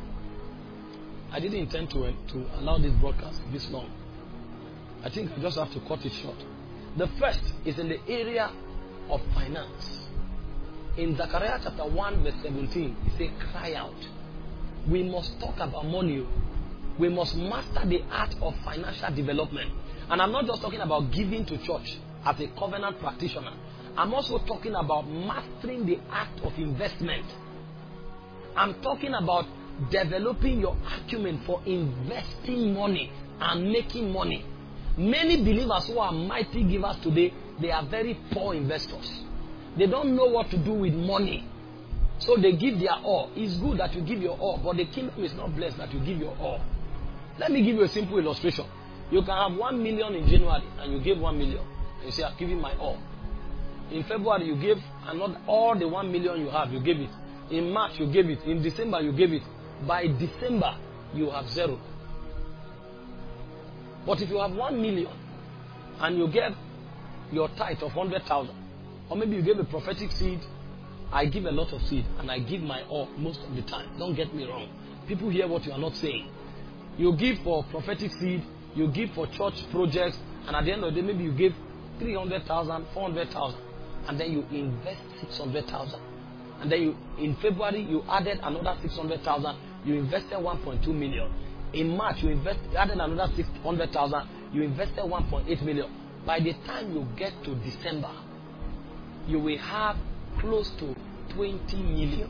Speaker 1: I didn't intend to allow this broadcast this long. I think I just have to cut it short. The first is in the area of finance. In Zechariah chapter 1 verse 17, he said, cry out. We must talk about money. We must master the art of financial development. And I'm not just talking about giving to church as a covenant practitioner. I'm also talking about mastering the art of investment. I'm talking about developing your acumen for investing money and making money. Many believers who are mighty givers today, they are very poor investors. They don't know what to do with money. So they give their all. It's good that you give your all, but the kingdom is not blessed that you give your all. Let me give you a simple illustration. You can have 1 million in January and you give 1 million. And you say, I'm giving my all. In February, you gave another, all the 1 million you have, you gave it. In March, you gave it. In December, you gave it. By December, you have 0. But if you have 1 million and you gave your tithe of 100,000, or maybe you gave a prophetic seed, I give a lot of seed and I give my all most of the time. Don't get me wrong. People hear what you are not saying. You give for prophetic seed, you give for church projects, and at the end of the day, maybe you give 300,000, 400,000, and then you invest 600,000. And then in February, you added another 600,000, you invested 1.2 million. In March, you added another 600,000, you invested 1.8 million. By the time you get to December, you will have close to 20 million.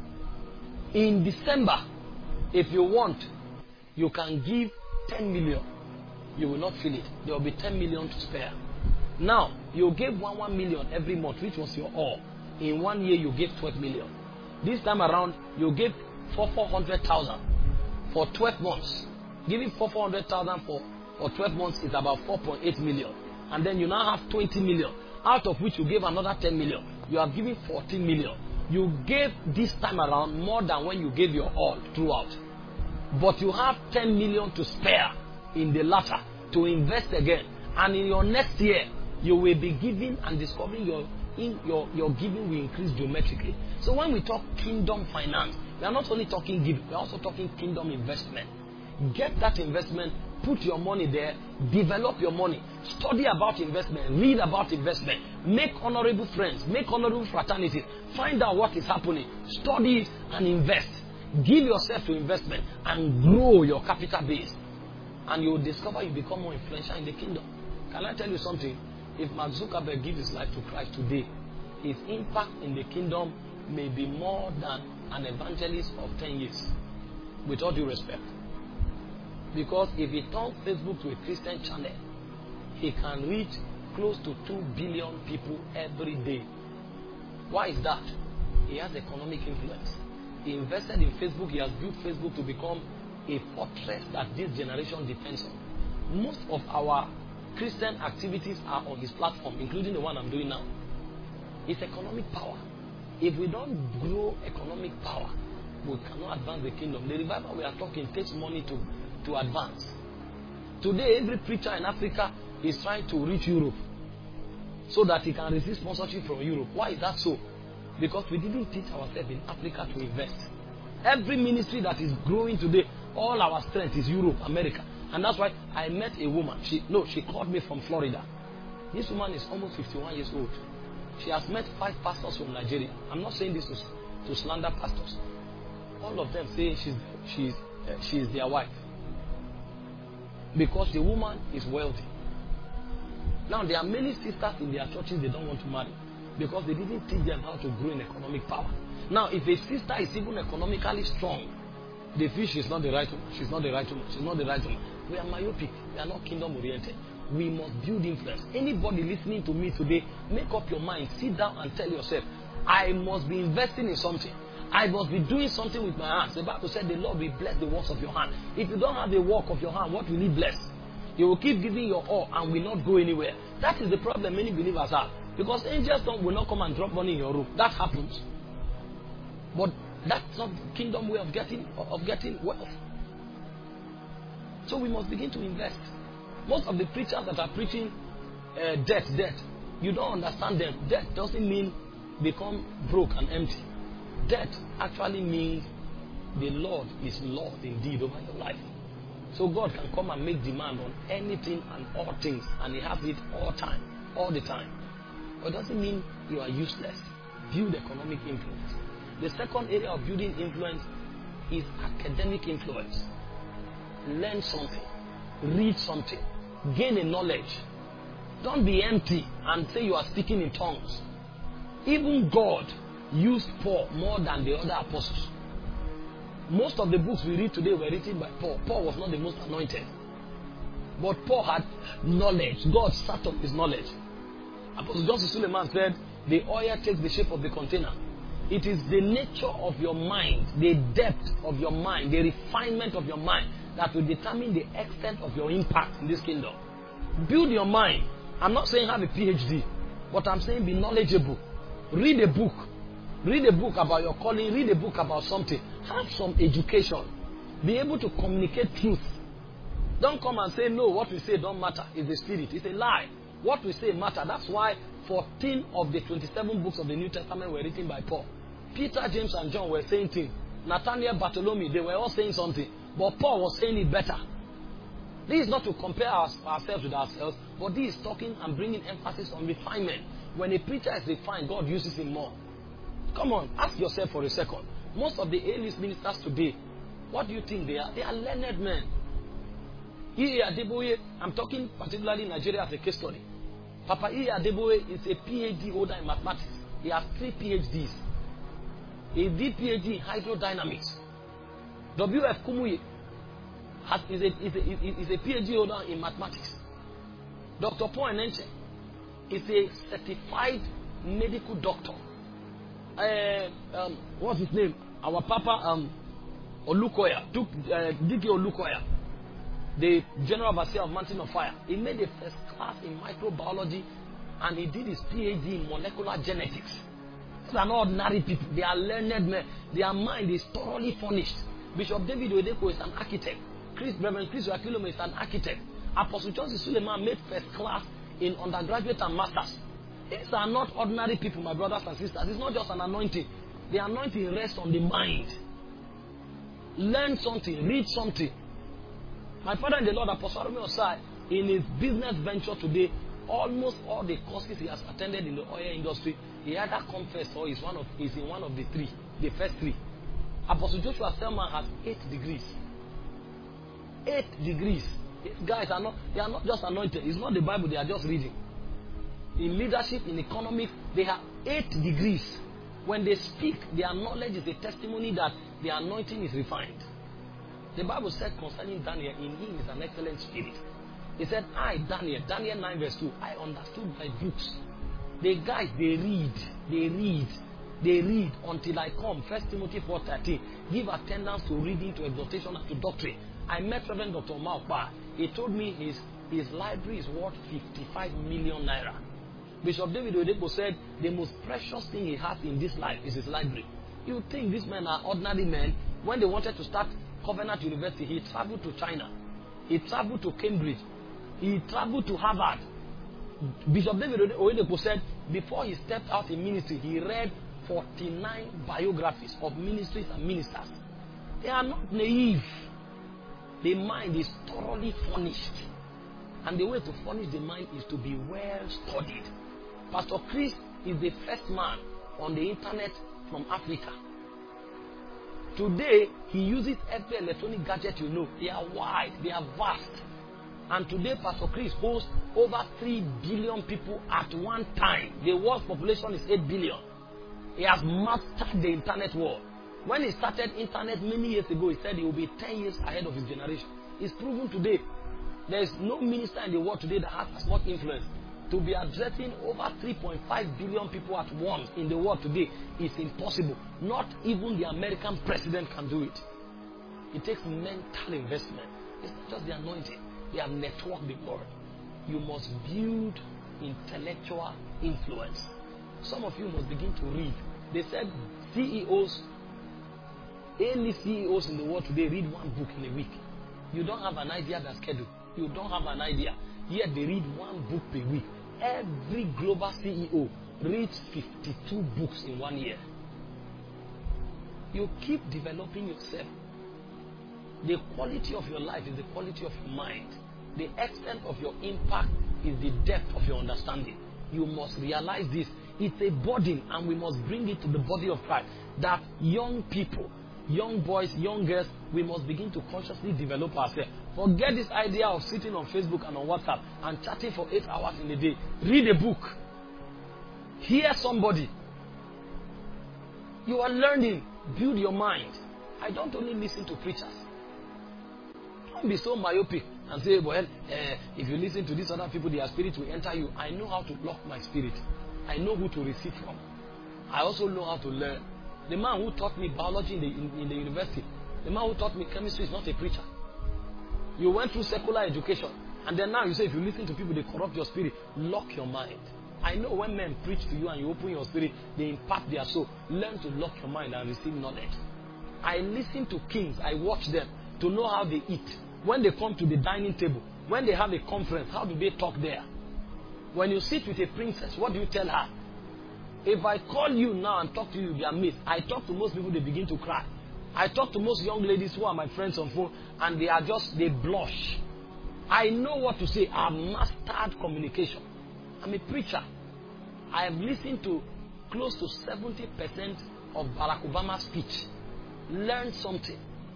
Speaker 1: In December, if you want, you can give 10 million. You will not feel it. There will be 10 million to spare. Now, you gave 1 million every month, which was your all. In 1 year, you gave 12 million. This time around, you gave 400,000 for 12 months. Giving 400,000 for 12 months is about 4.8 million. And then you now have 20 million, out of which you gave another 10 million. You have given 14 million. You gave this time around more than when you gave your all throughout. But you have 10 million to spare in the latter to invest again. And in your next year, you will be giving and discovering your giving will increase geometrically. So when we talk kingdom finance, we are not only talking giving, we are also talking kingdom investment. Get that investment, put your money there, develop your money, study about investment, read about investment, make honorable friends, make honorable fraternities, find out what is happening, study it and invest. Give yourself to investment and grow your capital base. And you will discover you become more influential in the kingdom. Can I tell you something? If Mark Zuckerberg gives his life to Christ today, his impact in the kingdom may be more than an evangelist of 10 years. With all due respect. Because if he turns Facebook to a Christian channel, he can reach close to 2 billion people every day. Why is that? He has economic influence. He invested in Facebook. He has built Facebook to become a fortress that this generation depends on. Most of our Christian activities are on his platform, including the one I'm doing now. It's economic power. If we don't grow economic power, we cannot advance the kingdom. The revival we are talking takes money to advance. Today, every preacher in Africa is trying to reach Europe so that he can receive sponsorship from Europe. Why is that so? Because we didn't teach ourselves in Africa to invest. Every ministry that is growing today, all our strength is Europe, America. And that's why I met a woman. She called me from Florida. This woman is almost 51 years old. She has met 5 pastors from Nigeria. I'm not saying this to slander pastors. All of them say she's their wife. Because the woman is wealthy. Now, there are many sisters in their churches they don't want to marry. Because they didn't teach them how to grow in economic power. Now, if a sister is even economically strong, they feel she's not the right woman. She's not the right woman. She's not the right woman. We are myopic. We are not kingdom oriented. We must build influence. Anybody listening to me today, make up your mind. Sit down and tell yourself, I must be investing in something. I must be doing something with my hands. The Bible said the Lord will bless the works of your hand. If you don't have the work of your hand, what will He bless? You will keep giving your all and will not go anywhere. That is the problem many believers have. Because angels will not come and drop money in your room. That happens. But that's not the kingdom way of getting wealth. So we must begin to invest. Most of the preachers that are preaching debt, you don't understand them. Debt doesn't mean become broke and empty. Debt actually means the Lord is Lord indeed over your life. So God can come and make demand on anything and all things, and He has it all time. all the time. But it doesn't mean you are useless. Build economic influence. The second area of building influence is academic influence. Learn something. Read something. Gain a knowledge. Don't be empty and say you are speaking in tongues. Even God used Paul more than the other apostles. Most of the books we read today were written by Paul. Paul was not the most anointed. But Paul had knowledge. God sat up his knowledge. Apostle John Suleiman said, the oil takes the shape of the container. It is the nature of your mind, the depth of your mind, the refinement of your mind that will determine the extent of your impact in this kingdom. Build your mind. I'm not saying have a PhD, but I'm saying be knowledgeable. Read a book. Read a book about your calling. Read a book about something. Have some education. Be able to communicate truth. Don't come and say, no, what we say don't matter. It's the spirit. It's a lie. What we say matter. That's why 14 of the 27 books of the New Testament were written by Paul. Peter, James, and John were saying things. Nathaniel, Bartholomew, they were all saying something. But Paul was saying it better. This is not to compare ourselves with ourselves, but this is talking and bringing emphasis on refinement. When a preacher is refined, God uses him more. Come on, ask yourself for a second. Most of the A-list ministers today, what do you think they are? They are learned men. E.A. Adeboye, I'm talking particularly in Nigeria as a case study. Papa E.A. Adeboye is a PhD holder in mathematics. He has 3 PhDs. He did PhD in hydrodynamics. W.F. Kumuyi is a PhD holder in mathematics. Dr. Paul Enenche is a certified medical doctor. What's his name? Our Papa Olukoya, D.K. Olukoya, the General Overseer of Mountain of Fire. He made a first class in microbiology and he did his PhD in molecular genetics. These are not ordinary people. They are learned men. Their mind is thoroughly furnished. Bishop David Oyedepo is an architect. Reverend Chris Oyakhilome is an architect. Apostle John Suleiman made first class in undergraduate and masters. These are not ordinary people, my brothers and sisters. It's not just an anointing. The anointing rests on the mind. Learn something, read something. My father in the Lord, Apostle Arome Osai, in his business venture today, almost all the courses he has attended in the oil industry, he either come first or is in one of the 3, the first 3. Apostle Joshua Selman has 8 degrees. 8 degrees. These guys are not just anointed. It's not the Bible, they are just reading. In leadership, in economics, they have 8 degrees. When they speak, their knowledge is a testimony that the anointing is refined. The Bible said concerning Daniel, in him is an excellent spirit. He said, I, Daniel 9 verse 2, I understood my books. The guys, they read until I come. 1 Timothy 4:13. Give attendance to reading, to exhortation, and to doctrine. I met Reverend Dr. Maokpa. He told me his library is worth 55 million naira. Bishop David Oyedepo said the most precious thing he has in this life is his library. You think these men are ordinary men? When they wanted to start Covenant University, he traveled to China. He traveled to Cambridge. He traveled to Harvard. Bishop David Oyedepo said before he stepped out in ministry, he read 49 biographies of ministries and ministers. They are not naive. The mind is thoroughly furnished. And the way to furnish the mind is to be well studied. Pastor Chris is the first man on the internet from Africa. Today, he uses every electronic gadget you know. They are wide, they are vast. And today, Pastor Chris hosts over 3 billion people at one time. The world's population is 8 billion. He has mastered the internet world. When he started internet many years ago, he said he will be 10 years ahead of his generation. It's proven today. There is no minister in the world today that has as much influence. To be addressing over 3.5 billion people at once in the world today is impossible. Not even the American president can do it. It takes mental investment. It's not just the anointing. They have networked the world. You must build intellectual influence. Some of you must begin to read. They said CEOs, A-list CEOs in the world today read 1 book in a week. You don't have an idea that's scheduled. You don't have an idea. Yet they read 1 book per week. Every global CEO reads 52 books in 1 year. You keep developing yourself. The quality of your life is the quality of your mind. The extent of your impact is the depth of your understanding. You must realize this. It's a burden, and we must bring it to the body of Christ. That young people, young boys, young girls, we must begin to consciously develop ourselves. Forget this idea of sitting on Facebook and on WhatsApp and chatting for 8 hours in a day. Read a book. Hear somebody. You are learning. Build your mind. I don't only listen to preachers. Don't be so myopic and say, well, if you listen to these other people, their spirit will enter you. I know how to block my spirit. I know who to receive from. I also know how to learn. The man who taught me biology in the university, the man who taught me chemistry is not a preacher. You went through secular education, and then now you say if you listen to people, they corrupt your spirit. Lock your mind. I know when men preach to you and you open your spirit, they impart their soul. Learn to lock your mind and receive knowledge. I listen to kings. I watch them to know how they eat. When they come to the dining table, when they have a conference, how do they talk there? When you sit with a princess, what do you tell her? If I call you now and talk to you, you'll be amazed. I talk to most people, they begin to cry. I talk to most young ladies who are my friends on phone, and they blush. I know what to say. I've mastered communication. I'm a preacher. I have listened to close to 70% of Barack Obama's speech. Learned something.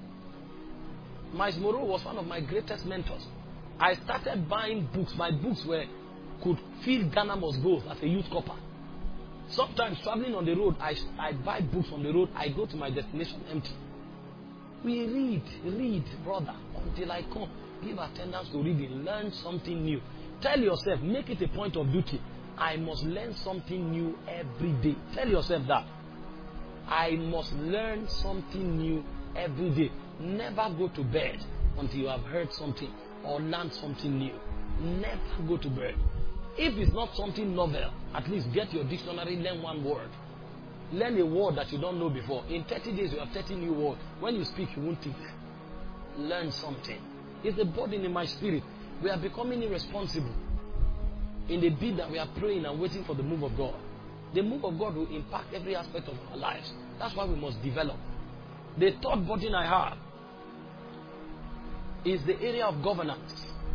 Speaker 1: Miles Monroe was one of my greatest mentors. I started buying books. My books could fill Ghana Must Go as a youth corper. Sometimes traveling on the road, I buy books on the road. I go to my destination empty. We read, brother, until I come. Give attendance to reading. Learn something new. Tell yourself, make it a point of duty. I must learn something new every day. Tell yourself that. I must learn something new every day. Never go to bed until you have heard something or learned something new. Never go to bed. If it's not something novel, at least get your dictionary, learn one word. Learn a word that you don't know before. In 30 days, you have 30 new words. When you speak, you won't think. Learn something. It's a burden in my spirit. We are becoming irresponsible in the bid that we are praying and waiting for the move of God. The move of God will impact every aspect of our lives. That's why we must develop. The third burden I have is the area of governance.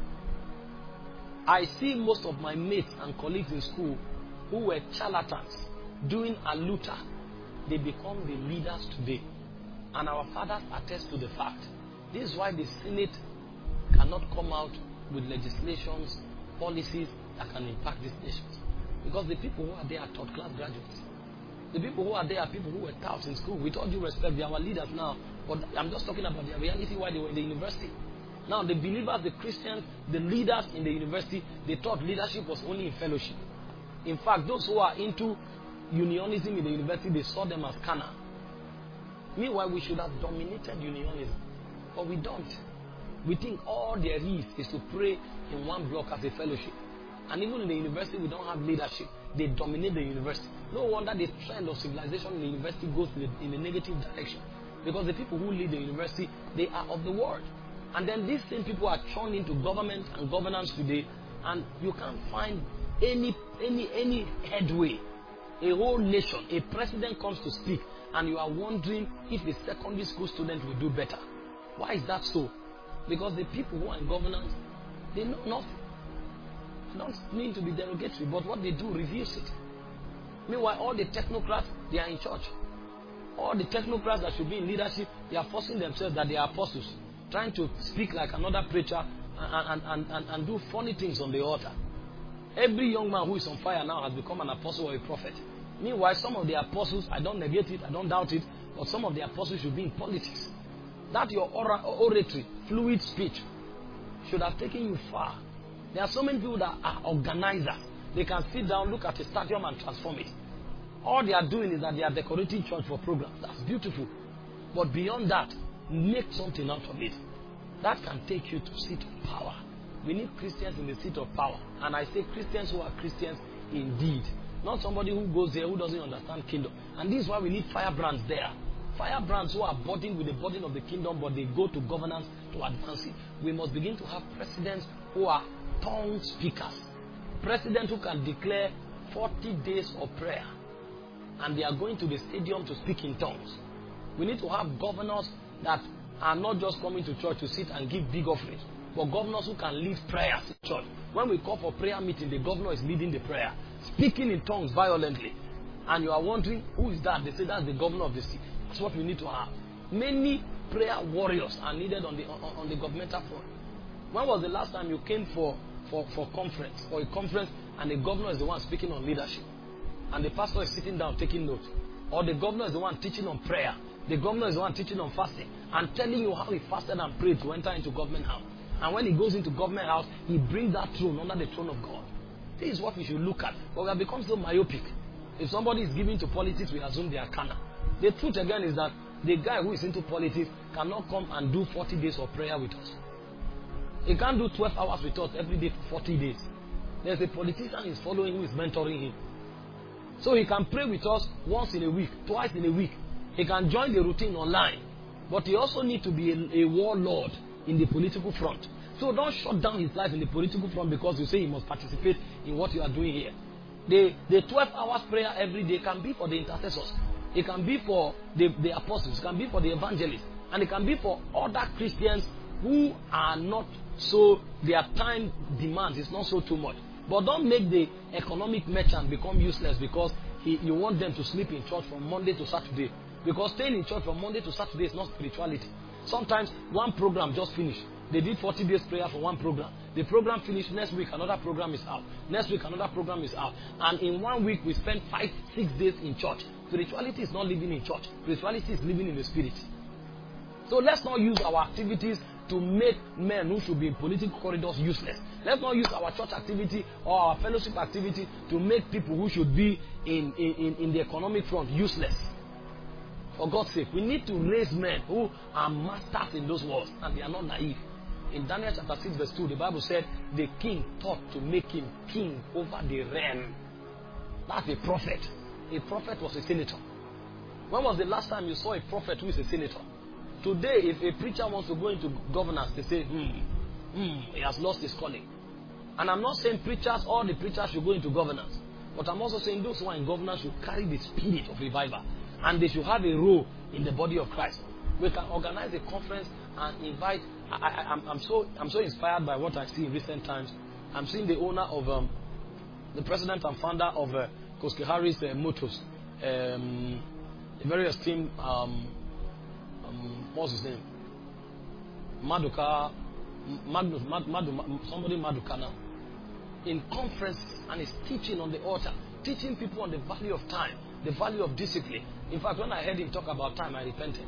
Speaker 1: I see most of my mates and colleagues in school who were charlatans doing aluta. They become the leaders today. And our fathers attest to the fact. This is why the Senate cannot come out with legislations, policies that can impact these nations. Because the people who are there are third-class graduates. The people who are there are people who were touts in school. With all due respect, they are our leaders now. But I'm just talking about their reality while they were in the university. Now, the believers, the Christians, the leaders in the university, they thought leadership was only in fellowship. In fact, those who are into unionism in the university, they saw them as carnal. Meanwhile, we should have dominated unionism. But we don't. We think all there is to pray in one block as a fellowship. And even in the university, we don't have leadership. They dominate the university. No wonder the trend of civilization in the university goes in a negative direction. Because the people who lead the university, they are of the world. And then these same people are thrown into government and governance today, and you can't find any headway. A whole nation, a president comes to speak, and you are wondering if a secondary school student will do better. Why is that so? Because the people who are in governance, they know nothing. I don't mean to be derogatory, but what they do reveals it. Meanwhile, all the technocrats, they are in church. All the technocrats that should be in leadership, they are forcing themselves that they are apostles, trying to speak like another preacher and do funny things on the altar. Every young man who is on fire now has become an apostle or a prophet. Meanwhile, some of the apostles, I don't negate it, I don't doubt it, but some of the apostles should be in politics. That your oratory, fluid speech, should have taken you far. There are so many people that are organizers. They can sit down, look at a stadium and transform it. All they are doing is that they are decorating church for programs. That's beautiful. But beyond that, make something out of it. That can take you to seat of power. We need Christians in the seat of power. And I say Christians who are Christians indeed. Not somebody who goes there who doesn't understand kingdom. And this is why we need firebrands there. Firebrands who are burdened with the burden of the kingdom, but they go to governance to advance it. We must begin to have presidents who are tongue speakers. Presidents who can declare 40 days of prayer. And they are going to the stadium to speak in tongues. We need to have governors that are not just coming to church to sit and give big offerings, for governors who can lead prayers in church. When we call for prayer meeting, the governor is leading the prayer, speaking in tongues violently. And you are wondering, who is that? They say that's the governor of the city. That's what we need to have. Many prayer warriors are needed on the governmental front. When was the last time you came for a conference, and the governor is the one speaking on leadership, and the pastor is sitting down taking notes? Or the governor is the one teaching on prayer, the governor is the one teaching on fasting, and telling you how he fasted and prayed to enter into government house. And when he goes into government house, he brings that throne under the throne of God. This is what we should look at. But we have become so myopic. If somebody is giving to politics, we assume they are carnal. The truth again is that the guy who is into politics cannot come and do 40 days of prayer with us. He can't do 12 hours with us every day for 40 days. There's a politician he's following who is mentoring him. So he can pray with us once in a week, twice in a week. He can join the routine online. But he also needs to be a warlord in the political front. So don't shut down his life in the political front because you say he must participate in what you are doing here. The 12 hours prayer every day can be for the intercessors. It can be for the apostles. It can be for the evangelists. And it can be for other Christians who are not so, their time demands is not so too much. But don't make the economic merchant become useless because you want them to sleep in church from Monday to Saturday. Because staying in church from Monday to Saturday is not spirituality. Sometimes one program just finished. They did 40 days prayer for one program. The program finished, next week another program is out. Next week another program is out. And in 1 week we spend 5-6 days in church. Spirituality is not living in church. Spirituality is living in the spirit. So let's not use our activities to make men who should be in political corridors useless. Let's not use our church activity or our fellowship activity to make people who should be in the economic front useless. For God's sake, we need to raise men who are masters in those words and they are not naive. In Daniel chapter 6 verse 2, the Bible said the king thought to make him king over the realm. That's a prophet. A prophet was a senator. When was the last time you saw a prophet who is a senator? Today, if a preacher wants to go into governance, they say, he has lost his calling. And I'm not saying preachers, all the preachers should go into governance. But I'm also saying those who are in governance should carry the spirit of revival. And they should have a role in the body of Christ. We can organize a conference and invite. I'm so inspired by what I see in recent times. I'm seeing the owner of, the president and founder of Koski Harris Motors, a very esteemed, what's his name? Maduka, somebody Maduka now. In conferences, and is teaching on the altar, teaching people on the value of time, the value of discipline. In fact, when I heard him talk about time, I repented.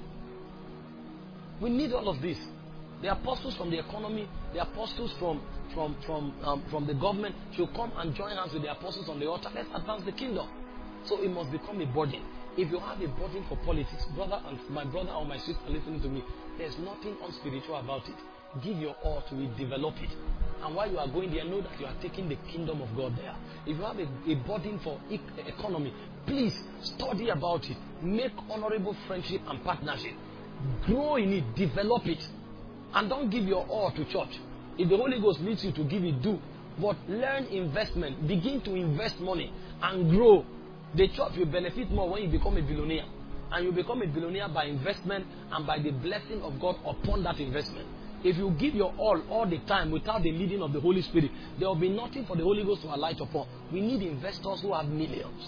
Speaker 1: We need all of this. The apostles from the economy, the apostles from the government should come and join hands with the apostles on the altar. Let's advance the kingdom. So it must become a burden. If you have a burden for politics, my brother or my sister listening to me, there's nothing unspiritual about it. Give your all to it, develop it. And while you are going there, know that you are taking the kingdom of God there. If you have a burden for economy, please study about it. Make honorable friendship and partnership. Grow in it, develop it. And don't give your all to church. If the Holy Ghost leads you to give it, do. But learn investment. Begin to invest money and grow. The church will benefit more when you become a billionaire. And you become a billionaire by investment and by the blessing of God upon that investment. If you give your all the time without the leading of the Holy Spirit, there will be nothing for the Holy Ghost to alight upon. We need investors who have millions.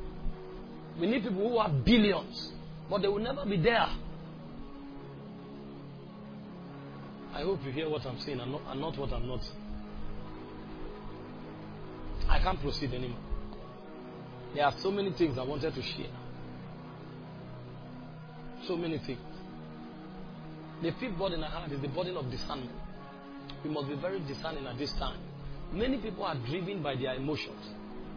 Speaker 1: We need people who have billions. But they will never be there. I hope you hear what I'm saying and not what I'm not saying. I can't proceed anymore. There are so many things I wanted to share. So many things. The fifth burden I had is the burden of discernment. We must be very discerning at this time. Many people are driven by their emotions.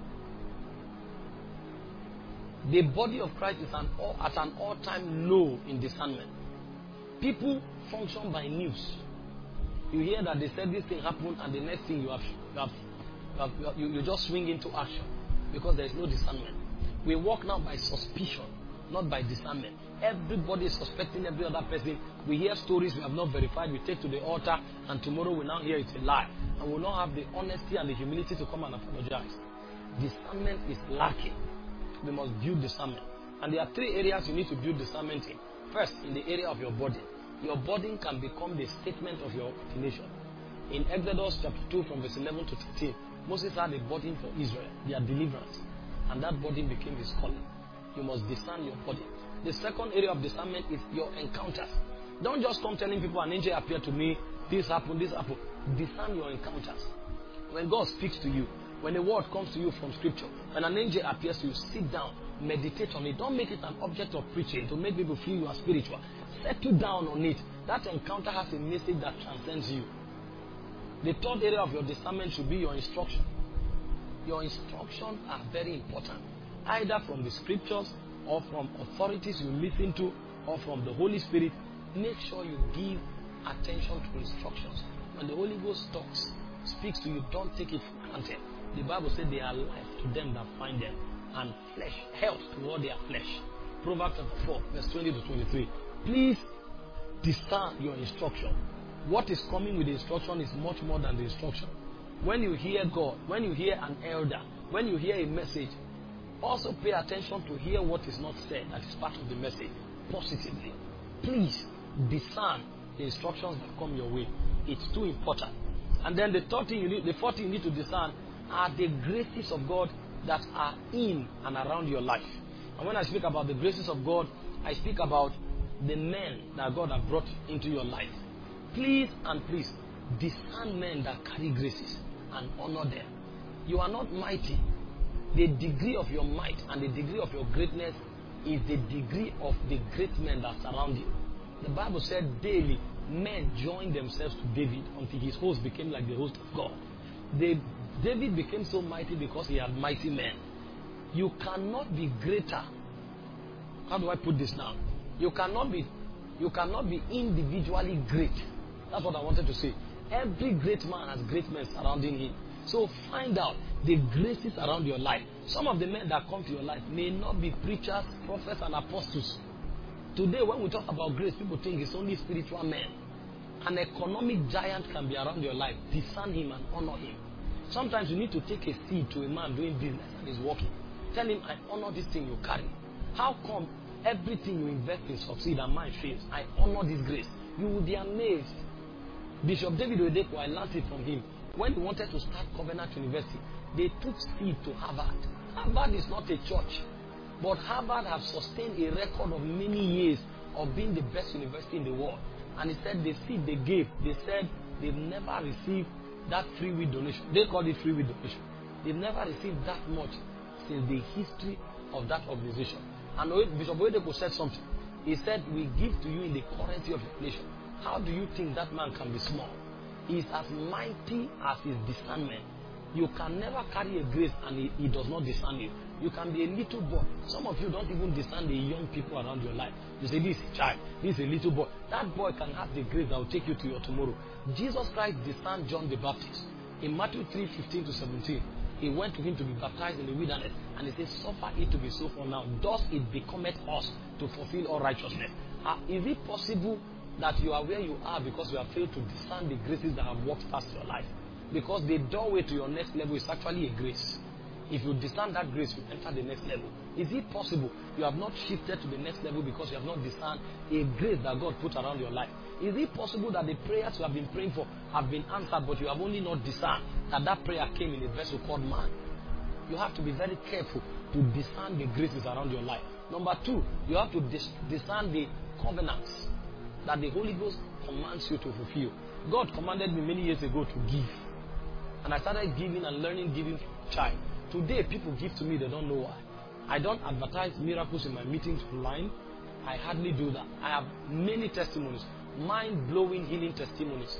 Speaker 1: The body of Christ is at an all-time low in discernment. People function by news. You hear that they said this thing happened, and the next thing you just swing into action because there is no discernment. We walk now by suspicion, not by discernment. Everybody is suspecting every other person. We hear stories we have not verified. We take to the altar, and tomorrow we now hear it's a lie, and we will not have the honesty and the humility to come and apologize. Discernment is lacking. We must build discernment, and there are 3 areas you need to build discernment in. First, in the area of your body. Your body can become the statement of your ordination. In Exodus chapter 2 from verse 11 to 13, Moses had a burden for Israel, their deliverance. And that burden became his calling. You must discern your burden. The second area of discernment is your encounters. Don't just come telling people an angel appeared to me, this happened, this happened. Discern your encounters. When God speaks to you, when a word comes to you from scripture, when an angel appears to you, sit down, meditate on it. Don't make it an object of preaching to make people feel you are spiritual. Settle down on it. That encounter has a message that transcends you. The third area of your discernment should be your instruction. Your instructions are very important, either from the scriptures or from authorities you listen to or from the Holy Spirit. Make sure you give attention to instructions. When the Holy Ghost speaks to you, don't take it for granted. The Bible said they are life to them that find them, and flesh, health to all their flesh. Proverbs chapter 4, verse 20 to 23. Please discern your instruction. What is coming with the instruction is much more than the instruction. When you hear God, when you hear an elder, when you hear a message, also pay attention to hear what is not said that is part of the message positively. Please discern the instructions that come your way. It's too important. And then the fourth thing you need to discern are the graces of God that are in and around your life. And when I speak about the graces of God, I speak about the men that God has brought into your life. Please and please discern men that carry graces and honor them. You are not mighty. The degree of your might and the degree of your greatness is the degree of the great men that surround you. The Bible said daily men joined themselves to David until his host became like the host of God. David became so mighty because he had mighty men. You cannot be greater. How do I put this now? You cannot be individually great. That's what I wanted to say. Every great man has great men surrounding him. So find out the graces around your life. Some of the men that come to your life may not be preachers, prophets, and apostles. Today, when we talk about grace, people think it's only spiritual men. An economic giant can be around your life. Discern him and honor him. Sometimes you need to take a seed to a man doing business and he's working. Tell him, I honor this thing you carry. How come everything you invest in succeed and mine fails? I honor this grace. You will be amazed. Bishop David Oyedepo, I learned it from him. When he wanted to start Covenant University, they took seed to Harvard. Harvard is not a church, but Harvard has sustained a record of many years of being the best university in the world. And he said the seed they gave, they said they've never received that free will donation. They called it free will donation. They've never received that much since the history of that organization. And Bishop Oyedepo said something. He said, we give to you in the currency of inflation. How do you think that man can be small? He is as mighty as his discernment. You can never carry a grace and he does not discern you. You can be a little boy. Some of you don't even discern the young people around your life. You say, this is a child, this is a little boy. That boy can have the grace that will take you to your tomorrow. Jesus Christ discerned John the Baptist. In Matthew 3:15 to 17, he went to him to be baptized in the wilderness. And he said, suffer it to be so for now. Thus it becometh us to fulfill all righteousness. Is it possible that you are where you are because you have failed to discern the graces that have walked past your life? Because the doorway to your next level is actually a grace. If you discern that grace, you enter the next level. Is it possible you have not shifted to the next level because you have not discerned a grace that God put around your life? Is it possible that the prayers you have been praying for have been answered, but you have only not discerned that prayer came in a vessel called man? You have to be very careful to discern the graces around your life. Number two, you have to discern the covenants that the Holy Ghost commands you to fulfill. God commanded me many years ago to give. And I started giving and learning giving from a child. Today, people give to me, they don't know why. I don't advertise miracles in my meetings online. I hardly do that. I have many testimonies, mind-blowing healing testimonies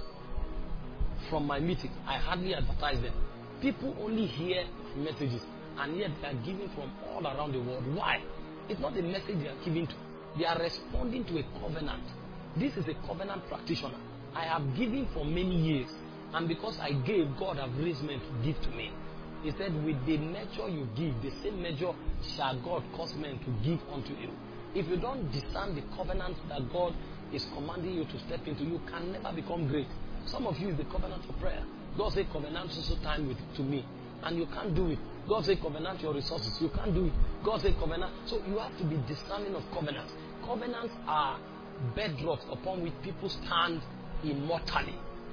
Speaker 1: from my meetings. I hardly advertise them. People only hear messages, and yet they are giving from all around the world. Why? It's not a message they are giving to. They are responding to a covenant. This is a covenant practitioner. I have given for many years, and because I gave, God have raised men to give to me. He said, with the measure you give, the same measure shall God cause men to give unto you. If you don't discern the covenant that God is commanding you to step into, you can never become great. Some of you is the covenant of prayer. God said, covenant so time to me, and you can't do it. God said, covenant your resources, you can't do it. God said, covenant. So you have to be discerning of covenants. Covenants are bedrocks upon which people stand immortally.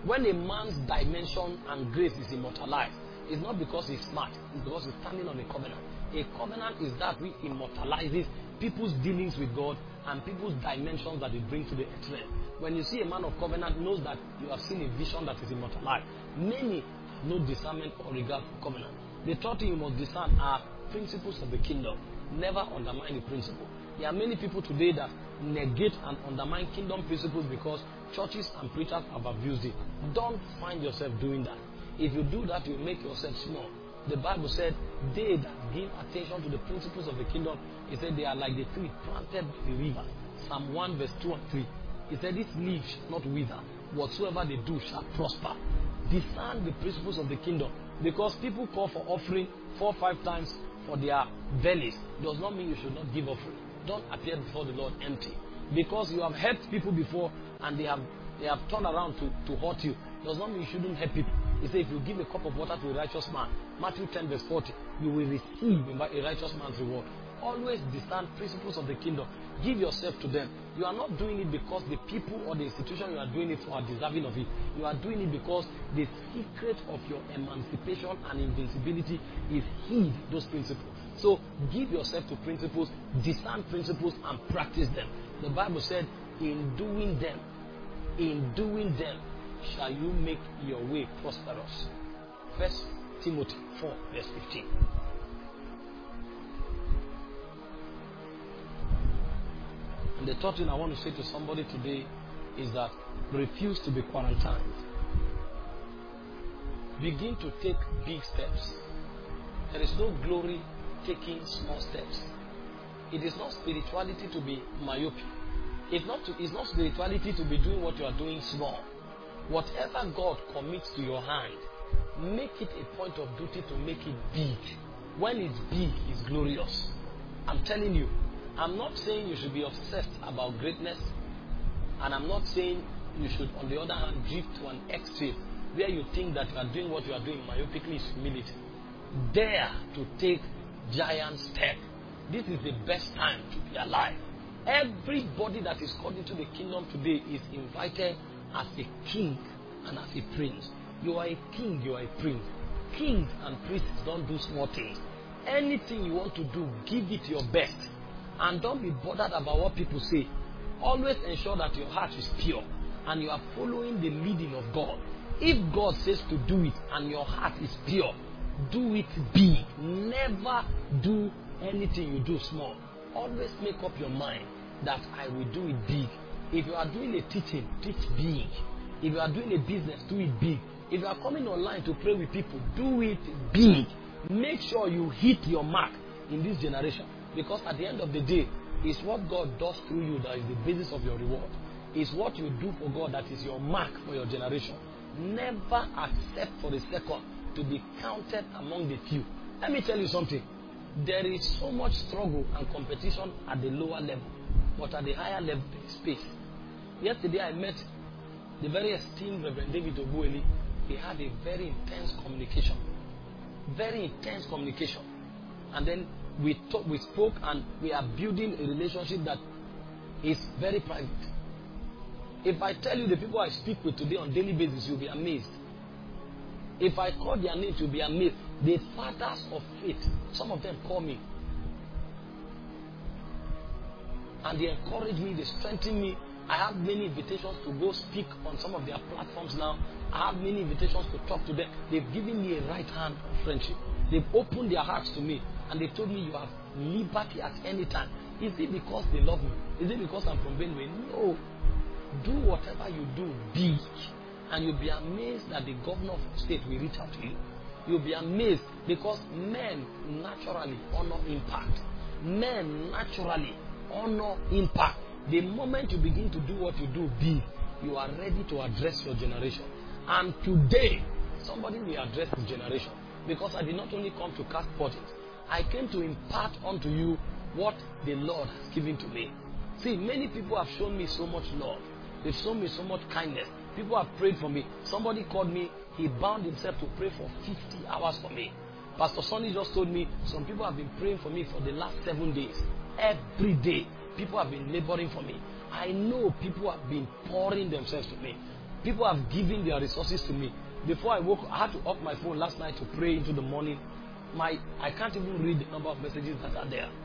Speaker 1: When a man's dimension and grace is immortalized, it's not because he's smart, it's because he's standing on a covenant. A covenant is that which immortalizes people's dealings with God and people's dimensions that they bring to the earth realm. When you see a man of covenant, knows that you have seen a vision that is immortalized. Many have no discernment or regard for covenant. The third thing you must discern are principles of the kingdom. Never undermine the principle. There are many people today that negate and undermine kingdom principles because churches and preachers have abused it. Don't find yourself doing that. If you do that, you make yourself small. The Bible said, they that give attention to the principles of the kingdom, it said they are like the tree planted by the river. Psalm 1 verse 2 and 3. It said, its leaves shall not wither. Whatsoever they do shall prosper. Discern the principles of the kingdom. Because people call for offering 4 or 5 times for their bellies, does not mean you should not give offering. Don't appear before the Lord empty. Because you have helped people before and they have turned around to hurt you, does not mean you shouldn't help people. He said, if you give a cup of water to a righteous man, Matthew 10 verse 40, you will receive a righteous man's reward. Always discern principles of the kingdom. Give yourself to them. You are not doing it because the people or the institution you are doing it for are deserving of it. You are doing it because the secret of your emancipation and invincibility is hid those principles. So give yourself to principles, discern principles and practice them. The Bible said, in doing them shall you make your way prosperous. 1 Timothy 4 verse 15. And the third thing I want to say to somebody today is that refuse to be quarantined. Begin to take big steps. There is no glory taking small steps. It is not spirituality to be myopic. It's not spirituality to be doing what you are doing small. Whatever God commits to your hand, make it a point of duty to make it big. When it's big, it's glorious. I'm telling you, I'm not saying you should be obsessed about greatness, and I'm not saying you should, on the other hand, drift to an extreme where you think that you are doing what you are doing myopically is humility. Dare to take giant steps. This is the best time to be alive. Everybody that is called into the kingdom today is invited as a king and as a prince. You are a king, you are a prince. Kings and priests don't do small things. Anything you want to do, give it your best. And don't be bothered about what people say. Always ensure that your heart is pure and you are following the leading of God. If God says to do it and your heart is pure, do it big. Never do anything you do small. Always make up your mind that I will do it big. If you are doing a teaching, teach big. If you are doing a business, do it big. If you are coming online to pray with people, do it big. Make sure you hit your mark in this generation. Because at the end of the day, it's what God does through you that is the basis of your reward. It's what you do for God that is your mark for your generation. Never accept for a second to be counted among the few. Let me tell you something. There is so much struggle and competition at the lower level, but at the higher level, there is space. Yesterday, I met the very esteemed Reverend David Obueli. He had a very intense communication. Very intense communication. And then we spoke, and we are building a relationship that is very private. If I tell you the people I speak with today on a daily basis, you'll be amazed. If I call their names, you'll be amazed. The fathers of faith, some of them call me. And they encourage me, they strengthen me. I have many invitations to go speak on some of their platforms now. I have many invitations to talk to them. They've given me a right hand of friendship. They've opened their hearts to me. And they told me you have liberty at any time. Is it because they love me? Is it because I'm from Benue? No. Do whatever you do big. And you'll be amazed that the governor of the state will reach out to you. You'll be amazed because men naturally honor impact. Men naturally honor impact. The moment you begin to do what you do big, you are ready to address your generation. And today, somebody will address his generation. Because I did not only come to cast bodies, I came to impart unto you what the Lord has given to me. See, many people have shown me so much love. They've shown me so much kindness. People have prayed for me. Somebody called me. He bound himself to pray for 50 hours for me. Pastor Sonny just told me some people have been praying for me for the last 7 days. Every day, people have been laboring for me. I know people have been pouring themselves to me. People have given their resources to me. Before I woke up, I had to off my phone last night to pray into the morning. I can't even read the number of messages that are there.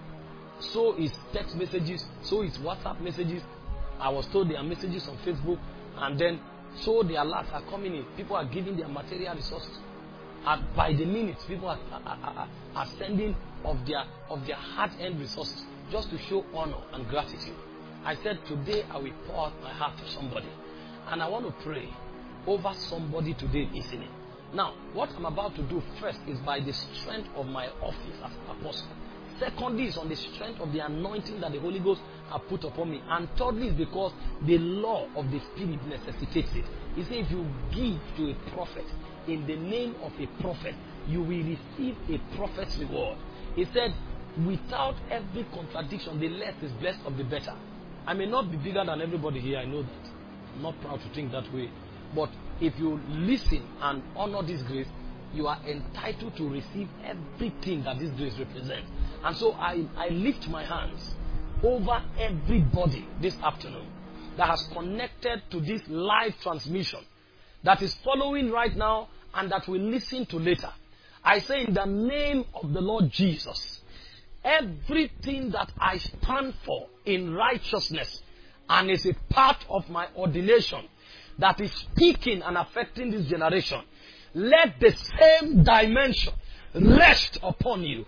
Speaker 1: So it's text messages, so it's WhatsApp messages. I was told there are messages on Facebook, and then so the alerts are coming in. People are giving their material resources. And by the minute, people are sending of their hard-earned resources just to show honor and gratitude. I said, today I will pour out my heart to somebody. And I want to pray over somebody today listening. Now, what I'm about to do first is by the strength of my office as an apostle. Secondly is on the strength of the anointing that the Holy Ghost has put upon me. And thirdly is because the law of the Spirit necessitates it. He said, if you give to a prophet in the name of a prophet, you will receive a prophet's reward. He said, without every contradiction, the less is blessed of the better. I may not be bigger than everybody here, I know that. I'm not proud to think that way. But if you listen and honor this grace, you are entitled to receive everything that this grace represents. And so I lift my hands over everybody this afternoon that has connected to this live transmission, that is following right now and that will listen to later. I say in the name of the Lord Jesus, everything that I stand for in righteousness and is a part of my ordination that is speaking and affecting this generation, let the same dimension rest upon you.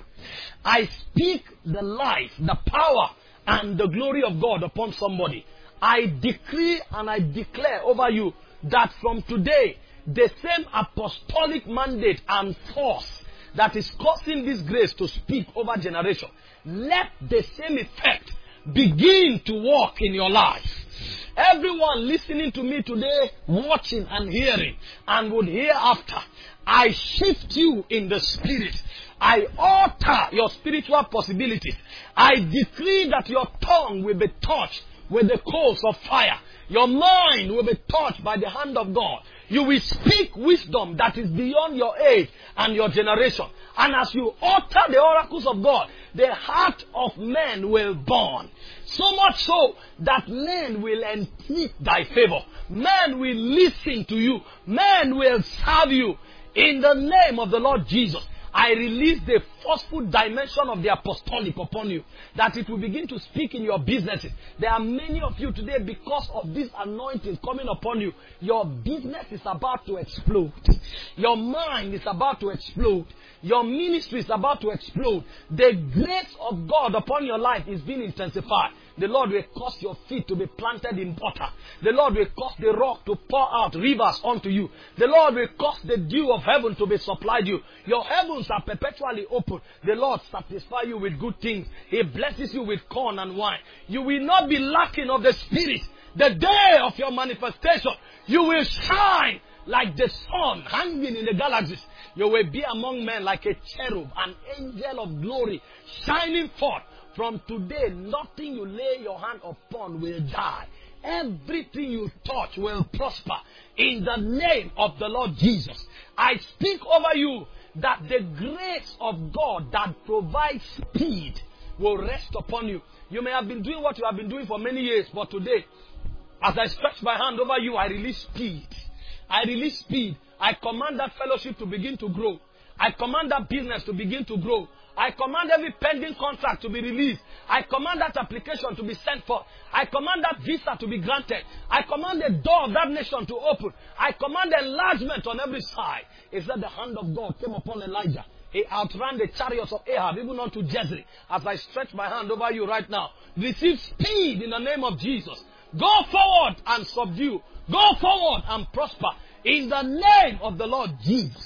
Speaker 1: I speak the life, the power, and the glory of God upon somebody. I decree and I declare over you that from today, the same apostolic mandate and force that is causing this grace to speak over generation, let the same effect begin to work in your life. Everyone listening to me today, watching and hearing, and would hear after, I shift you in the spirit. I alter your spiritual possibilities. I decree that your tongue will be touched with the coals of fire. Your mind will be touched by the hand of God. You will speak wisdom that is beyond your age and your generation. And as you utter the oracles of God, the heart of men will burn. So much so that men will entreat thy favor. Men will listen to you. Men will serve you. In the name of the Lord Jesus, I release the forceful dimension of the apostolic upon you, that it will begin to speak in your businesses. There are many of you today, because of this anointing coming upon you, your business is about to explode. Your mind is about to explode. Your ministry is about to explode. The grace of God upon your life is being intensified. The Lord will cause your feet to be planted in water. The Lord will cause the rock to pour out rivers unto you. The Lord will cause the dew of heaven to be supplied you. Your heavens are perpetually open. The Lord satisfies you with good things. He blesses you with corn and wine. You will not be lacking of the Spirit. The day of your manifestation, you will shine like the sun hanging in the galaxies. You will be among men like a cherub, an angel of glory, shining forth. From today, nothing you lay your hand upon will die. Everything you touch will prosper. In the name of the Lord Jesus, I speak over you that the grace of God that provides speed will rest upon you. You may have been doing what you have been doing for many years, but today, as I stretch my hand over you, I release speed. I release speed. I command that fellowship to begin to grow. I command that business to begin to grow. I command every pending contract to be released. I command that application to be sent for. I command that visa to be granted. I command the door of that nation to open. I command enlargement on every side. It's that the hand of God came upon Elijah. He outran the chariots of Ahab, even unto Jezreel. As I stretch my hand over you right now, receive speed in the name of Jesus. Go forward and subdue. Go forward and prosper. In the name of the Lord Jesus,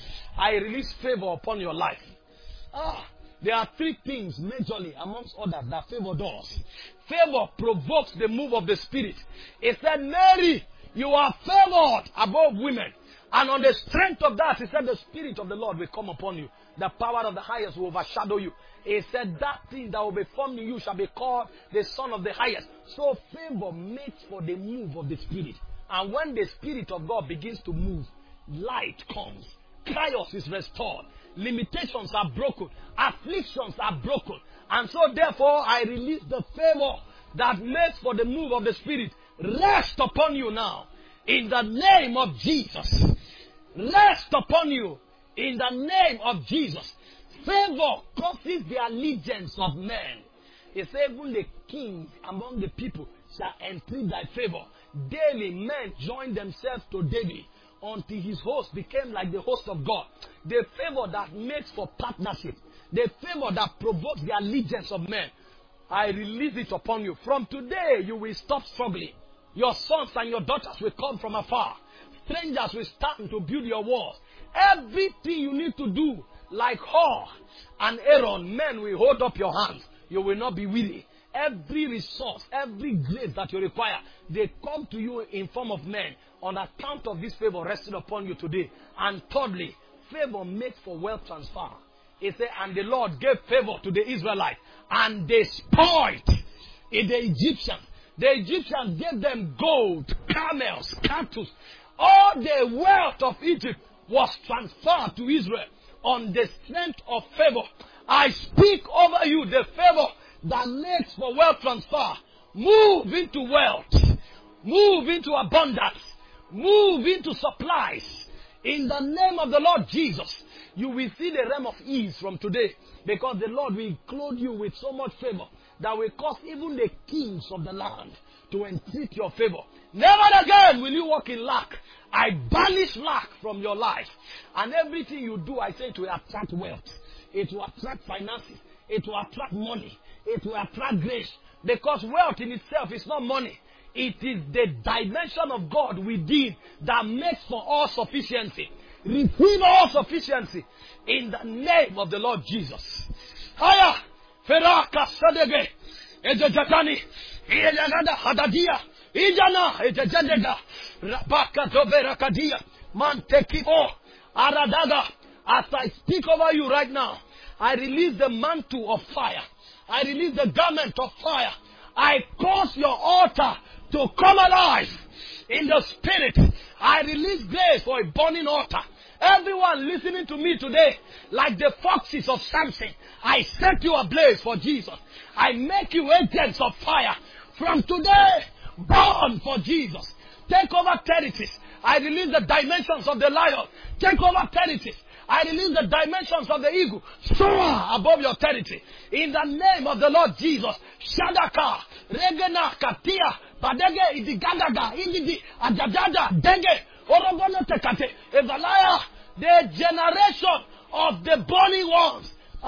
Speaker 1: I release favor upon your life. There are three things majorly amongst others that favor does. Favor provokes the move of the Spirit. It said, Mary, you are favored above women. And on the strength of that, he said, the Spirit of the Lord will come upon you. The power of the highest will overshadow you. He said, that thing that will be formed in you shall be called the Son of the highest. So favor makes for the move of the Spirit. And when the Spirit of God begins to move, light comes. Chaos is restored. Limitations are broken. Afflictions are broken. And so therefore I release the favor that makes for the move of the Spirit. Rest upon you now. in the name of Jesus. Rest upon you in the name of Jesus. Favor causes the allegiance of men. He said, even the kings among the people shall entreat thy favor. Daily men joined themselves to David until his host became like the host of God. The favor that makes for partnership. The favor that provokes the allegiance of men. I release it upon you. From today, you will stop struggling. Your sons and your daughters will come from afar. Strangers will stand to build your walls. Everything you need to do, like Hur and Aaron, men will hold up your hands. You will not be weary. Every resource, every grace that you require, they come to you in form of men on account of this favor resting upon you today. And thirdly, favor makes for wealth transfer. He said, and the Lord gave favor to the Israelites, and they spoiled in the Egyptians. The Egyptians gave them gold, camels, cattle. All the wealth of Egypt was transferred to Israel on the strength of favor. I speak over you the favor that makes for wealth transfer. Move into wealth. Move into abundance. Move into supplies. In the name of the Lord Jesus, you will see the realm of ease from today, because the Lord will clothe you with so much favor that will cause even the kings of the land to entreat your favor. Never again will you walk in lack. I banish lack from your life. And everything you do, I say, it will attract wealth. It will attract finances. It will attract money. It will attract grace. Because wealth in itself is not money. It is the dimension of God within that makes for all sufficiency. Receive all sufficiency in the name of the Lord Jesus. Haya, Feraka Sadege, Ejajatani, Iyanada Hadadia, Ijana, Ejajadega, Rabaka Doberakadia, Mantekipo, Aradaga. As I speak over you right now, I release the mantle of fire. I release the garment of fire. I cause your altar to come alive in the spirit. I release grace for a burning altar. Everyone listening to me today, like the foxes of Samson, I set you ablaze for Jesus. I make you agents of fire. From today, burn for Jesus. Take over territories. I release the dimensions of the lion. Take over territories. I release the dimensions of the eagle. Soar above your territory. In the name of the Lord Jesus. Shadaka, Regena, Katia, Padege, Idigadaga, Indidi, Adadada, Dege, Orogono Tekate, Evalaya, the generation of the burning ones.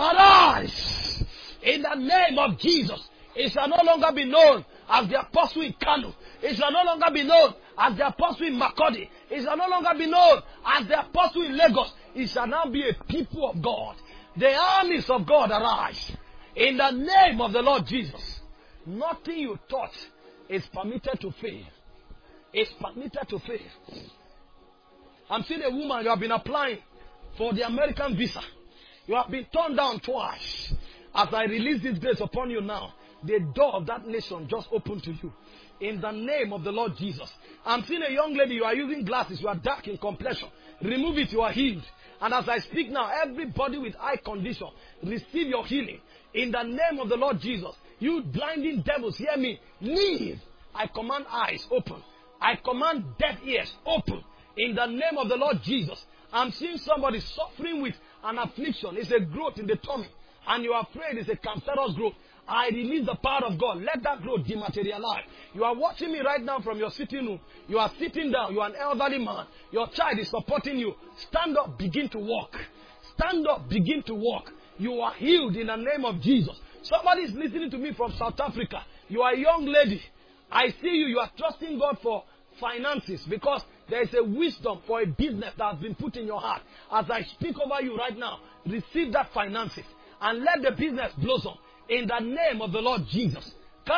Speaker 1: Arise. In the name of Jesus. It shall no longer be known as the apostle in Kanu. It shall no longer be known as the apostle in Makodi. It shall no longer be known as the apostle in Lagos. It shall now be a people of God. The armies of God arise. In the name of the Lord Jesus. Nothing you touch is permitted to fail. It's permitted to fail. I'm seeing a woman, you have been applying for the American visa. You have been turned down twice. As I release this grace upon you now, the door of that nation just opened to you. In the name of the Lord Jesus. I'm seeing a young lady, you are using glasses, you are dark in complexion. Remove it, you are healed. And as I speak now, everybody with eye condition, receive your healing. In the name of the Lord Jesus. You blinding devils, hear me. Leave. I command eyes open. I command deaf ears open. In the name of the Lord Jesus. I'm seeing somebody suffering with an affliction. It's a growth in the tummy. And you are afraid it's a cancerous growth. I release the power of God. Let that growth dematerialize. You are watching me right now from your sitting room. You are sitting down. You are an elderly man. Your child is supporting you. Stand up, begin to walk. Stand up, begin to walk. You are healed in the name of Jesus. Somebody is listening to me from South Africa. You are a young lady. I see you. You are trusting God for finances because there is a wisdom for a business that has been put in your heart. As I speak over you right now, receive that finances and let the business blossom. In the name of the Lord Jesus.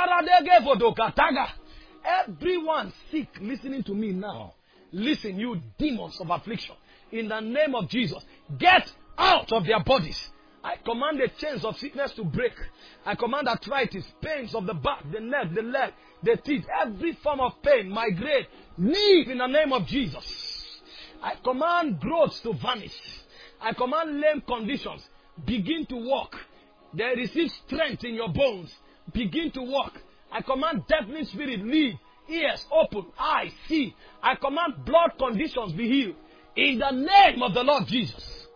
Speaker 1: Everyone sick listening to me now. Listen, you demons of affliction. In the name of Jesus. Get out of their bodies. I command the chains of sickness to break. I command arthritis, pains of the back, the neck, the leg, the teeth, every form of pain, migraine, leave in the name of Jesus. I command growths to vanish. I command lame conditions. Begin to walk. They receive strength in your bones. Begin to walk. I command deafening spirit, leave ears open, eyes see. I command blood conditions be healed. In the name of the Lord Jesus.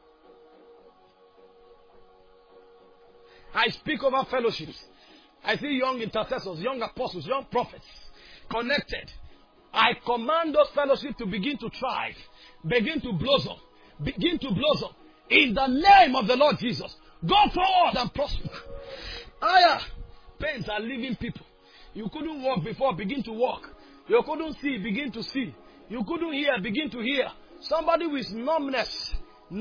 Speaker 1: I speak over fellowships. I see young intercessors, young apostles, young prophets connected. I command those fellowships to begin to thrive, begin to blossom, begin to blossom. In the name of the Lord Jesus. Go forward and prosper. Pains are leaving people. You couldn't walk before, begin to walk. You couldn't see, begin to see. You couldn't hear, begin to hear. Somebody with numbness,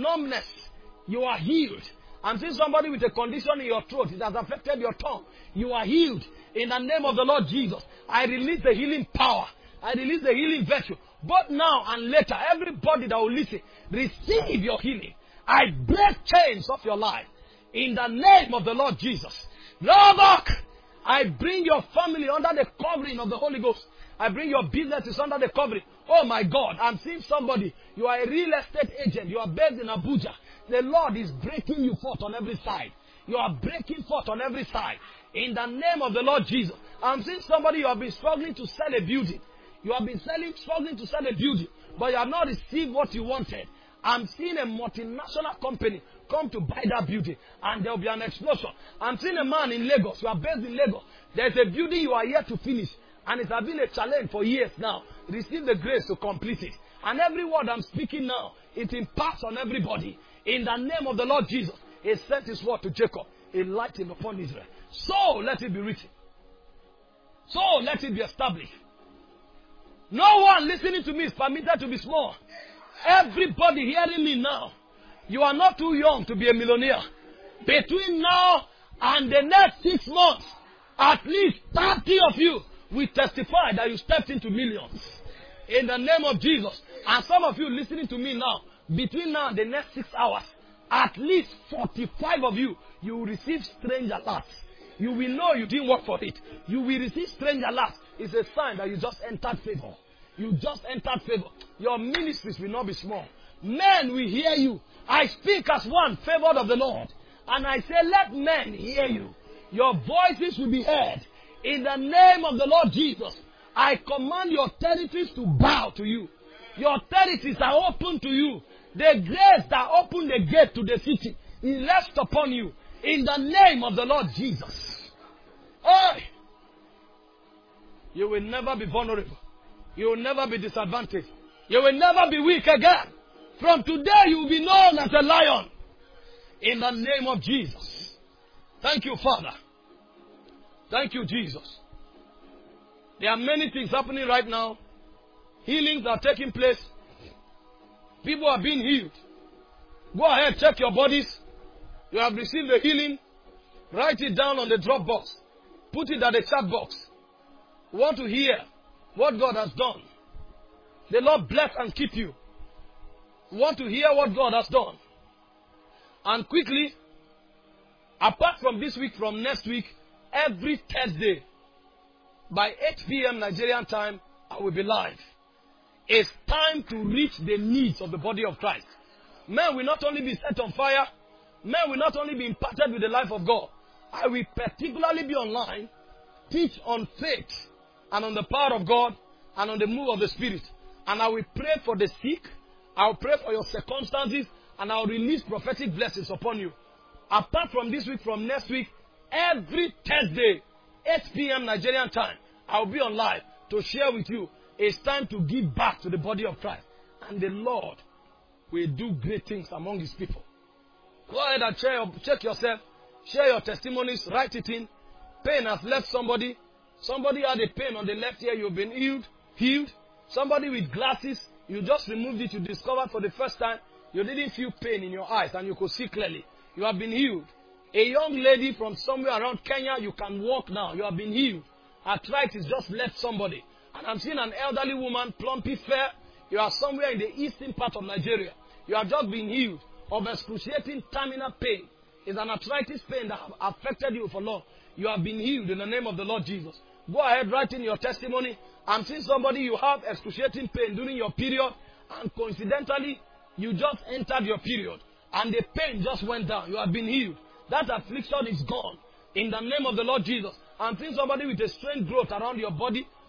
Speaker 1: you are healed. I'm seeing somebody with a condition in your throat. It has affected your tongue. You are healed. In the name of the Lord Jesus. I release the healing power. I release the healing virtue. Both now and later, everybody that will listen, receive your healing. I break chains of your life. In the name of the Lord Jesus. Lord, I bring your family under the covering of the Holy Ghost. I bring your businesses under the covering. Oh my God, I'm seeing somebody. You are a real estate agent. You are based in Abuja. The Lord is breaking you forth on every side. You are breaking forth on every side. In the name of the Lord Jesus. I'm seeing somebody, you have been struggling to sell a building. You have been struggling to sell a building, but you have not received what you wanted. I'm seeing a multinational company come to buy that building, and there will be an explosion. I'm seeing a man in Lagos. You are based in Lagos. There's a building you are yet to finish, and it has been a challenge for years now. Receive the grace to complete it. And every word I'm speaking now, it impacts on everybody. In the name of the Lord Jesus, He sent His word to Jacob, a lighting upon Israel. So let it be written. So let it be established. No one listening to me is permitted to be small. Everybody hearing me now, you are not too young to be a millionaire. Between now and the next 6 months, at least 30 of you will testify that you stepped into millions. In the name of Jesus. And some of you listening to me now, between now and the next 6 hours, at least 45 of you, you will receive strange alerts. You will know you didn't work for it. You will receive strange alerts. It's a sign that you just entered favor. You just entered favor. Your ministries will not be small. Men will hear you. I speak as one favored of the Lord. And I say, let men hear you. Your voices will be heard. In the name of the Lord Jesus, I command your territories to bow to you. Your territories are open to you. The grace that opened the gate to the city, it rests upon you. In the name of the Lord Jesus. Hey! You will never be vulnerable. You will never be disadvantaged. You will never be weak again. From today you will be known as a lion. In the name of Jesus. Thank you, Father. Thank you, Jesus. There are many things happening right now. Healings are taking place. People are being healed. Go ahead, check your bodies. You have received the healing. Write it down on the drop box. Put it at the chat box. We want to hear what God has done. The Lord bless and keep you. We want to hear what God has done. And quickly, apart from this week, from next week, every Thursday, by 8 p.m. Nigerian time, I will be live. It's time to reach the needs of the body of Christ. Men will not only be set on fire, men will not only be impacted with the life of God. I will particularly be online, teach on faith and on the power of God and on the move of the Spirit. And I will pray for the sick. I will pray for your circumstances, and I will release prophetic blessings upon you. Apart from this week, from next week, every Thursday, 8 p.m. Nigerian time, I will be on live to share with you. It's time to give back to the body of Christ. And the Lord will do great things among His people. Go ahead and check yourself. Share your testimonies. Write it in. Pain has left somebody. Somebody had a pain on the left ear. You've been healed. Somebody with glasses. You just removed it. You discovered for the first time you didn't feel pain in your eyes and you could see clearly. You have been healed. A young lady from somewhere around Kenya, you can walk now. You have been healed. Arthritis just left somebody. And I'm seeing an elderly woman, plumpy, fair. You are somewhere in the eastern part of Nigeria. You have just been healed of excruciating terminal pain. It's an arthritis pain that have affected you for long. You have been healed in the name of the Lord Jesus. Go ahead, write in your testimony. I'm seeing somebody, you have excruciating pain during your period, and coincidentally, you just entered your period, and the pain just went down. You have been healed. That affliction is gone. In the name of the Lord Jesus. I'm seeing somebody with a strange growth around your body.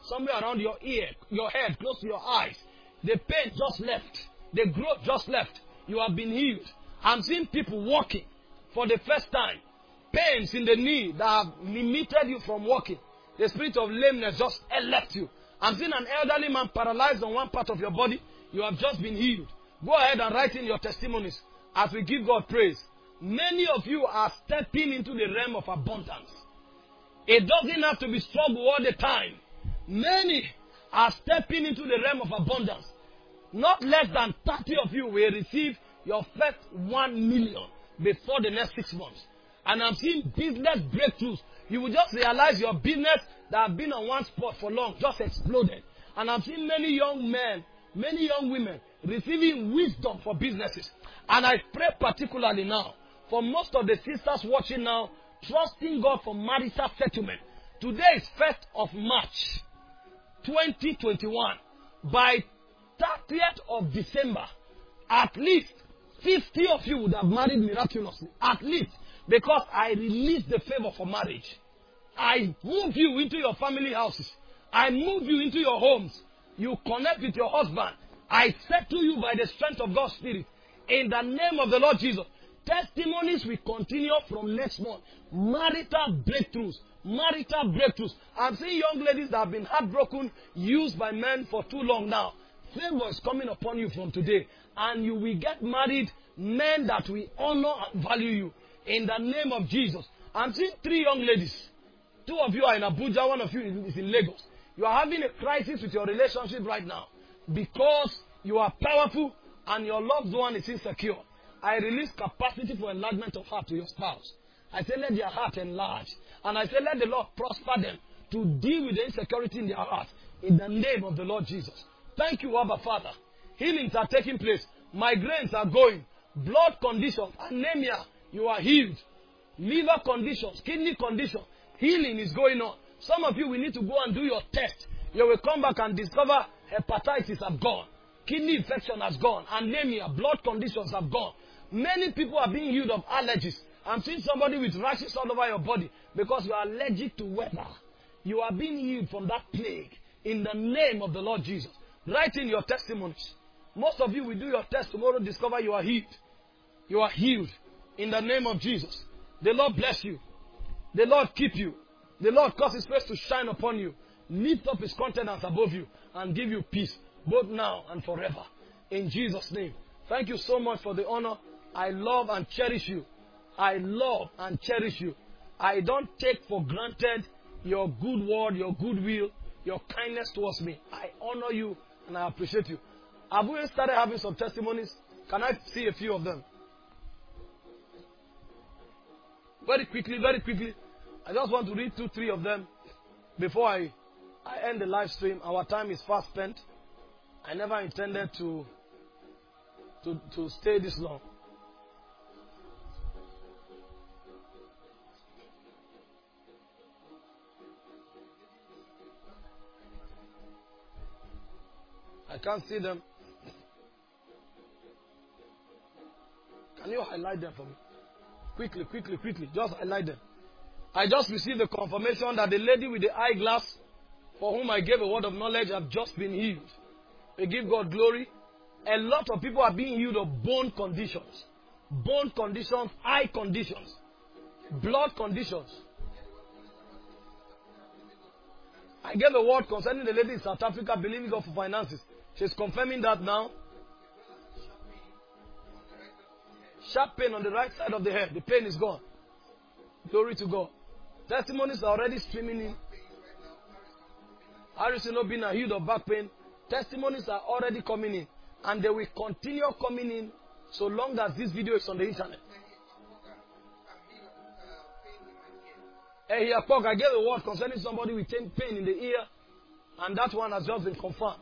Speaker 1: somewhere around your ear, your head, close to your eyes. The pain just left. The growth just left. You have been healed. I'm seeing people walking for the first time. Pains in the knee that have limited you from walking. The spirit of lameness just left you. I'm seeing an elderly man paralyzed on one part of your body. You have just been healed. Go ahead and write in your testimonies as we give God praise. Many of you are stepping into the realm of abundance. It doesn't have to be struggle all the time. Many are stepping into the realm of abundance. Not less than 30 of you will receive your first 1 million before the next 6 months. And I'm seeing business breakthroughs. You will just realize your business that have been on one spot for long just exploded. And I'm seeing many young men, many young women receiving wisdom for businesses. And I pray particularly now for most of the sisters watching now, trusting God for marital settlement. Today is 1st of March, 2021. By 30th of December, at least 50 of you would have married miraculously. At least. Because I release the favor for marriage. I move you into your family houses. I move you into your homes. You connect with your husband. I settle you by the strength of God's Spirit. In the name of the Lord Jesus. Testimonies will continue from next month. Marital breakthroughs. Marital breakthroughs. I'm seeing young ladies that have been heartbroken, used by men for too long now. Favor is coming upon you from today. And you will get married, men that will honor and value you. In the name of Jesus. I'm seeing 3 young ladies. 2 of you are in Abuja, 1 of you is in Lagos. You are having a crisis with your relationship right now. Because you are powerful and your loved one is insecure. I release capacity for enlargement of heart to your spouse. I say let their heart enlarge. And I say let the Lord prosper them to deal with the insecurity in their heart. In the name of the Lord Jesus. Thank you, Abba Father. Healings are taking place. Migraines are going. Blood conditions, anemia, you are healed. Liver conditions, kidney conditions, healing is going on. Some of you will need to go and do your test. You will come back and discover hepatitis have gone. Kidney infection has gone. Anemia, blood conditions have gone. Many people are being healed of allergies. I'm seeing somebody with rashes all over your body because you are allergic to weather. You are being healed from that plague in the name of the Lord Jesus. Write in your testimonies. Most of you will do your test tomorrow, discover you are healed. You are healed in the name of Jesus. The Lord bless you. The Lord keep you. The Lord cause His face to shine upon you. Lift up His countenance above you and give you peace, both now and forever. In Jesus' name. Thank you so much for the honor. I love and cherish you. I love and cherish you. I don't take for granted your good word, your goodwill, your kindness towards me. I honor you and I appreciate you. Have we started having some testimonies? Can I see a few of them? Very quickly. I just want to read 2, 3 of them before I end the live stream. Our time is fast spent. I never intended to stay this long. I can't see them. Can you highlight them for me? Quickly. Just highlight them. I just received the confirmation that the lady with the eyeglass, for whom I gave a word of knowledge, have just been healed. We give God glory. A lot of people are being healed of bone conditions. Bone conditions, eye conditions, blood conditions. I gave a word concerning the lady in South Africa believing God for finances. She's confirming that now. Sharp pain on the right side of the head. The pain is gone. Glory to God. Testimonies are already streaming in. Harrison Obina healed of back pain. Testimonies are already coming in. And they will continue coming in so long as this video is on the internet. I gave a word concerning somebody with pain in the ear. And that one has just been confirmed.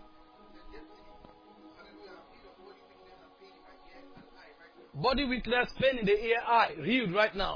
Speaker 1: Body weakness, pain in the ear, eye, healed right now.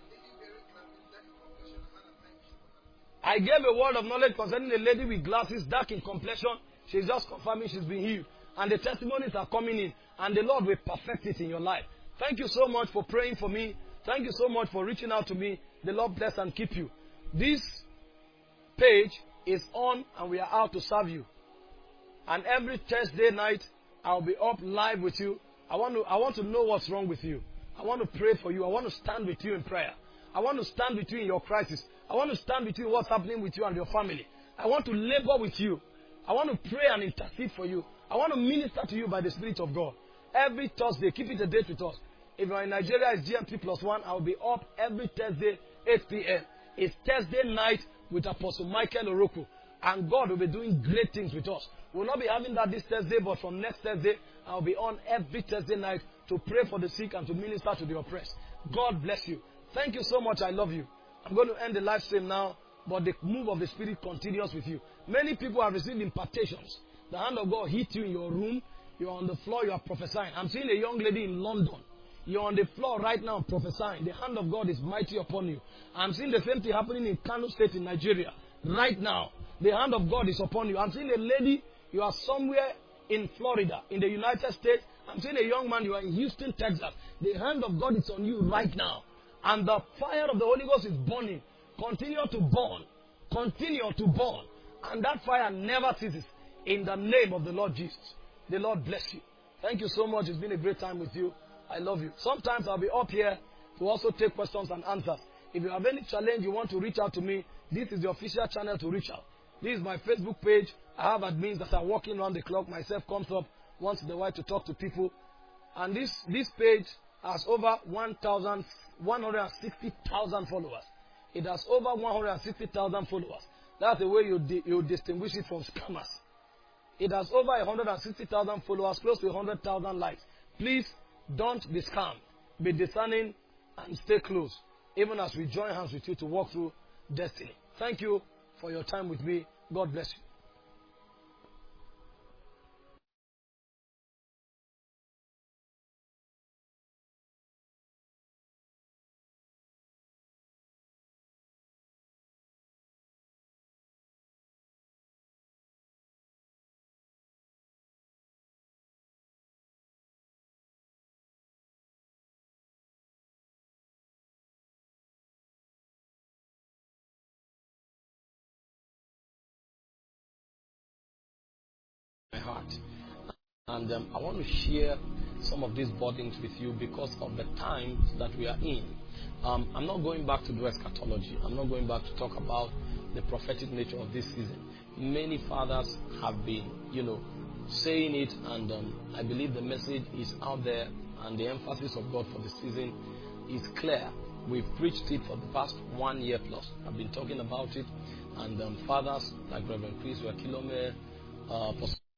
Speaker 1: I gave a word of knowledge concerning a lady with glasses, dark in complexion. She's just confirming she's been healed. And the testimonies are coming in. And the Lord will perfect it in your life. Thank you so much for praying for me. Thank you so much for reaching out to me. The Lord bless and keep you. This page is on and we are out to serve you. And every Thursday night, I'll be up live with you. I want to know what's wrong with you. I want to pray for you. I want to stand with you in prayer. I want to stand with you in your crisis. I want to stand with you in what's happening with you and your family. I want to labor with you. I want to pray and intercede for you. I want to minister to you by the Spirit of God. Every Thursday, keep it a date with us. If you're in Nigeria, it's GMT +1. I'll be up every Thursday, 8 p.m. It's Thursday night with Apostle Michael Oroku. And God will be doing great things with us. We'll not be having that this Thursday, but from next Thursday, I'll be on every Thursday night to pray for the sick and to minister to the oppressed. God bless you. Thank you so much. I love you. I'm going to end the live stream now, but the move of the Spirit continues with you. Many people have received impartations. The hand of God hit you in your room. You're on the floor. You are prophesying. I'm seeing a young lady in London. You're on the floor right now prophesying. The hand of God is mighty upon you. I'm seeing the same thing happening in Kano State in Nigeria. Right now, the hand of God is upon you. I'm seeing a lady, you are somewhere in Florida, in the United States. I'm seeing a young man, you are in Houston, Texas. The hand of God is on you right now. And the fire of the Holy Ghost is burning. Continue to burn. Continue to burn. And that fire never ceases. In the name of the Lord Jesus. The Lord bless you. Thank you so much. It's been a great time with you. I love you. Sometimes I'll be up here to also take questions and answers. If you have any challenge you want to reach out to me, this is the official channel to reach out. This is my Facebook page. I have admins that are working around the clock. Myself comes up once in a while to talk to people. And this page has over 160,000 followers. It has over 160,000 followers. That's the way you distinguish it from scammers. It has over 160,000 followers, close to 100,000 likes. Please don't be scammed. Be discerning and stay close, even as we join hands with you to walk through destiny. Thank you for your time with me. God bless you. My heart. And I want to share some of these burdens with you because of the times that we are in. I'm not going back to do eschatology. I'm not going back to talk about the prophetic nature of this season. Many fathers have been, saying it, and I believe the message is out there, and the emphasis of God for the season is clear. We've preached it for the past 1 year plus. I've been talking about it, and fathers like Reverend Chris Wakilome,